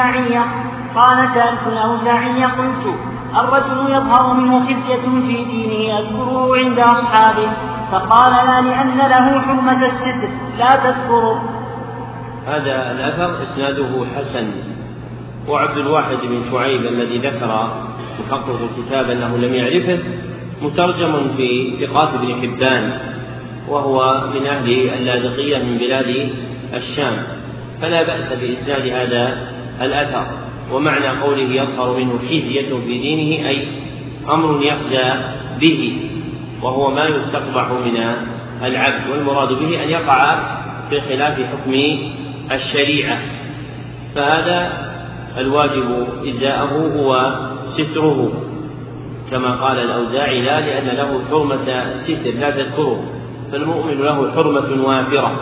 الأوزاعي قلت: الرجل يظهر منه خزية في دينه أذكره عند أصحابه؟ فقال: لا، لأن له حرمة الستر لا تذكره. هذا الأثر إسناده حسن. وعبد الواحد بن شعيب الذي ذكر محقق الكتاب أنه لم يعرفه مترجم في ثقات ابن حبان، وهو من أهل اللاذقية من بلاد الشام، فلا بأس بإسناد هذا الأثر. ومعنى قوله يظهر منه خزية في دينه أي أمر يخزى به، وهو ما يستقبح من العبد، والمراد به أن يقع في خلاف حكم الشريعة، فهذا الواجب إزاءه هو ستره، كما قال الأوزاعي: لا، لأن له حرمة الستر لا تذكره، فالمؤمن له حرمة وافرة،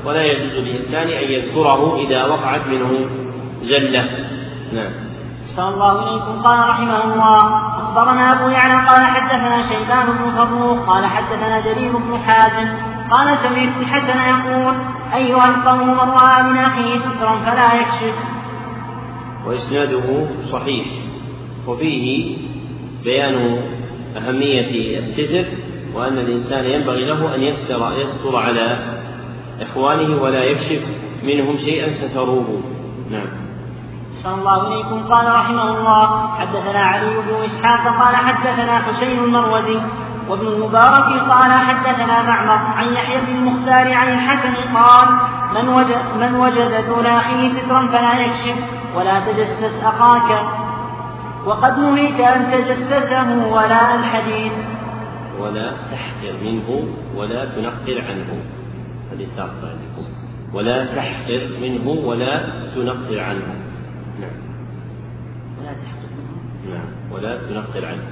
ولا يجوز للإنسان أن يذكره إذا وقعت منه زلة. نعم. صلى الله عليكم. قال رحمه الله: أخبرنا أبو يعلى قال حدثنا شيبان بن فروخ قال حدثنا جرير بن حازم قال سمعت الحسن يقول: أيها القوم من رأى من أخيه سترا فلا يكشف. وإسناده صحيح، وفيه بيان أهمية الستر، وأن الإنسان ينبغي له أن يستر على إخوانه ولا يكشف منهم شيئا ستروه. نعم. صلى الله عليكم. قال رحمه الله: حدثنا علي بن إسحاق قال حدثنا حسين المروزي وابن المبارك قال حدثنا معمر عن يحيى بن المختار عن الحسن قال: من وجد دون أخيه سترا فلا يكشف ولا تجسس أخاك، وقد نهيت أن تجسسه ولا الحديث. ولا تحقر منه ولا تنقر عنه، هذه سابقة عندكم. ولا تحقر منه ولا تنقر عنه. نعم. ولا تحقر منه. نعم. ولا تنقر عنه.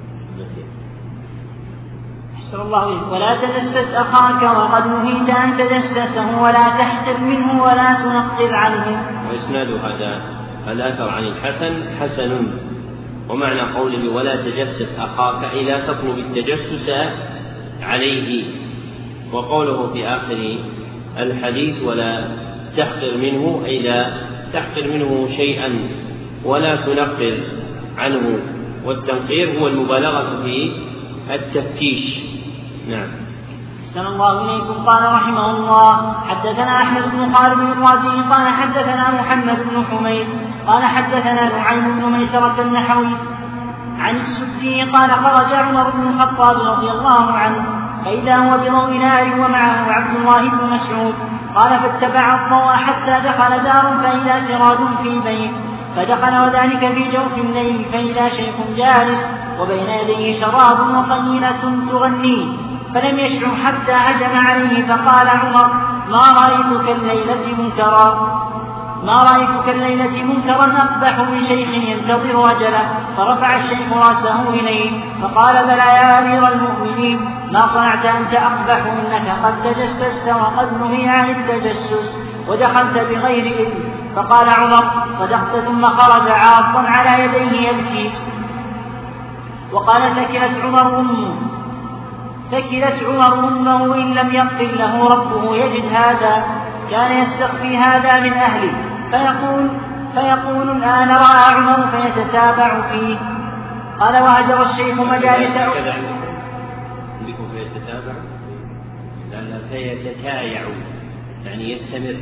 أحسن الله إليك. ولا تجسس أخاك وقد نهيت أن تجسسه ولا تحقر منه ولا تنقر عنه. وإسناد هذا الأثر عن الحسن حسن. ومعنى قوله ولا تجسس أخاك أي لا تطلب التجسس عليه. وقوله في آخر الحديث ولا تحقر منه أي لا تحقر منه شيئا ولا تنقر عنه، والتنقير هو المبالغة في التفتيش. نعم. أحسن الله إليكم. قال رحمه الله: حدثنا أحمد بن خالد الرازي قال حدثنا محمد بن حميد قال حدثنا نعيم بن ميسرة النحوي عن السدي قال: خرج عمر بن الخطاب رضي الله عنه فإذا هو بضوء نار ومعه عبد الله بن مسعود قال: فاتبع الضوء حتى دخل دار فإذا سراج في بيت، فدخل وذلك في جوف الليل فإذا شيخ جالس وبين يديه شراب وقليلة تغنيه، فلم يشعر حتى هجم عليه فقال عمر: ما رأيتك الليلة منكرا أقبح من شيخ ينتظر أجله. فرفع الشيخ رأسه إليه فقال: بلى يا أمير المؤمنين، ما صنعت أنت أقبح، إنك قد تجسست وقد نهي عن التجسس ودخلت بغير إذن. فقال عمر: صدقت، ثم خرج عاضا على يديه يبكي. وقال: ثكلت عمر أمه إن لم يغفر له ربه يجد هذا، كان يستخفي هذا من أهله فيقول الآن رأى عمر فيتتابع فيه. قال: وهجر الشيخ مجالس فيتتايع يعني يستمر،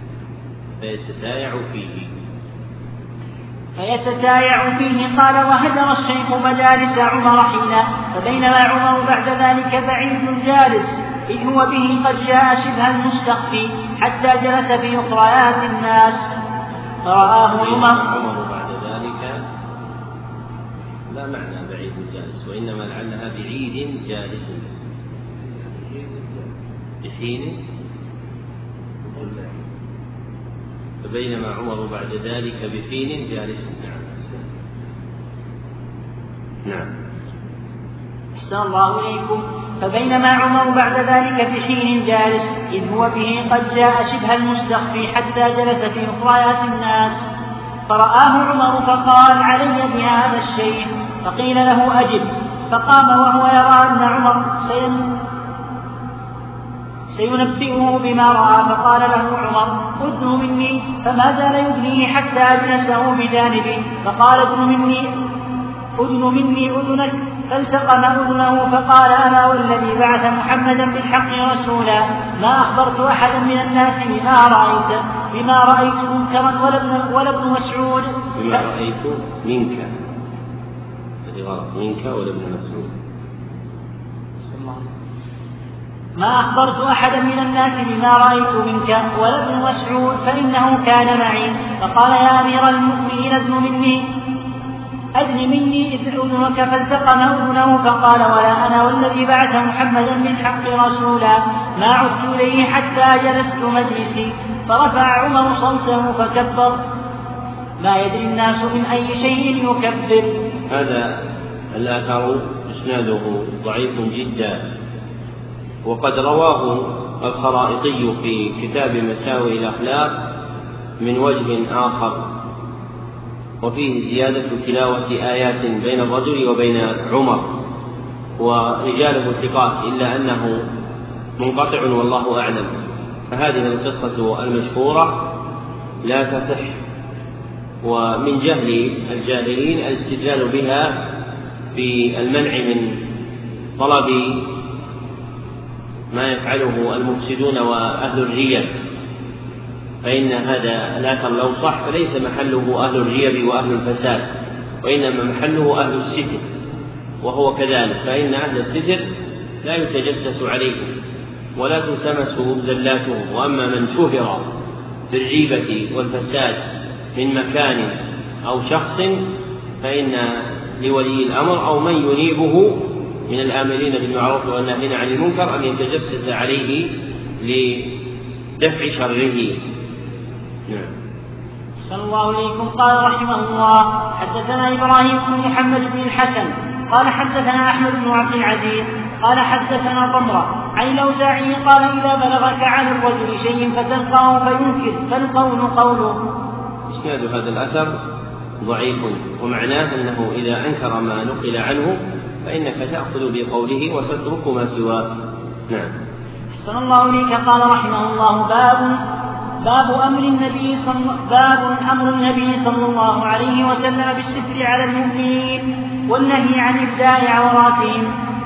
فيتتايع فيه. قال: وهجر الشيخ مجالس عمر حينا، فبينما عمر بعد ذلك بعيد جالس إذ هو به قد جاء شبه المستخفي حتى جلس في أخريات الناس فرآه عمر بعد ذلك لا معنى بعيد جالس، وإنما لعلها بعيد جالس بحين، فبينما عمر بعد ذلك بحين جالس. نعم. أحسن الله إليكم. فبينما عمر بعد ذلك بحين جالس إذ هو به قد جاء شبه المستخفي حتى جلس في أخريات الناس فرآه عمر فقال: علي بهذا الشيء. فقيل له: أجب. فقام وهو يرى أن عمر سينبئه بما رأى، فقال له عمر: أدنه مني، فما زال يدنيه حتى أجلسه بجانبه، فقال: أدن مني أذنك، فالتقم أذنه فقال: أنا والذي بعث محمدا بالحق رسولا ما أخبرت أحدا من الناس بما رأيت منكرا ولا ابن مسعود بما رأيت منك، هذه غلط، منك ولا ابن مسعود. ما أخبرت أحدا من الناس بما رأيت منك ولا ابن مسعود فإنه كان معي. فقال: يا أمير المؤمنين أدن مني أذنك، فالتقم أذنه فقال: ولا أنا والذي بعث محمدا بالحق رسولا ما عدت إليه حتى جلست مجلسي. فرفع عمر صوته فكبر، ما يدري الناس من أي شيء يكبر. هذا الآثر إسناده ضعيف جدا، وقد رواه الخرائطي في كتاب مساوي الأخلاق من وجه آخر، وفيه زيادة تلاوة آيات بين الرجل وبين عمر، ورجاله ثقات إلا أنه منقطع والله أعلم. فهذه القصة المشهورة لا تصح، ومن جهل الجاهلين الاستدلال بها في المنع من طلب ما يفعله المفسدون وأهل الريب، فإن هذا الأثر لو صح فليس محله أهل الريب وأهل الفساد، وإنما محله أهل الستر، وهو كذلك، فإن أهل الستر لا يتجسس عليهم ولا تلتمس زلاتهم. وأما من شهر بالريبة والفساد من مكان أو شخص فإن لولي الأمر أو من ينيبه من الآمرين بالمعروف والناهين عن المنكر أن يتجسس عليه لدفع شره. صلى الله عليكم. قال رحمه الله: حدثنا إبراهيم بن محمد بن الحسن قال حدثنا أحمد بن عبد العزيز قال حدثنا ضمرة عن الأوزاعي قال: إذا بلغك عن الرجل شيء فتلقاه فينكر فالقول قوله. إسناد هذا الأثر ضعيف، ومعناه أنه إذا أنكر ما نقل عنه فإنك تأخذ بقوله وتترك ما سواه. نعم. صلى الله عليك. قال رحمه الله: باب أمر النبي صلى الله عليه وسلم بالستر على المؤمنين والنهي عن إبداء عوراتهم.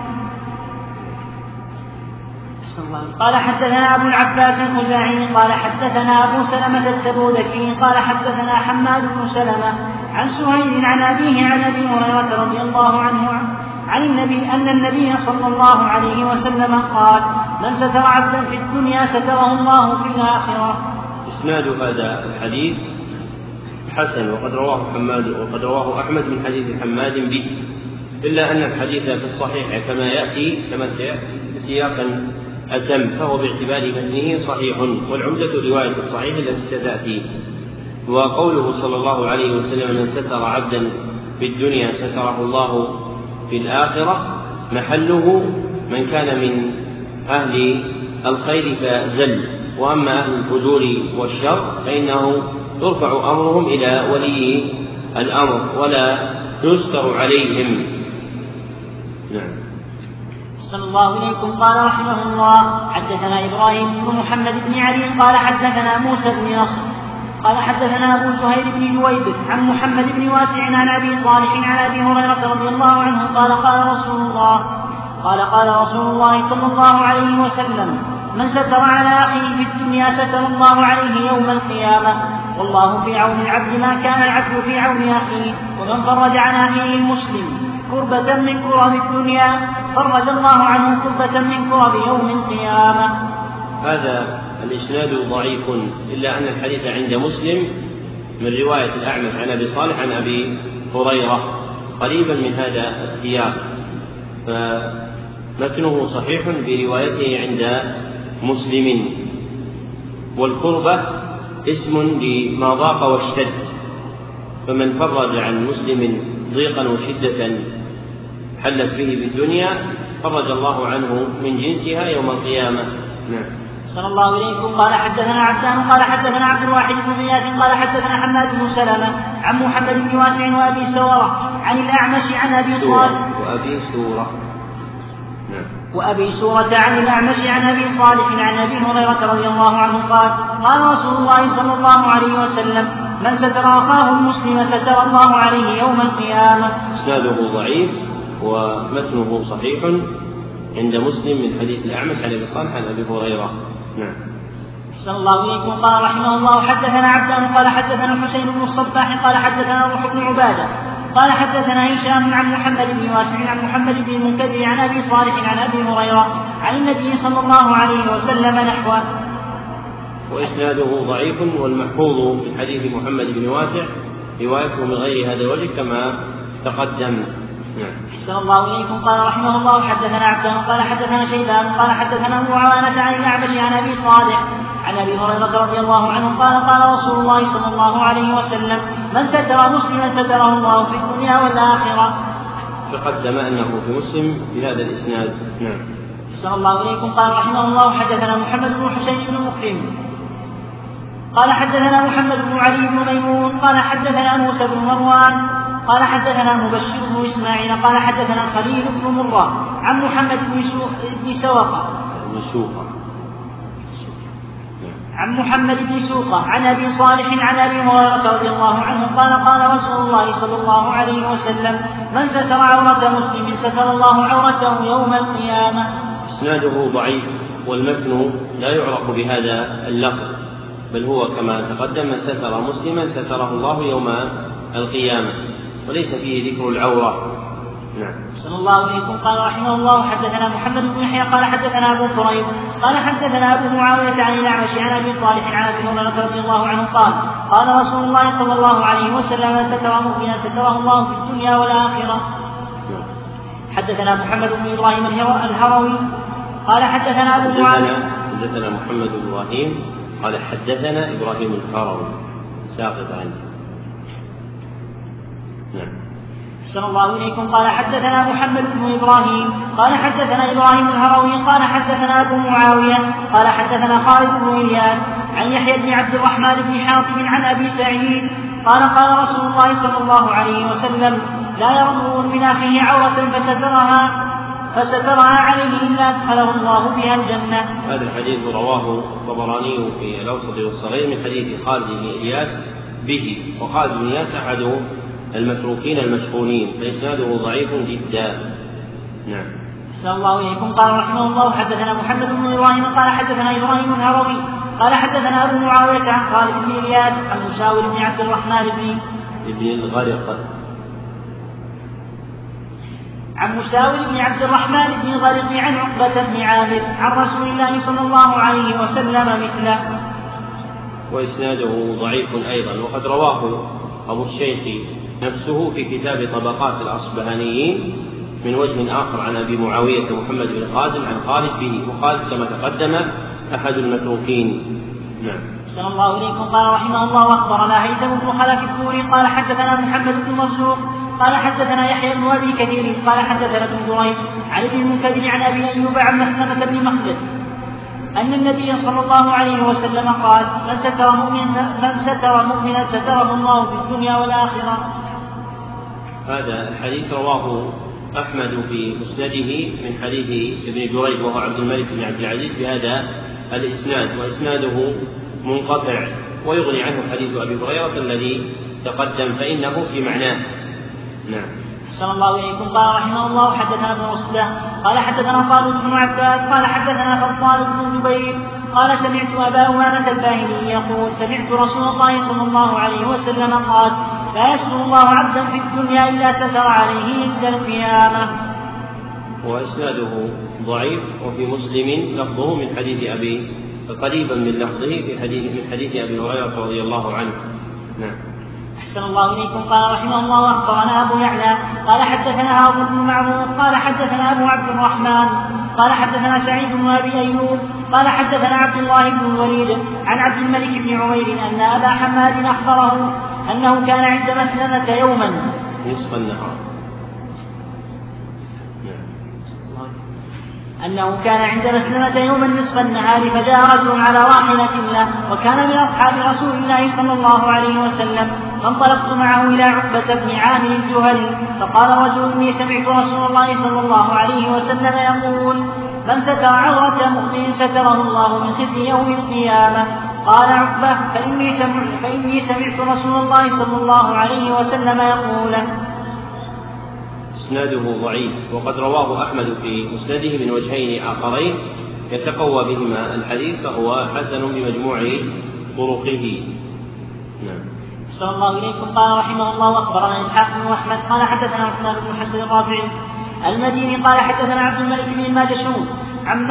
قال حدثنا أبو العباس الخزاعي قال حدثنا أبو سلمة التبوذكي قال حدثنا حماد بن سلمة عن سهيل عن أبيه عن أبي هريرة رضي الله عنه عن النبي أن النبي صلى الله عليه وسلم قال: من ستر عبدا في الدنيا ستره الله في الآخرة. إسناد هذا الحديث حسن، وقد رواه أحمد من حديث حماد به، إلا أن الحديث في الصحيح كما سيأتي سياقا أتم، فهو باعتبار متنه صحيح، والعمدة رواية الصحيح التي ستأتي. وقوله صلى الله عليه وسلم: من ستر عبدا في الدنيا ستره الله في الآخرة، محله من كان من أهل الخير فزل، وأما أهل الفجور والشر فإنه يرفع أمرهم إلى ولي الأمر ولا يستر عليهم. نعم. صلى الله عليكم. قال رحمه الله: حدثنا إبراهيم بن محمد بن علي قال حدثنا موسى بن نصر قال حدثنا أبو زهير بن جويبر عن محمد بن واسع عن أبي صالح عن أبي هريرة رضي الله عنه قال: قال رسول الله صلى الله عليه وسلم: من ستر على أخيه في الدنيا ستر الله عليه يوم القيامة، والله في عون العبد ما كان العبد في عون أخيه، ومن فرج عن أخيه المسلم كربة من كرب الدنيا فرج الله عنه كربة من كرب يوم القيامة. هذا الإسناد ضعيف، إلا أن الحديث عند مسلم من رواية الأعمش عن أبي صالح عن أبي هريرة قريبا من هذا السياق، فمتنه صحيح بروايته عند مسلم. والكربة اسم لما ضاق واشتد، فمن فرج عن مسلم ضيقا وشدة حلت به بالدنيا فرج الله عنه من جنسها يوم القيامة. نعم. صلى الله عليكم. قال حدثنا عبدان قال حدثنا عبد الواحد بن زياد قال حدثنا حماد بن سلمة عن محمد بن واسع وأبي سورة عن الأعمش عن أبي صالح وأبي سورة عن الأعمش عن أبي صالح عن أبي هريرة رضي الله عنه قال: قال رسول الله صلى الله عليه وسلم: من ستر أخاه المسلم ستر الله عليه يوم القيامة. إسناده ضعيف ومتنه صحيح عند مسلم من حديث الأعمش عن أبي صالح عن أبي هريرة. نعم. صلى الله عليكم. قال رحمه الله: حدثنا عبدان قال حدثنا حسين بن الصباح قال حدثنا روح بن عبادة قال حدثنا هشام عن محمد بن واسع عن محمد بن المنكدر عن أبي صالح عن أبي هريرة عن النبي صلى الله عليه وسلم نحوه. وإسناده ضعيف، والمحفوظ من حديث محمد بن واسع روايته من غير هذا الوجه كما تقدم. صلى الله عليكم. قال رحمه الله: حدثنا عبدان قال حدثنا شيبان قال حدثنا أبو عوانة عن الأعمش عن أبي صالح عن أبي هريرة رضي الله عنه قال: قال رسول الله صلى الله عليه وسلم: من ستر مسلما ستره الله في الدنيا والآخرة. تقدم أنه في مسلم بهذا الإسناد. نعم. أحسن الله إليكم. قال رحمه الله حدثنا محمد بن حسين بن مكرم قال حدثنا محمد بن علي بن ميمون قال حدثنا موسى بن مروان قال حدثنا مبشر بن إسماعيل قال حدثنا خليل بن مرة عن محمد بن سوقة عن محمد بن سوقة عن أبي صالح عن أبي هريرة رضي الله عنه قال قال رسول الله صلى الله عليه وسلم من ستر عورة مسلم ستر الله عورته يوم القيامة. إسناده ضعيف والمتن لا يعرف بهذا اللفظ، بل هو كما تقدم ستر مسلما ستره الله يوم القيامة، وليس فيه ذكر العورة. نعم. صلى الله عليكم. قال رحمه الله حدثنا محمد بن يحيى قال حدثنا أبو كريب قال حدثنا أبو معاوية عن الأعمش عن أبي صالح عن أبي هريرة رضي الله عنه قال قال رسول الله صلى الله عليه وسلم ستر مؤمنا ستره الله في الدنيا والآخرة. حدثنا محمد بن إبراهيم الهروي قال حدثنا أبو معاوية حدثنا محمد بن إبراهيم قال حدثنا إبراهيم الهروي ساقط عنه. نعم. صلى الله إليكم. قال حدثنا محمد بن إبراهيم قال حدثنا إبراهيم الهروي قال حدثنا أبو معاوية قال حدثنا خالد بن إلياس عن يحيى بن عبد الرحمن بن حاتم عن أبي سعيد قال قال رسول الله صلى الله عليه وسلم لا يرمون من أخيه عورة فسترها عليه إلا أدخله الله بها الجنة. هذا الحديث رواه الطبراني في الأوسط والصغير من حديث خالد بن إلياس به، وخالد بن إلياس أحد المتروكين المشهورين، فإسناده ضعيف جدا. نعم. صلى الله إليكم. قال رحمه الله حدثنا محمد بن إبراهيم قال حدثنا إبراهيم الهروي قال حدثنا أبو معاوية عن خالد بن إلياس عن مشاور بن عبد الرحمن بن الغرق عن مشاور بن عبد الرحمن بن الغرق عن عقبة بن عامر عن رسول الله صلى الله عليه وسلم مثله. وإسناده ضعيف أيضا، وقد رواه أبو الشيخ نفسه في كتاب طبقات الأصبهانيين من وجه آخر عن أبي معاوية محمد بن خازم عن خالد به، وخالد كما تقدم أحد المتروكين. نعم. صلى الله إليكم. قال رحمه الله أخبرنا هيثم بن خلف الثوري قال حدثنا محمد بن مرزوق قال حدثنا يحيى بن أبي كثير قال حدثنا ابن جريج عن ابن المنكدر عن أبي أيوب عن مسلمة بن مخلد أن النبي صلى الله عليه وسلم قال من ستر مؤمنا ستره الله في الدنيا والآخرة. هذا الحديث رواه أحمد في مسنده من حديث ابن جريج وهو عبد الملك بن عبد العزيز بهذا الإسناد، وإسناده منقطع، ويغني عنه حديث أبي هريرة الذي تقدم فإنه في معناه. نعم. صلى الله عليكم. قال رحمه الله حدثنا ابن رسلة قال حدثنا طالب بن عباد قال حدثنا فضال بن جبير قال سمعت أبا أمامة الباهلي يقول سمعت رسول الله صلى الله عليه وسلم قال لا يستر الله عبدا في الدنيا إلا ستر عليه عند القيامة. وإسناده ضعيف، وفي مسلم لفظه من حديث أبي قريبا من لفظه من حديث أبي هريرة رضي الله عنه. نعم. أحسن الله إليكم. قال رحمه الله أخبرنا أبو يعلى قال حدثنا هارون بن معروف قال حدثنا أبو عبد الرحمن قال حدثنا سعيد بن أبي أيوب قال حدثنا عبد الله بن الوليد عن عبد الملك بن عمير أن أبا حماد أخبره أنه كان عند مسلمة يوما نصف النهار أنه كان عند مسلمة يوما نصف النهار فجاء رجل على راحلة له وكان من أصحاب رسول الله صلى الله عليه وسلم فانطلقت معه إلى عقبة بن عامر الجهني فقال رجل إني سمعت رسول الله صلى الله عليه وسلم يقول من ستر عورة مؤمن ستره الله من خزي يوم القيامة. قال عقبة فإني سمعت رسول الله صلى الله عليه وسلم يقول. إسناده ضعيف، وقد رواه أحمد في مسنده من وجهين آخرين يتقوى بهما الحديث، فهو حسن بمجموع طرقه. نعم. صلى الله إليكم. قال رحمه الله أخبرنا إسحاق بن أحمد قال حدثنا عثمان بن حسن الرافعي المديني قال حدثنا عبد الملك بن الماجشون عن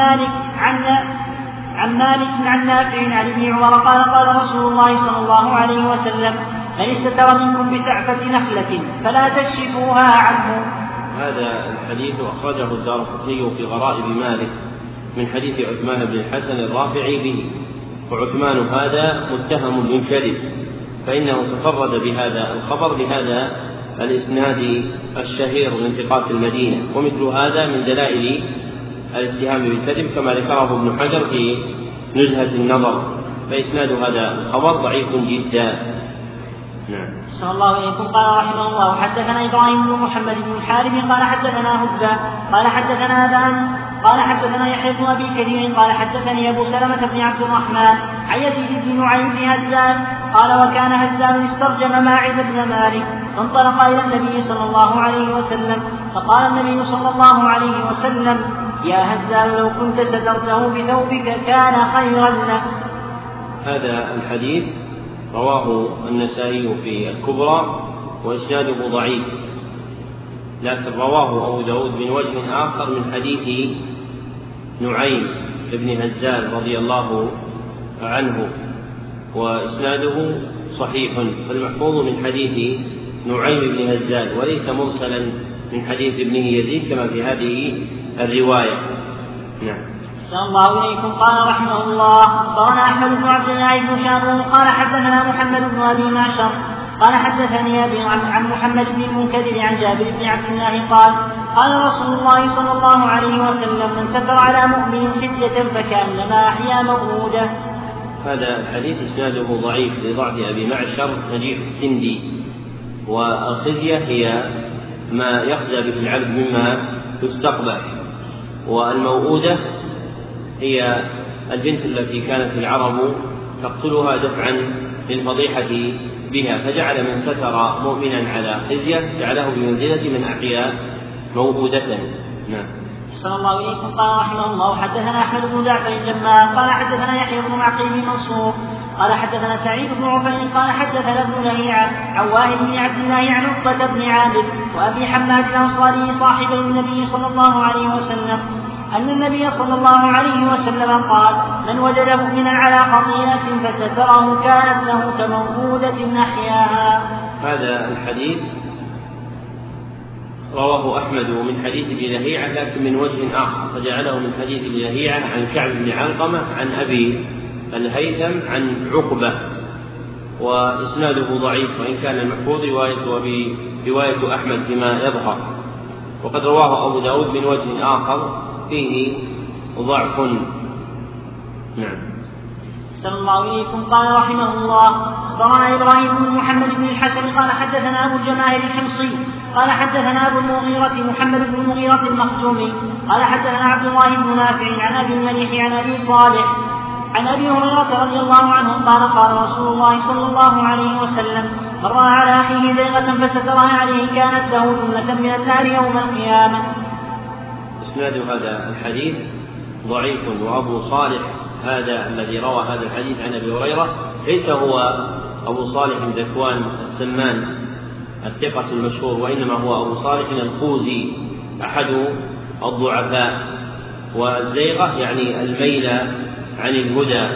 مالك عن نافع عن ابن عمر قال قال رسول الله صلى الله عليه وسلم من استتر منكم بسعفة نخلة فلا تكشفوها عنه. هذا الحديث أخرجه الدارقطني في غرائب مالك من حديث عثمان بن الحسن الرافعي به، وعثمان هذا متهم بالكذب، فإنه تفرد بهذا الخبر بهذا الإسناد الشهير من ثقات المدينة، ومثل هذا من دلائل الاتهام بالكذب كما ذكره ابن حجر في نزهة النظر، فإسناد هذا الخبر ضعيف جدا. نعم. صلى الله عليه وسلم. قال رحمه الله حدثنا إبراهيم بن محمد بن الحارث قال حدثنا هدى قال حدثنا أبان قال حدثنا يحيى بن أبي كثير قال حدثني أبو سلمة بن عبد الرحمن عن يزيد بن نعيم بن هزال قال وكان هزال استرجم ماعز بن مالك فانطلق إلى النبي صلى الله عليه وسلم فقال النبي صلى الله عليه وسلم يا هزال لو كنت سترته بثوبك كان خيرا لك. هذا الحديث رواه النسائي في الكبرى وإسناده ضعيف، لكن رواه أبو داود من وجه آخر من حديث نعيم بن هزال رضي الله عنه وإسناده صحيح، فالمحفوظ من حديث نعيم بن هزال وليس مرسلا من حديث ابنه يزيد كما في هذه الرواية. نعم. صلى الله عليكم. قال رحمه الله أخبرنا أحمد بن عبد الله بن شابون قال حدثنا محمد بن أبي معشر قال حدثني أبي عن محمد بن المنكدر عن جابر بن عبد الله قال قال رسول الله صلى الله عليه وسلم من ستر على مؤمن خزية فكأنما أحيا موعوده. هذا الحديث إسناده ضعيف لضعف أبي معشر نجيح السندي، والخزية هي ما يخزى به العبد مما يستقبح، والموؤودة هي البنت التي كانت العرب تقتلها دفعا للفضيحة بها، فجعل من ستر مؤمنا على خزية جعله بمنزلة من أحيا موؤودة. نعم. صلى الله عليكم. قال رحمه الله حدثنا أحمد بن جعفر الجمال قال حدثنا يحيى بن معقل بن منصور قال حدثنا سعيد بن عفير قال حدثنا ابن لهيعة عن واهب بن عبد الله عن عقبة بن عامر وأبي حماد الأنصاري صاحب النبي صلى الله عليه وسلم أن النبي صلى الله عليه وسلم قال من وجد مؤمنا على خطيئة فستره كانت له كموءودة أحياها. هذا الحديث رواه أحمد من حديث ابن لهيعة لكن من وجه آخر، فجعله من حديث ابن لهيعة عن كعب بن علقمة عن أبي الهيثم عن عقبة، وإسناده ضعيف وإن كان المحفوظ رواية أحمد بما يظهر، وقد رواه أبو داود من وجه آخر فيه ضعف. نعم. صلى الله عليكم. قال رحمه الله أخبرنا إبراهيم بن محمد بن الحسن قال حدثنا أبو الجماهير الحمصي قال حدثنا أبو المغيرة محمد بن المغيرة المخزومي قال حدثنا عبد الله بن نافع عن أبي المليح عن أبي صالح عن أبي هريرة رضي الله عنه قال قال رسول الله صلى الله عليه وسلم من رأى على أخيه زيغة فسترها عليه كانت له جنة من النار يوم القيامة. إسناد هذا الحديث ضعيف، وأبو صالح هذا الذي روى هذا الحديث عن أبي هريرة ليس هو أبو صالح ذكوان السمان الثقة المشهور، وإنما هو أبو صالح الخوزي أحد الضعفاء، والزيغة يعني الميل عن الهدى،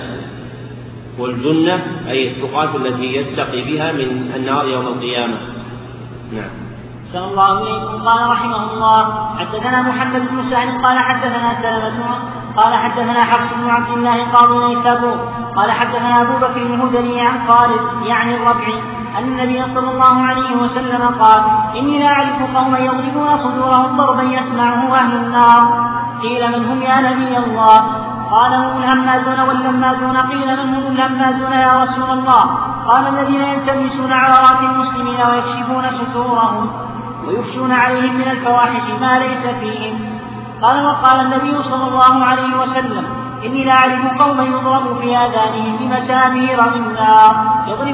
والجنة أي التقاة التي يتقي بها من النار يوم القيامة. نعم. صلى الله عليه وسلم. قال رحمه الله حدثنا محمد بن سعد قال حدثنا سلمة قال حدثنا حفص بن عبد الله قاضي نيسابور قال حدثنا أبو بكر الهذلي عن خالد يعني الربعي أن النبي صلى الله عليه وسلم قال إني لا أعرف قوما يضربون صدورهم ضربا يسمعه أهل النار. قيل من هم يا نبي الله؟ قال هم الهمازون واللمازون. قيل من هم الهمازون يا رسول الله؟ قال الذين يلتمسون عورات المسلمين ويكشفون ستورهم ويفشون عليهم من الفواحش ما ليس فيهم. قال وقال النبي صلى الله عليه وسلم إني لا أعرف قوما يضرب في آذانهم بمسامير من نار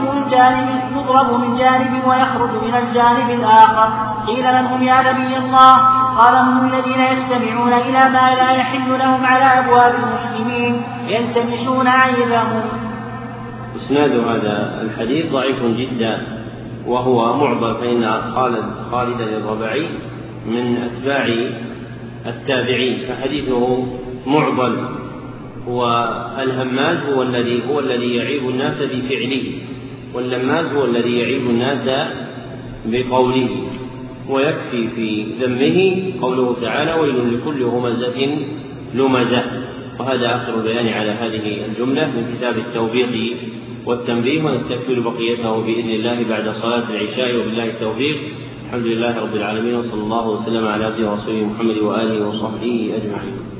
يضرب من جانب ويخرج من الجانب الآخر. قيل من هم يا نبي الله؟ قال هم الذين يستمعون إلى ما لا يحل لهم على أبواب المسلمين يلتمسون عيبهم. إسناد هذا الحديث ضعيف جدا وهو معضل، فإن خالد الربعي من أتباع التابعين فحديثه معضل، والهماز هو الذي يعيب الناس بفعله، واللماز هو الذي يعيب الناس بقوله. ويكفي في ذمه قوله تعالى ويل لكل همزة لمزة. وهذا آخر البيان على هذه الجملة من كتاب التوبيخ والتنبيه، ونستكمل بقيته بإذن الله بعد صلاة العشاء، وبالله التوفيق. الحمد لله رب العالمين، وصلى الله وسلم على عبده ورسوله محمد وآله وصحبه أجمعين.